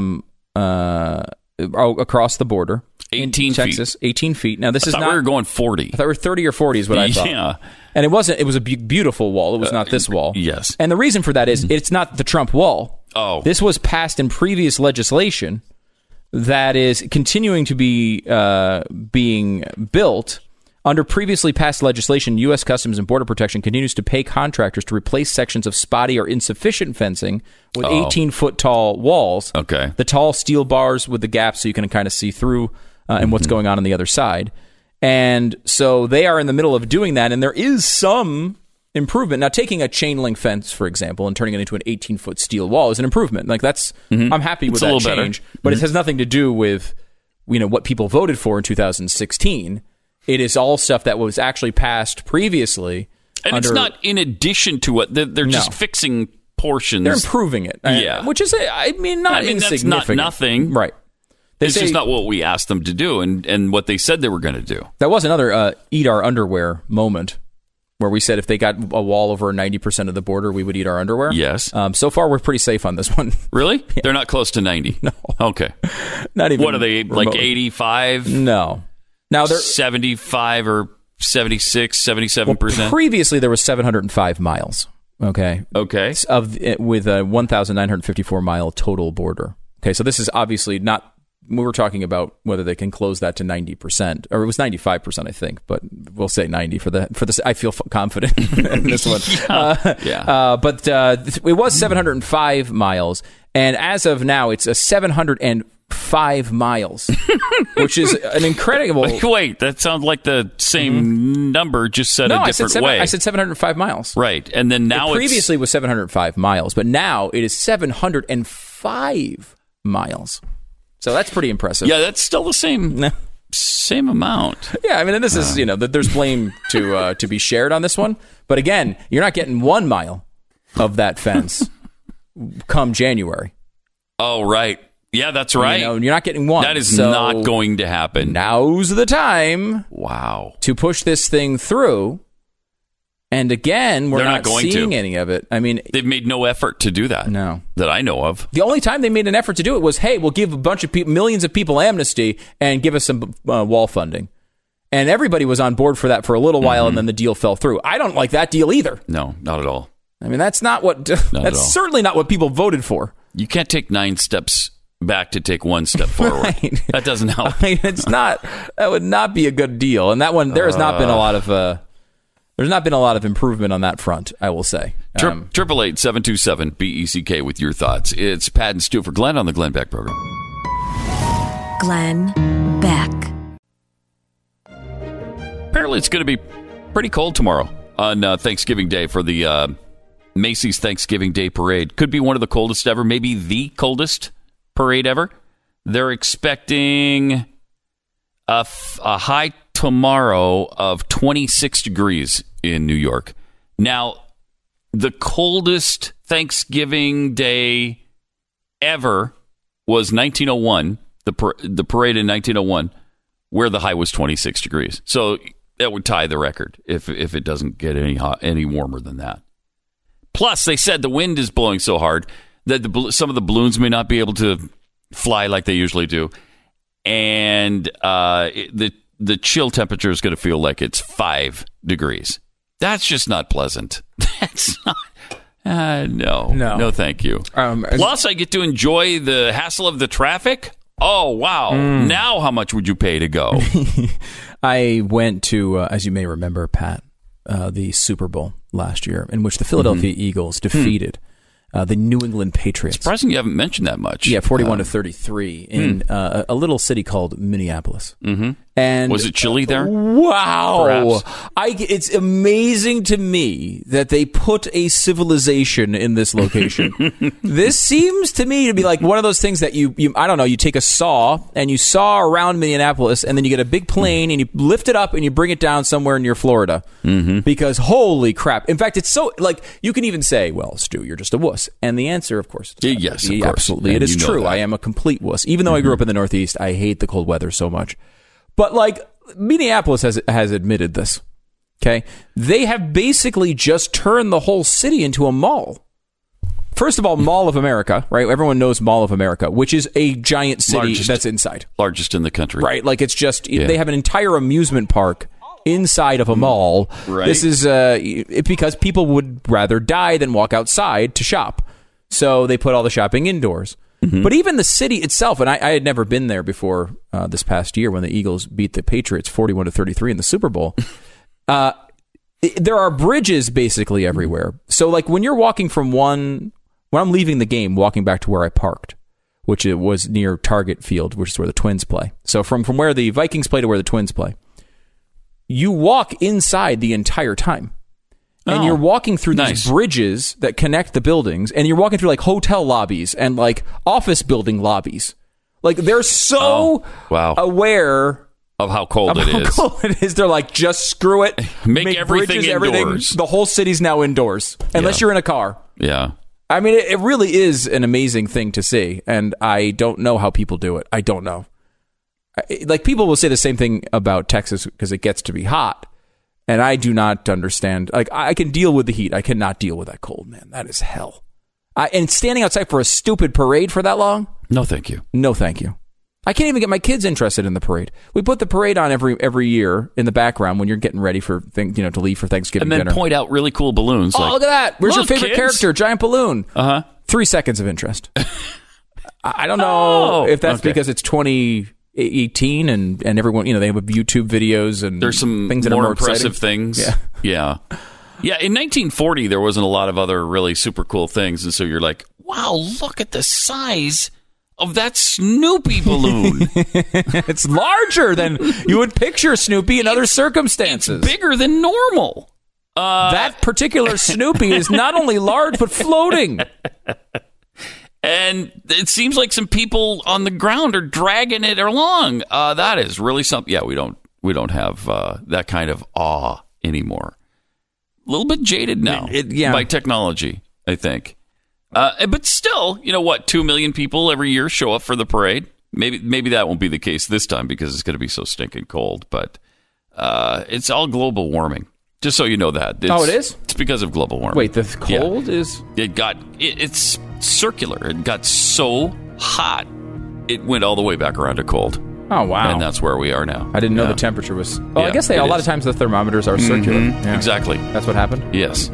[SPEAKER 2] across the border.
[SPEAKER 3] 18
[SPEAKER 2] in Texas,
[SPEAKER 3] feet.
[SPEAKER 2] 18 feet. Now, this is not...
[SPEAKER 3] we were going 40.
[SPEAKER 2] I thought we were 30 or 40 is what I thought.
[SPEAKER 3] Yeah.
[SPEAKER 2] And it wasn't. It was a beautiful wall. It was not this wall.
[SPEAKER 3] Yes.
[SPEAKER 2] And the reason for that is it's not the Trump wall.
[SPEAKER 3] Oh.
[SPEAKER 2] This was passed in previous legislation that is continuing to be being built. Under previously passed legislation, U.S. Customs and Border Protection continues to pay contractors to replace sections of spotty or insufficient fencing with 18-foot tall walls.
[SPEAKER 3] Okay.
[SPEAKER 2] The tall steel bars with the gaps so you can kind of see through and what's going on the other side. And so they are in the middle of doing that, and there is some improvement. Now, taking a chain link fence, for example, and turning it into an 18-foot steel wall is an improvement. Like that's, I'm happy with that change, but it has nothing to do with, what people voted for in 2016. It is all stuff that was actually passed previously.
[SPEAKER 3] And it's not in addition to what they're just fixing portions.
[SPEAKER 2] They're improving it. Which is, not insignificant.
[SPEAKER 3] That's not nothing.
[SPEAKER 2] Right.
[SPEAKER 3] It's just not what we asked them to do and what they said they were going to do.
[SPEAKER 2] That was another eat our underwear moment where we said if they got a wall over 90% of the border, we would eat our underwear.
[SPEAKER 3] Yes.
[SPEAKER 2] So far, we're pretty safe on this one.
[SPEAKER 3] Really? Yeah. They're not close to 90?
[SPEAKER 2] No.
[SPEAKER 3] Okay.
[SPEAKER 2] Not even.
[SPEAKER 3] What are they,
[SPEAKER 2] remotely.
[SPEAKER 3] like 85?
[SPEAKER 2] No. Now they're
[SPEAKER 3] 75 or 76, 77%?
[SPEAKER 2] Well, previously, there was 705 miles. Okay. With a 1,954 mile total border. Okay, so this is obviously not. We were talking about whether they can close that to 90%, or it was 95%, I think, but we'll say 90 for this. I feel confident in this one. But it was 705 miles, and as of now, it's a 705 miles, which is an incredible.
[SPEAKER 3] Wait, that sounds like the same number, just said a different way.
[SPEAKER 2] I said 705 miles.
[SPEAKER 3] Right, and then now
[SPEAKER 2] previously was 705 miles, but now it is 705 miles. So that's pretty impressive.
[SPEAKER 3] Yeah, that's still the same amount.
[SPEAKER 2] Yeah, I mean, and this is, that there's blame to be shared on this one. But again, you're not getting 1 mile of that fence come January.
[SPEAKER 3] Oh, right. Yeah, that's right.
[SPEAKER 2] You're not getting one.
[SPEAKER 3] That is not going to happen.
[SPEAKER 2] Now's the time.
[SPEAKER 3] Wow.
[SPEAKER 2] To push this thing through. And again, we're not seeing any of it. I mean,
[SPEAKER 3] they've made no effort to do that.
[SPEAKER 2] No,
[SPEAKER 3] that I know of.
[SPEAKER 2] The only time they made an effort to do it was, hey, we'll give a bunch of people, millions of people, amnesty and give us some wall funding. And everybody was on board for that for a little while, and then the deal fell through. I don't like that deal either.
[SPEAKER 3] No, not at all.
[SPEAKER 2] I mean, that's not what. That's certainly not what people voted for.
[SPEAKER 3] You can't take 9 steps back to take 1 step forward. Right. That doesn't help.
[SPEAKER 2] I mean, it's not. That would not be a good deal. And that one, there has not been a lot of. There's not been a lot of improvement on that front, I will say.
[SPEAKER 3] 888-727-BECK with your thoughts. It's Pat and Stu for Glenn on the Glenn Beck program.
[SPEAKER 4] Glenn Beck.
[SPEAKER 3] Apparently it's going to be pretty cold tomorrow on Thanksgiving Day for the Macy's Thanksgiving Day Parade. Could be one of the coldest ever, maybe the coldest parade ever. They're expecting a high tomorrow of 26 degrees in New York. Now, the coldest Thanksgiving Day ever was 1901, the parade in 1901, where the high was 26 degrees. So that would tie the record if it doesn't get any warmer than that. Plus, they said the wind is blowing so hard that some of the balloons may not be able to fly like they usually do. And the chill temperature is going to feel like it's 5 degrees. That's just not pleasant. That's not. No, thank you. Plus, I get to enjoy the hassle of the traffic. Oh, wow. Now how much would you pay to go?
[SPEAKER 2] I went to, as you may remember, Pat, the Super Bowl last year, in which the Philadelphia Eagles defeated the New England Patriots.
[SPEAKER 3] Surprising you haven't mentioned that much.
[SPEAKER 2] Yeah, 41-33 in a little city called Minneapolis.
[SPEAKER 3] Mm-hmm.
[SPEAKER 2] And
[SPEAKER 3] was it chilly there?
[SPEAKER 2] Wow. It's amazing to me that they put a civilization in this location. This seems to me to be like one of those things that you I don't know, you take a saw and you saw around Minneapolis and then you get a big plane and you lift it up and you bring it down somewhere near Florida. Mm-hmm. Because holy crap. In fact, it's so, like, you can even say, well, Stu, you're just a wuss. And the answer, of course,
[SPEAKER 3] yes, of course.
[SPEAKER 2] Absolutely. And it is true. I am a complete wuss. Even though I grew up in the Northeast, I hate the cold weather so much. But, like, Minneapolis has admitted this, okay? They have basically just turned the whole city into a mall. First of all, Mall of America, right? Everyone knows Mall of America, which is a giant city that's inside.
[SPEAKER 3] Largest in the country.
[SPEAKER 2] Right, like it's just, they have an entire amusement park inside of a mall.
[SPEAKER 3] Right.
[SPEAKER 2] This is because people would rather die than walk outside to shop. So they put all the shopping indoors. But even the city itself, and I had never been there before this past year when the Eagles beat the Patriots 41-33 in the Super Bowl. There are bridges basically everywhere. So like when you're walking when I'm leaving the game, walking back to where I parked, which it was near Target Field, which is where the Twins play. So from where the Vikings play to where the Twins play, you walk inside the entire time. And you're walking through these bridges that connect the buildings, and you're walking through like hotel lobbies and like office building lobbies. Like they're so aware
[SPEAKER 3] of how cold
[SPEAKER 2] it is. They're like, just screw it.
[SPEAKER 3] Make everything
[SPEAKER 2] bridges,
[SPEAKER 3] indoors.
[SPEAKER 2] The whole city's now indoors, unless you're in a car.
[SPEAKER 3] Yeah.
[SPEAKER 2] I mean, it really is an amazing thing to see, and I don't know how people do it. I don't know. Like, people will say the same thing about Texas because it gets to be hot, and I do not understand. Like, I can deal with the heat. I cannot deal with that cold, man. That is hell. And standing outside for a stupid parade for that long?
[SPEAKER 3] No, thank you.
[SPEAKER 2] No, thank you. I can't even get my kids interested in the parade. We put the parade on every year in the background when you're getting ready for to leave for Thanksgiving dinner.
[SPEAKER 3] And then point out really cool balloons.
[SPEAKER 2] Look at that. Where's your favorite character? Giant balloon. 3 seconds of interest. I don't know if that's because it's 2018 and everyone, they have YouTube videos and
[SPEAKER 3] there's some
[SPEAKER 2] things that
[SPEAKER 3] more
[SPEAKER 2] are more
[SPEAKER 3] impressive
[SPEAKER 2] exciting.
[SPEAKER 3] things. Yeah. In 1940, there wasn't a lot of other really super cool things. And so you're like, wow, look at the size of that Snoopy balloon.
[SPEAKER 2] It's larger than you would picture Snoopy in other circumstances.
[SPEAKER 3] It's bigger than normal.
[SPEAKER 2] That particular Snoopy is not only large, but floating.
[SPEAKER 3] And it seems like some people on the ground are dragging it along. That is really something. Yeah, we don't have that kind of awe anymore. A little bit jaded now by technology, I think. But still, 2 million people every year show up for the parade. Maybe that won't be the case this time because it's going to be so stinking cold. But it's all global warming. Just so you know that.
[SPEAKER 2] It is?
[SPEAKER 3] It's because of global warming.
[SPEAKER 2] Wait, the cold is?
[SPEAKER 3] It's circular. It got so hot, it went all the way back around to cold.
[SPEAKER 2] Oh, wow.
[SPEAKER 3] And that's where we are now.
[SPEAKER 2] I didn't know the temperature was... I guess a lot of times the thermometers are circular. Yeah.
[SPEAKER 3] Exactly.
[SPEAKER 2] That's what happened?
[SPEAKER 3] Yes.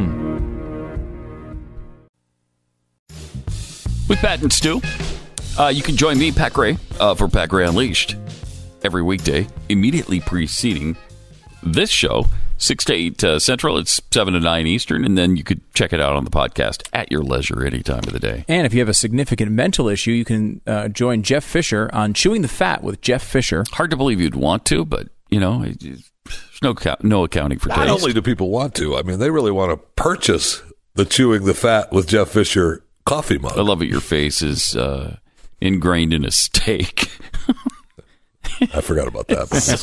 [SPEAKER 3] With Pat and Stu, you can join me, Pat Gray, for Pat Gray Unleashed every weekday, immediately preceding this show, 6 to 8 Central. It's 7 to 9 Eastern, and then you could check it out on the podcast at your leisure any time of the day.
[SPEAKER 2] And if you have a significant mental issue, you can join Jeff Fisher on Chewing the Fat with Jeff Fisher.
[SPEAKER 3] Hard to believe you'd want to, but, there's no accounting for taste.
[SPEAKER 10] Not only do people want to, I mean, they really want to purchase the Chewing the Fat with Jeff Fisher coffee mug.
[SPEAKER 3] I love it. Your face is ingrained in a steak.
[SPEAKER 10] I forgot about that.
[SPEAKER 3] That's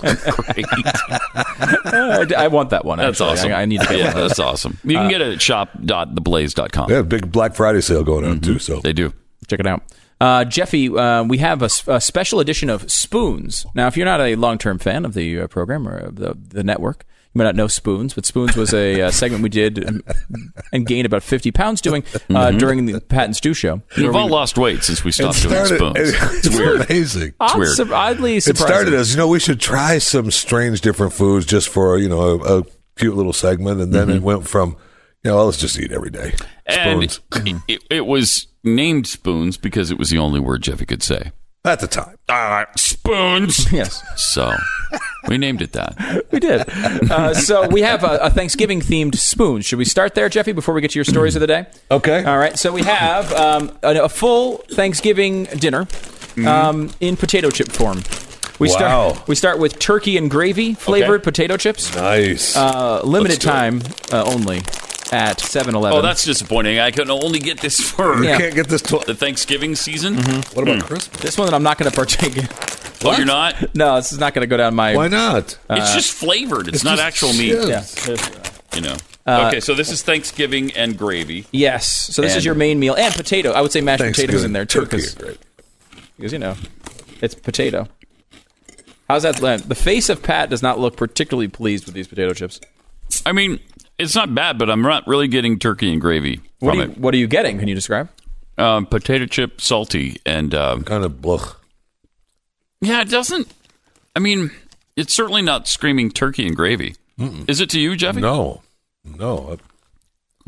[SPEAKER 3] great.
[SPEAKER 2] I want that one.
[SPEAKER 3] That's awesome.
[SPEAKER 2] I need to get one.
[SPEAKER 3] That's awesome. You can get it at shop.theblaze.com.
[SPEAKER 10] They have a big Black Friday sale going on, too. So
[SPEAKER 3] they do.
[SPEAKER 2] Check it out. Jeffy, we have a special edition of Spoons. Now, if you're not a long-term fan of the program or the network, you might not know Spoons, but Spoons was a segment we did and gained about 50 pounds doing during the Pat and Stu show.
[SPEAKER 3] We've all lost weight since we stopped doing Spoons.
[SPEAKER 10] It's weird. Amazing.
[SPEAKER 3] It's weird.
[SPEAKER 2] Oddly surprising.
[SPEAKER 10] It started as, we should try some strange different foods just for, a cute little segment. And then it went from, let's just eat every day. Spoons.
[SPEAKER 3] And it was named Spoons because it was the only word Jeffy could say.
[SPEAKER 10] At the time.
[SPEAKER 3] Spoons.
[SPEAKER 2] Yes.
[SPEAKER 3] So we named it that.
[SPEAKER 2] We did. So we have a Thanksgiving-themed Spoons. Should we start there, Jeffy, before we get to your stories of the day?
[SPEAKER 10] Okay.
[SPEAKER 2] All right. So we have a full Thanksgiving dinner in potato chip form. We start with turkey and gravy flavored potato chips.
[SPEAKER 10] Nice.
[SPEAKER 2] Limited time only at 7-Eleven.
[SPEAKER 3] Oh, that's disappointing. I can only get this for
[SPEAKER 10] You can't get this
[SPEAKER 3] the Thanksgiving season.
[SPEAKER 10] What about Christmas?
[SPEAKER 2] This one that I'm not going to partake in.
[SPEAKER 3] Oh, you're not?
[SPEAKER 2] No, this is not going to go down my...
[SPEAKER 10] Why not?
[SPEAKER 3] It's just flavored. It's not actual meat.
[SPEAKER 2] Yeah.
[SPEAKER 3] Okay, so this is Thanksgiving and gravy.
[SPEAKER 2] Yes. So this is your main meal. And potato. I would say mashed potatoes in there, too.
[SPEAKER 10] Turkey and gravy.
[SPEAKER 2] Because, it's potato. How's that land? The face of Pat does not look particularly pleased with these potato chips.
[SPEAKER 3] I mean, it's not bad, but I'm not really getting turkey and gravy from it.
[SPEAKER 2] What are you getting? Can you describe?
[SPEAKER 3] Potato chip, salty, and...
[SPEAKER 10] kind of blech.
[SPEAKER 3] Yeah, it doesn't... I mean, it's certainly not screaming turkey and gravy. Is it to you, Jeffy?
[SPEAKER 10] No.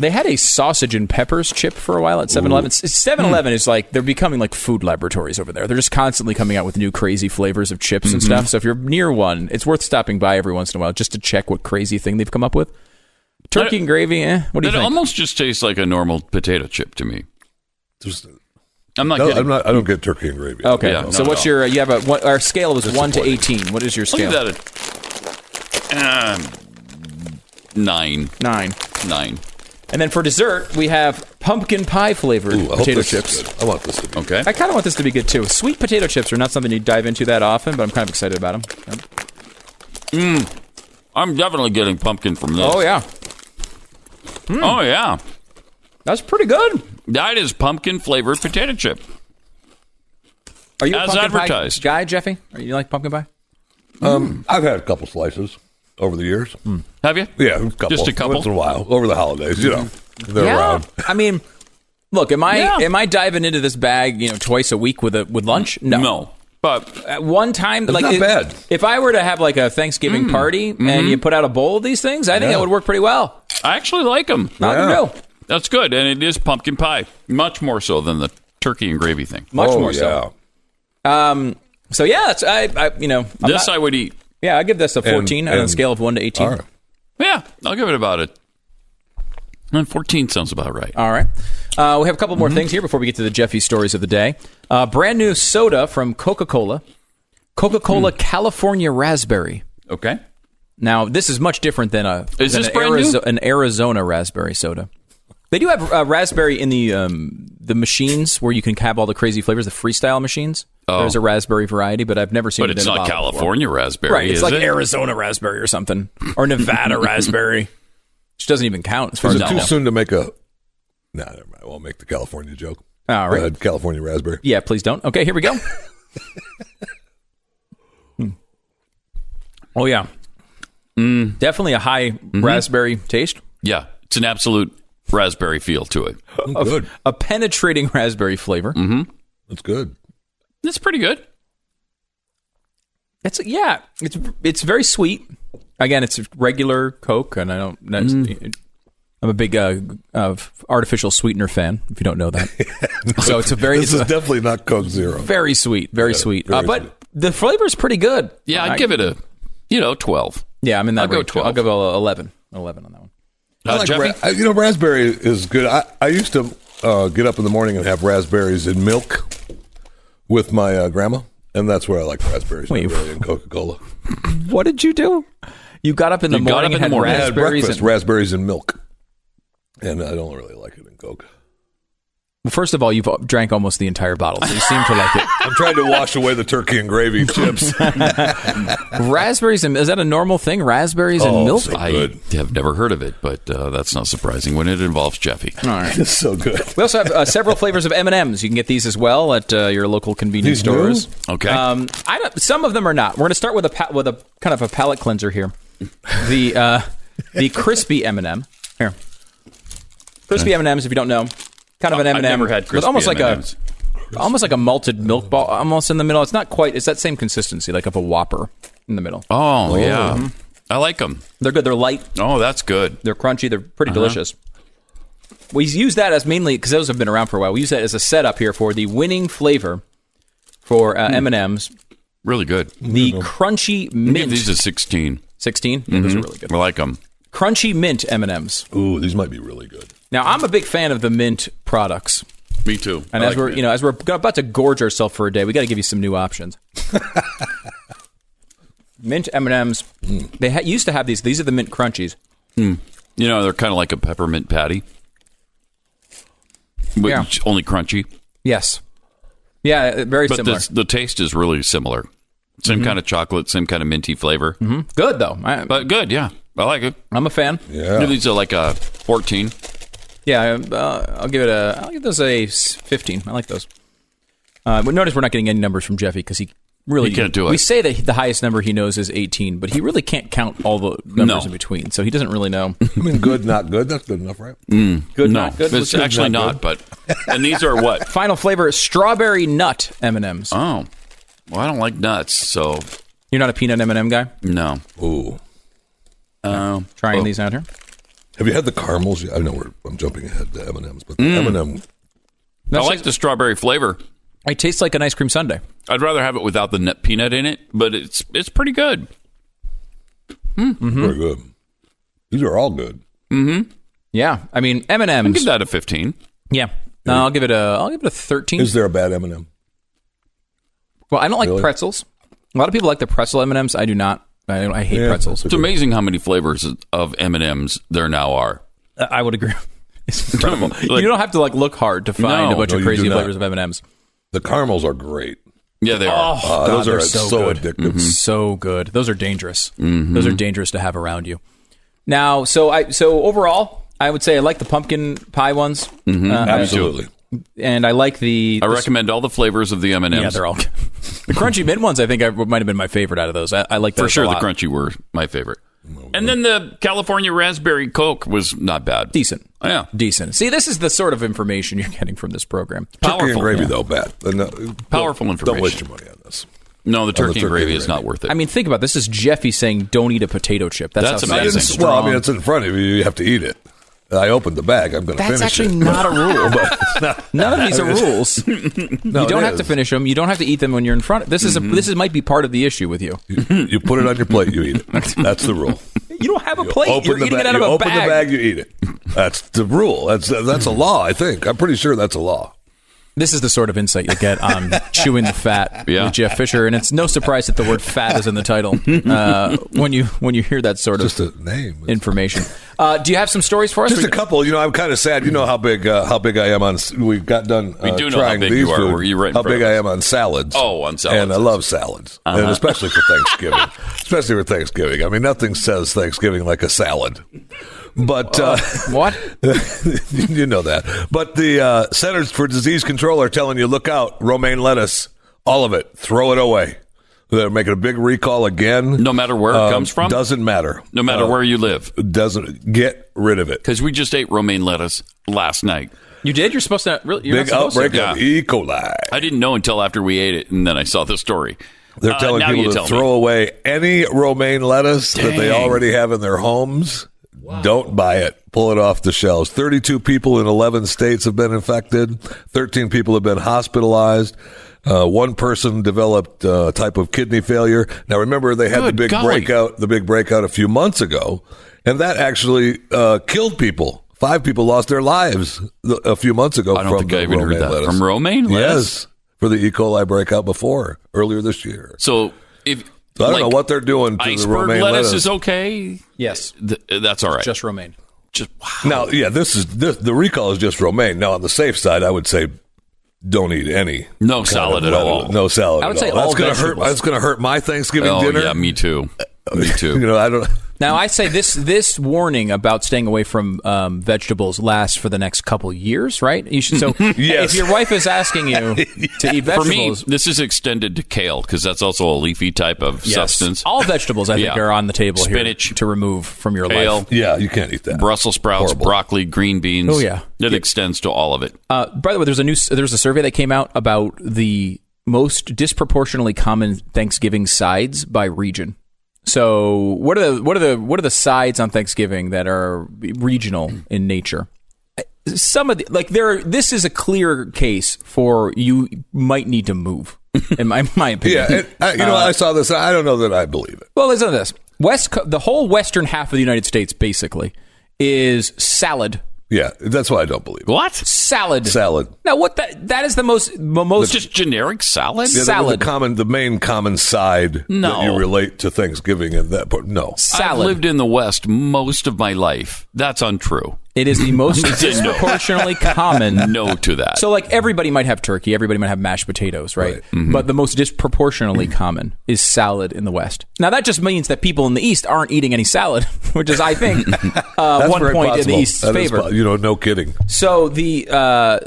[SPEAKER 2] They had a sausage and peppers chip for a while at 7-Eleven. 7-Eleven is like, they're becoming like food laboratories over there. They're just constantly coming out with new crazy flavors of chips and stuff. So if you're near one, it's worth stopping by every once in a while just to check what crazy thing they've come up with. Turkey and gravy, what do you think?
[SPEAKER 3] It almost just tastes like a normal potato chip to me. I'm not
[SPEAKER 10] No,
[SPEAKER 3] kidding.
[SPEAKER 10] I don't get turkey and gravy.
[SPEAKER 2] Okay,
[SPEAKER 3] Yeah,
[SPEAKER 2] so what's your? You have our scale is 1 to 18. What is your scale?
[SPEAKER 3] Look at that. 9.
[SPEAKER 2] 9.
[SPEAKER 3] 9.
[SPEAKER 2] And then for dessert, we have pumpkin pie flavored potato chips.
[SPEAKER 10] I want this to be
[SPEAKER 3] Okay.
[SPEAKER 2] I kind of want this to be good too. Sweet potato chips are not something you dive into that often, but I'm kind of excited about them.
[SPEAKER 3] I'm definitely getting pumpkin from this.
[SPEAKER 2] Oh yeah,
[SPEAKER 3] Oh, yeah.
[SPEAKER 2] that's pretty good.
[SPEAKER 3] That is pumpkin flavored potato chip.
[SPEAKER 2] Are you a
[SPEAKER 3] As
[SPEAKER 2] pumpkin
[SPEAKER 3] advertised.
[SPEAKER 2] pie guy, Jeffy? You like pumpkin pie?
[SPEAKER 10] I've had a couple slices over the years.
[SPEAKER 3] Have you?
[SPEAKER 10] Yeah, a couple.
[SPEAKER 3] Just a couple?
[SPEAKER 10] Once in a while. Over the holidays, you know. They're
[SPEAKER 2] Yeah.
[SPEAKER 10] around.
[SPEAKER 2] I mean, look, am I diving into this bag, twice a week with lunch? No.
[SPEAKER 3] But
[SPEAKER 2] At one time,
[SPEAKER 10] It's
[SPEAKER 2] like
[SPEAKER 10] not bad.
[SPEAKER 2] If I were to have like a Thanksgiving party and you put out a bowl of these things, I think that would work pretty well.
[SPEAKER 3] I actually like them.
[SPEAKER 2] No.
[SPEAKER 3] That's good. And it is pumpkin pie. Much more so than the turkey and gravy thing.
[SPEAKER 2] Much more so. So yeah, that's
[SPEAKER 3] I would eat.
[SPEAKER 2] Yeah, I give this a 14 on a scale of 1 to 18.
[SPEAKER 10] All right.
[SPEAKER 3] Yeah, I'll give it about it. And 14 sounds about right.
[SPEAKER 2] All right. We have a couple more things here before we get to the Jeffy stories of the day. Brand new soda from Coca-Cola. Coca-Cola California Raspberry.
[SPEAKER 3] Okay.
[SPEAKER 2] Now, this is much different than an Arizona raspberry soda. They do have raspberry in the machines where you can have all the crazy flavors, the freestyle machines.
[SPEAKER 3] Oh.
[SPEAKER 2] There's a raspberry variety, but I've never seen
[SPEAKER 3] But
[SPEAKER 2] it
[SPEAKER 3] it's
[SPEAKER 2] in a
[SPEAKER 3] not
[SPEAKER 2] bottle
[SPEAKER 3] California
[SPEAKER 2] before.
[SPEAKER 3] raspberry,
[SPEAKER 2] Right, it's
[SPEAKER 3] is
[SPEAKER 2] like
[SPEAKER 3] it?
[SPEAKER 2] Arizona raspberry or something. Or Nevada raspberry. Which doesn't even count as far
[SPEAKER 10] Is
[SPEAKER 2] as
[SPEAKER 10] it
[SPEAKER 2] I
[SPEAKER 10] too
[SPEAKER 2] know.
[SPEAKER 10] soon to make a... No, never mind. I won't make the California joke.
[SPEAKER 2] All right.
[SPEAKER 10] California raspberry.
[SPEAKER 2] Yeah, please don't. Okay, here we go. Oh, yeah. Definitely a high raspberry taste.
[SPEAKER 3] Yeah, it's an absolute raspberry feel to it.
[SPEAKER 10] Good.
[SPEAKER 2] A penetrating raspberry flavor.
[SPEAKER 10] That's good.
[SPEAKER 3] It's pretty good.
[SPEAKER 2] It's very sweet. Again, it's regular Coke, and I'm a big artificial sweetener fan. If you don't know that, so it's a very.
[SPEAKER 10] This is definitely not Coke Zero.
[SPEAKER 2] Very sweet, very sweet.
[SPEAKER 10] very
[SPEAKER 2] But
[SPEAKER 10] sweet.
[SPEAKER 2] the flavor's pretty good.
[SPEAKER 3] Yeah, I'd give it a 12.
[SPEAKER 2] Yeah, I'm in that.
[SPEAKER 3] I'll go
[SPEAKER 2] range.
[SPEAKER 3] 12.
[SPEAKER 2] I'll give it 11. 11 on that one.
[SPEAKER 10] I like
[SPEAKER 3] Jeffy?
[SPEAKER 10] raspberry is good. I used to get up in the morning and have raspberries in milk with my grandma, and that's where I like raspberries.
[SPEAKER 2] Wait.
[SPEAKER 10] Not really in Coca-Cola.
[SPEAKER 2] What did you do? You got up in the morning and had
[SPEAKER 10] I had
[SPEAKER 2] raspberries.
[SPEAKER 10] breakfast, raspberries and milk, and I don't really like it in Coke.
[SPEAKER 2] Well, first of all, you've drank almost the entire bottle, so you seem to like it.
[SPEAKER 10] I'm trying to wash away the turkey and gravy chips.
[SPEAKER 2] Raspberries and is that a normal thing? Raspberries and milk?
[SPEAKER 10] so
[SPEAKER 3] I
[SPEAKER 10] good.
[SPEAKER 3] have never heard of it, but that's not surprising when it involves Jeffy.
[SPEAKER 2] All right.
[SPEAKER 10] It's so good.
[SPEAKER 2] We also have several flavors of M&Ms. You can get these as well at your local convenience
[SPEAKER 10] These new?
[SPEAKER 2] stores.
[SPEAKER 3] Okay.
[SPEAKER 2] Some of them are not. We're going to start with a kind of a palate cleanser here. The crispy M&M. Here, crispy M&Ms. If you don't know, kind of an M&M.
[SPEAKER 3] I've never had
[SPEAKER 2] with
[SPEAKER 3] crispy
[SPEAKER 2] almost
[SPEAKER 3] M&Ms.
[SPEAKER 2] like a malted milk ball, almost in the middle. It's not quite. It's that same consistency, like of a Whopper in the middle.
[SPEAKER 3] Oh, yeah. I like them.
[SPEAKER 2] They're good. They're light.
[SPEAKER 3] Oh, that's good.
[SPEAKER 2] They're crunchy. They're pretty delicious. We use that as mainly because those have been around for a while. We use that as a setup here for the winning flavor for M&Ms.
[SPEAKER 3] Really good.
[SPEAKER 2] The crunchy mint.
[SPEAKER 3] Give these a 16.
[SPEAKER 2] 16? Yeah, those are really good.
[SPEAKER 3] I like them.
[SPEAKER 2] Crunchy mint M&Ms.
[SPEAKER 10] Ooh, these might be really good.
[SPEAKER 2] Now, I'm a big fan of the mint products.
[SPEAKER 3] Me too.
[SPEAKER 2] And as we're about to gorge ourselves for a day, we got to give you some new options. Mint M&Ms. They used to have these. These are the mint crunchies.
[SPEAKER 3] You know, they're kind of like a peppermint patty.
[SPEAKER 2] Yeah.
[SPEAKER 3] Only crunchy.
[SPEAKER 2] Yes. Yeah, very
[SPEAKER 3] But
[SPEAKER 2] similar.
[SPEAKER 3] the taste is really similar. Same kind of chocolate, same kind of minty flavor.
[SPEAKER 2] Good, though.
[SPEAKER 3] But good, yeah. I like it.
[SPEAKER 2] I'm a fan.
[SPEAKER 10] Yeah.
[SPEAKER 3] These are like a 14.
[SPEAKER 2] Yeah, I'll give those a 15. I like those. But notice we're not getting any numbers from Jeffy because he really
[SPEAKER 3] can't do it.
[SPEAKER 2] We say that the highest number he knows is 18, but he really can't count all the numbers in between, so he doesn't really know.
[SPEAKER 10] I mean, good, not good. That's good enough, right?
[SPEAKER 2] Good,
[SPEAKER 3] No,
[SPEAKER 2] not good.
[SPEAKER 3] it's
[SPEAKER 2] Good,
[SPEAKER 3] actually not. But and these are what?
[SPEAKER 2] Final flavor is strawberry nut M&Ms.
[SPEAKER 3] Oh, well, I don't like nuts, so
[SPEAKER 2] You're not a peanut M&M guy?
[SPEAKER 3] no.
[SPEAKER 10] Ooh.
[SPEAKER 2] Trying these out here.
[SPEAKER 10] Have you had the caramels? I know I'm jumping ahead to M&M's, but the M&M.
[SPEAKER 3] I like the strawberry flavor.
[SPEAKER 2] It tastes like an ice cream sundae.
[SPEAKER 3] I'd rather have it without the nut peanut in it, but it's pretty good.
[SPEAKER 10] Very good. These are all good.
[SPEAKER 2] Yeah, I mean M&M's.
[SPEAKER 3] I'll give that a 15.
[SPEAKER 2] Yeah, no, I'll give it a 13.
[SPEAKER 10] Is there a bad M&M?
[SPEAKER 2] Well, I don't like pretzels. A lot of people like the pretzel M&Ms. I do not. I hate pretzels.
[SPEAKER 3] It's amazing how many flavors of M&Ms there now are.
[SPEAKER 2] I would agree. It's incredible. You don't have to look hard to find a bunch of crazy flavors of M&Ms.
[SPEAKER 10] The caramels are great.
[SPEAKER 3] Yeah, they are.
[SPEAKER 2] God,
[SPEAKER 10] those are
[SPEAKER 2] so
[SPEAKER 10] addictive.
[SPEAKER 2] So good. Those are dangerous. Those are dangerous to have around you. Now, so overall, I would say I like the pumpkin pie ones.
[SPEAKER 10] Absolutely.
[SPEAKER 2] And I like I
[SPEAKER 3] recommend all the flavors of the M&Ms.
[SPEAKER 2] Yeah, they're all good. The crunchy mint ones, I think, might have been my favorite out of those. I like those
[SPEAKER 3] for sure.
[SPEAKER 2] a lot.
[SPEAKER 3] The crunchy were my favorite. And then the California Raspberry Coke was not bad.
[SPEAKER 2] Decent.
[SPEAKER 3] Yeah.
[SPEAKER 2] Decent. See, this is the sort of information you're getting from this program.
[SPEAKER 10] Turkey and gravy, though, bad.
[SPEAKER 3] Powerful information.
[SPEAKER 10] Don't waste your money on this.
[SPEAKER 3] No, the turkey and gravy is not worth it.
[SPEAKER 2] I mean, think about it. This is Jeffy saying, don't eat a potato chip. That's
[SPEAKER 3] amazing.
[SPEAKER 10] Well, I mean, it's in front of you. You have to eat it. I opened the bag. I'm going to finish it.
[SPEAKER 2] That's actually not a rule. None of these are rules.
[SPEAKER 10] No,
[SPEAKER 2] you don't have to finish them. You don't have to eat them when you're in front. This might be part of the issue with you.
[SPEAKER 10] You put it on your plate, you eat it. That's the rule.
[SPEAKER 2] You don't have a plate. You're eating it out of a bag.
[SPEAKER 10] You open the bag, you eat it. That's the rule. That's a law, I think. I'm pretty sure that's a law.
[SPEAKER 2] This is the sort of insight you get on Chewing the Fat with Jeff Fisher, and it's no surprise that the word "fat" is in the title when you hear that sort
[SPEAKER 10] of
[SPEAKER 2] name information. Do you have some stories for us?
[SPEAKER 10] Just a couple. I'm kind of sad. You know how big I am on. We got done.
[SPEAKER 3] We do know
[SPEAKER 10] trying
[SPEAKER 3] how big
[SPEAKER 10] these
[SPEAKER 3] you are.
[SPEAKER 10] food,
[SPEAKER 3] Were you right?
[SPEAKER 10] How big I am on salads?
[SPEAKER 3] Oh, on salads.
[SPEAKER 10] And I love salads, and especially for Thanksgiving. Especially for Thanksgiving. I mean, nothing says Thanksgiving like a salad. But
[SPEAKER 2] what?
[SPEAKER 10] You know that. But the Centers for Disease Control are telling you, look out, romaine lettuce, all of it, throw it away. They're making a big recall again.
[SPEAKER 3] No matter where it comes from?
[SPEAKER 10] Doesn't matter.
[SPEAKER 3] No matter where you live?
[SPEAKER 10] Doesn't. Get rid of it.
[SPEAKER 3] Because we just ate romaine lettuce last night.
[SPEAKER 2] You did? You're supposed to. Really?
[SPEAKER 10] Big outbreak of E. coli.
[SPEAKER 3] I didn't know until after we ate it, and then I saw the story.
[SPEAKER 10] They're telling people to throw away any romaine lettuce that they already have in their homes. Wow. Don't buy it. Pull it off the shelves. 32 people in 11 states have been infected. 13 people have been hospitalized. One person developed a type of kidney failure. Now, remember, they had the big breakout a few months ago, and that actually killed people. 5 people lost their lives a few months ago.
[SPEAKER 3] I don't think I even heard that.
[SPEAKER 10] Lettuce.
[SPEAKER 3] From romaine lettuce?
[SPEAKER 10] Yes, for the E. coli breakout earlier this year.
[SPEAKER 3] So
[SPEAKER 10] I don't know what they're doing to the romaine lettuce.
[SPEAKER 3] Lettuce is okay?
[SPEAKER 2] Yes.
[SPEAKER 3] That's all right.
[SPEAKER 2] Just romaine.
[SPEAKER 3] Wow.
[SPEAKER 10] Now, yeah, the recall is just romaine. Now, on the safe side, I would say don't eat any.
[SPEAKER 3] No salad at all.
[SPEAKER 10] No salad.
[SPEAKER 2] I would say
[SPEAKER 10] all
[SPEAKER 2] vegetables.
[SPEAKER 10] That's going to hurt my Thanksgiving dinner.
[SPEAKER 3] Yeah, me too. Me too.
[SPEAKER 10] I don't.
[SPEAKER 2] Now, I say this warning about staying away from vegetables lasts for the next couple years, right? You should. So,
[SPEAKER 10] yes.
[SPEAKER 2] If your wife is asking you to eat vegetables,
[SPEAKER 3] for me, this is extended to kale because that's also a leafy type of substance.
[SPEAKER 2] All vegetables, I think, are on the table
[SPEAKER 3] Spinach,
[SPEAKER 2] here to remove from your
[SPEAKER 3] kale,
[SPEAKER 2] life.
[SPEAKER 10] Yeah, you can't eat that.
[SPEAKER 3] Brussels sprouts, broccoli, green beans.
[SPEAKER 2] Oh yeah,
[SPEAKER 3] it extends to all of it.
[SPEAKER 2] By the way, there's a survey that came out about the most disproportionately common Thanksgiving sides by region. So, what are the sides on Thanksgiving that are regional in nature? Some of this is a clear case for you might need to move. In my opinion,
[SPEAKER 10] yeah. I saw this. I don't know that I believe it.
[SPEAKER 2] Well, listen to this. The whole western half of the United States basically is salad.
[SPEAKER 10] Yeah, that's why I don't believe it.
[SPEAKER 3] What?
[SPEAKER 2] Salad.
[SPEAKER 10] Now,
[SPEAKER 2] what that is the most
[SPEAKER 3] just generic salad?
[SPEAKER 10] Yeah,
[SPEAKER 2] salad.
[SPEAKER 10] The main common side that you relate to Thanksgiving and that part. No.
[SPEAKER 2] Salad.
[SPEAKER 3] I've lived in the West most of my life. That's untrue.
[SPEAKER 2] It is the most disproportionately common.
[SPEAKER 3] No to that.
[SPEAKER 2] So, everybody might have turkey, everybody might have mashed potatoes, right?
[SPEAKER 3] Mm-hmm.
[SPEAKER 2] But the most disproportionately common is salad in the West. Now, that just means that people in the East aren't eating any salad, which is, I think, 1 point in the East's favor.
[SPEAKER 10] No kidding.
[SPEAKER 2] So the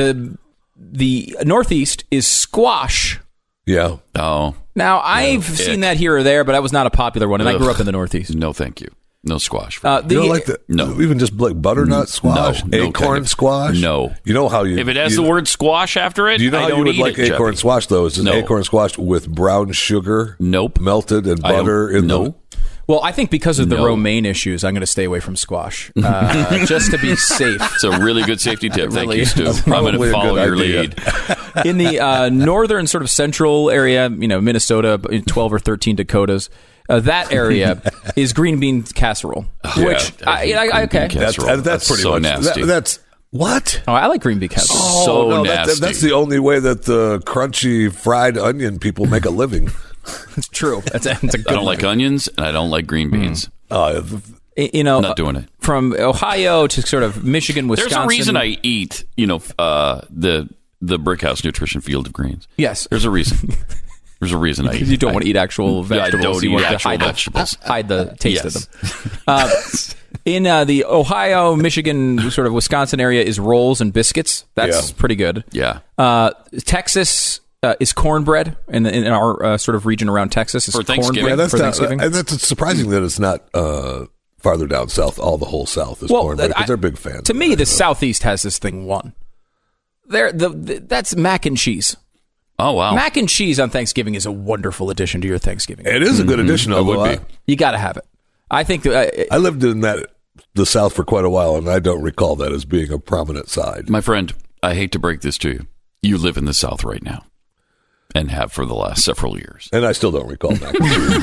[SPEAKER 2] Northeast is squash.
[SPEAKER 10] Yeah.
[SPEAKER 3] Oh.
[SPEAKER 2] Now, I've seen that here or there, but that was not a popular one, and I grew up in the Northeast.
[SPEAKER 3] No, thank you. No squash.
[SPEAKER 10] You don't like that?
[SPEAKER 3] No.
[SPEAKER 10] Even just like butternut squash?
[SPEAKER 3] No.
[SPEAKER 10] Acorn squash?
[SPEAKER 3] No.
[SPEAKER 10] You know how you...
[SPEAKER 3] If it has the word squash after it,
[SPEAKER 10] do you know
[SPEAKER 3] I
[SPEAKER 10] how
[SPEAKER 3] don't
[SPEAKER 10] you would
[SPEAKER 3] eat
[SPEAKER 10] like
[SPEAKER 3] it,
[SPEAKER 10] acorn
[SPEAKER 3] Jeffy.
[SPEAKER 10] squash, though? Is it acorn squash with brown sugar?
[SPEAKER 3] Nope.
[SPEAKER 10] Melted and butter in the...
[SPEAKER 2] Well, I think because of the romaine issues, I'm going to stay away from squash, just to be safe.
[SPEAKER 3] It's a really good safety tip. Thank you, Stu. I'm going to follow your lead.
[SPEAKER 2] In the northern sort of central area, Minnesota, 12 or 13 Dakotas, that area is green bean casserole, which okay,
[SPEAKER 10] that's pretty
[SPEAKER 3] so
[SPEAKER 10] much
[SPEAKER 3] nasty.
[SPEAKER 10] That's what?
[SPEAKER 2] Oh, I like green bean casserole.
[SPEAKER 3] So nasty.
[SPEAKER 10] That's the only way that the crunchy fried onion people make a living.
[SPEAKER 2] It's true. It's a good
[SPEAKER 3] I don't like onions, and I don't like green beans.
[SPEAKER 2] Not
[SPEAKER 3] doing it.
[SPEAKER 2] From Ohio to sort of Michigan, Wisconsin.
[SPEAKER 3] There's a reason I eat, the Brickhouse Nutrition Field of Greens.
[SPEAKER 2] Yes.
[SPEAKER 3] There's a reason. There's a reason I eat.
[SPEAKER 2] You don't want to eat actual vegetables.
[SPEAKER 3] I don't eat actual vegetables.
[SPEAKER 2] Hide the taste of them. In the Ohio, Michigan, sort of Wisconsin area is rolls and biscuits. That's pretty good.
[SPEAKER 3] Yeah.
[SPEAKER 2] Texas is cornbread in our sort of region around Texas. Is
[SPEAKER 3] for Thanksgiving.
[SPEAKER 2] Cornbread for Thanksgiving.
[SPEAKER 10] And that's surprising that it's not farther down south. All the whole South is cornbread because they're big fans.
[SPEAKER 2] To me, the Southeast has this thing won. That's mac and cheese.
[SPEAKER 3] Oh, wow.
[SPEAKER 2] Mac and cheese on Thanksgiving is a wonderful addition to your Thanksgiving.
[SPEAKER 10] It is a good addition.
[SPEAKER 3] It would be.
[SPEAKER 2] You got to have it. I think
[SPEAKER 10] I lived in the South for quite a while, and I don't recall that as being a prominent side.
[SPEAKER 3] My friend, I hate to break this to you. You live in the South right now, and have for the last several years.
[SPEAKER 10] And I still don't recall mac and cheese.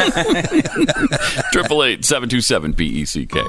[SPEAKER 3] 888-727-BECK.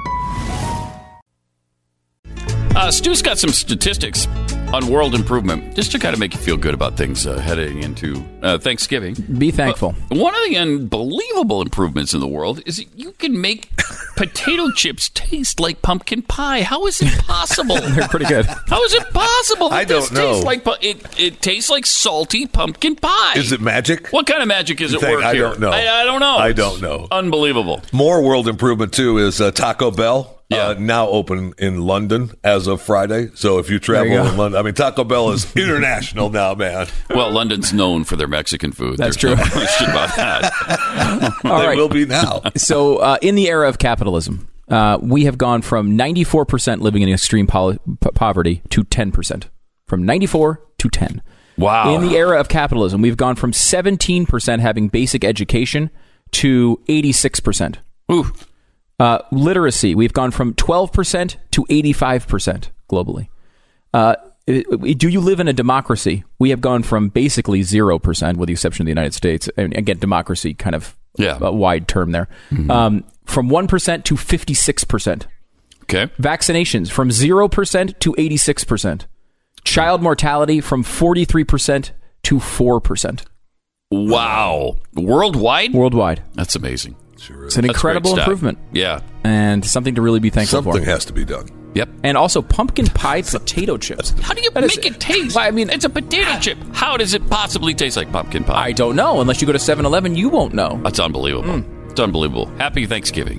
[SPEAKER 3] Stu's got some statistics on world improvement, just to kind of make you feel good about things heading into Thanksgiving.
[SPEAKER 2] Be thankful.
[SPEAKER 3] One of the unbelievable improvements in the world is that you can make potato chips taste like pumpkin pie. How is it possible?
[SPEAKER 2] They're pretty good.
[SPEAKER 3] How is it possible?
[SPEAKER 10] I don't know.
[SPEAKER 3] It tastes like salty pumpkin pie.
[SPEAKER 10] Is it magic?
[SPEAKER 3] What kind of magic is at work here?
[SPEAKER 10] I don't know.
[SPEAKER 3] I don't know.
[SPEAKER 10] I don't know.
[SPEAKER 3] Unbelievable.
[SPEAKER 10] More world improvement, too, is Taco Bell. Now open in London as of Friday. So if you travel in London, Taco Bell is international now, man.
[SPEAKER 3] Well, London's known for their Mexican food.
[SPEAKER 2] That's
[SPEAKER 3] There's
[SPEAKER 2] true.
[SPEAKER 3] No question about that.
[SPEAKER 10] They will be now.
[SPEAKER 2] So in the era of capitalism, we have gone from 94% living in extreme poverty to 10%. From 94 to 10.
[SPEAKER 3] Wow.
[SPEAKER 2] In the era of capitalism, we've gone from 17% having basic education to 86%.
[SPEAKER 3] Ooh.
[SPEAKER 2] Literacy, we've gone from 12% to 85% globally. Do you live in a democracy? We have gone from basically 0%, with the exception of the United States. And again, democracy, kind of a wide term there. Mm-hmm. From 1% to 56%.
[SPEAKER 3] Okay.
[SPEAKER 2] Vaccinations, from 0% to 86%. Child mortality, from 43% to 4%.
[SPEAKER 3] Wow. Worldwide?
[SPEAKER 2] Worldwide.
[SPEAKER 3] That's amazing.
[SPEAKER 10] Sure is.
[SPEAKER 2] It's an incredible improvement.
[SPEAKER 3] Yeah.
[SPEAKER 2] And something to really be thankful for.
[SPEAKER 10] Something has to be done.
[SPEAKER 3] Yep.
[SPEAKER 2] And also pumpkin pie potato chips.
[SPEAKER 3] How do you make it taste? I mean, it's a potato chip. How does it possibly taste like pumpkin pie?
[SPEAKER 2] I don't know. Unless you go to 7-Eleven, you won't know.
[SPEAKER 3] That's unbelievable. It's unbelievable. Happy Thanksgiving.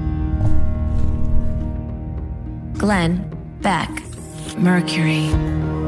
[SPEAKER 4] Glenn Beck, Mercury.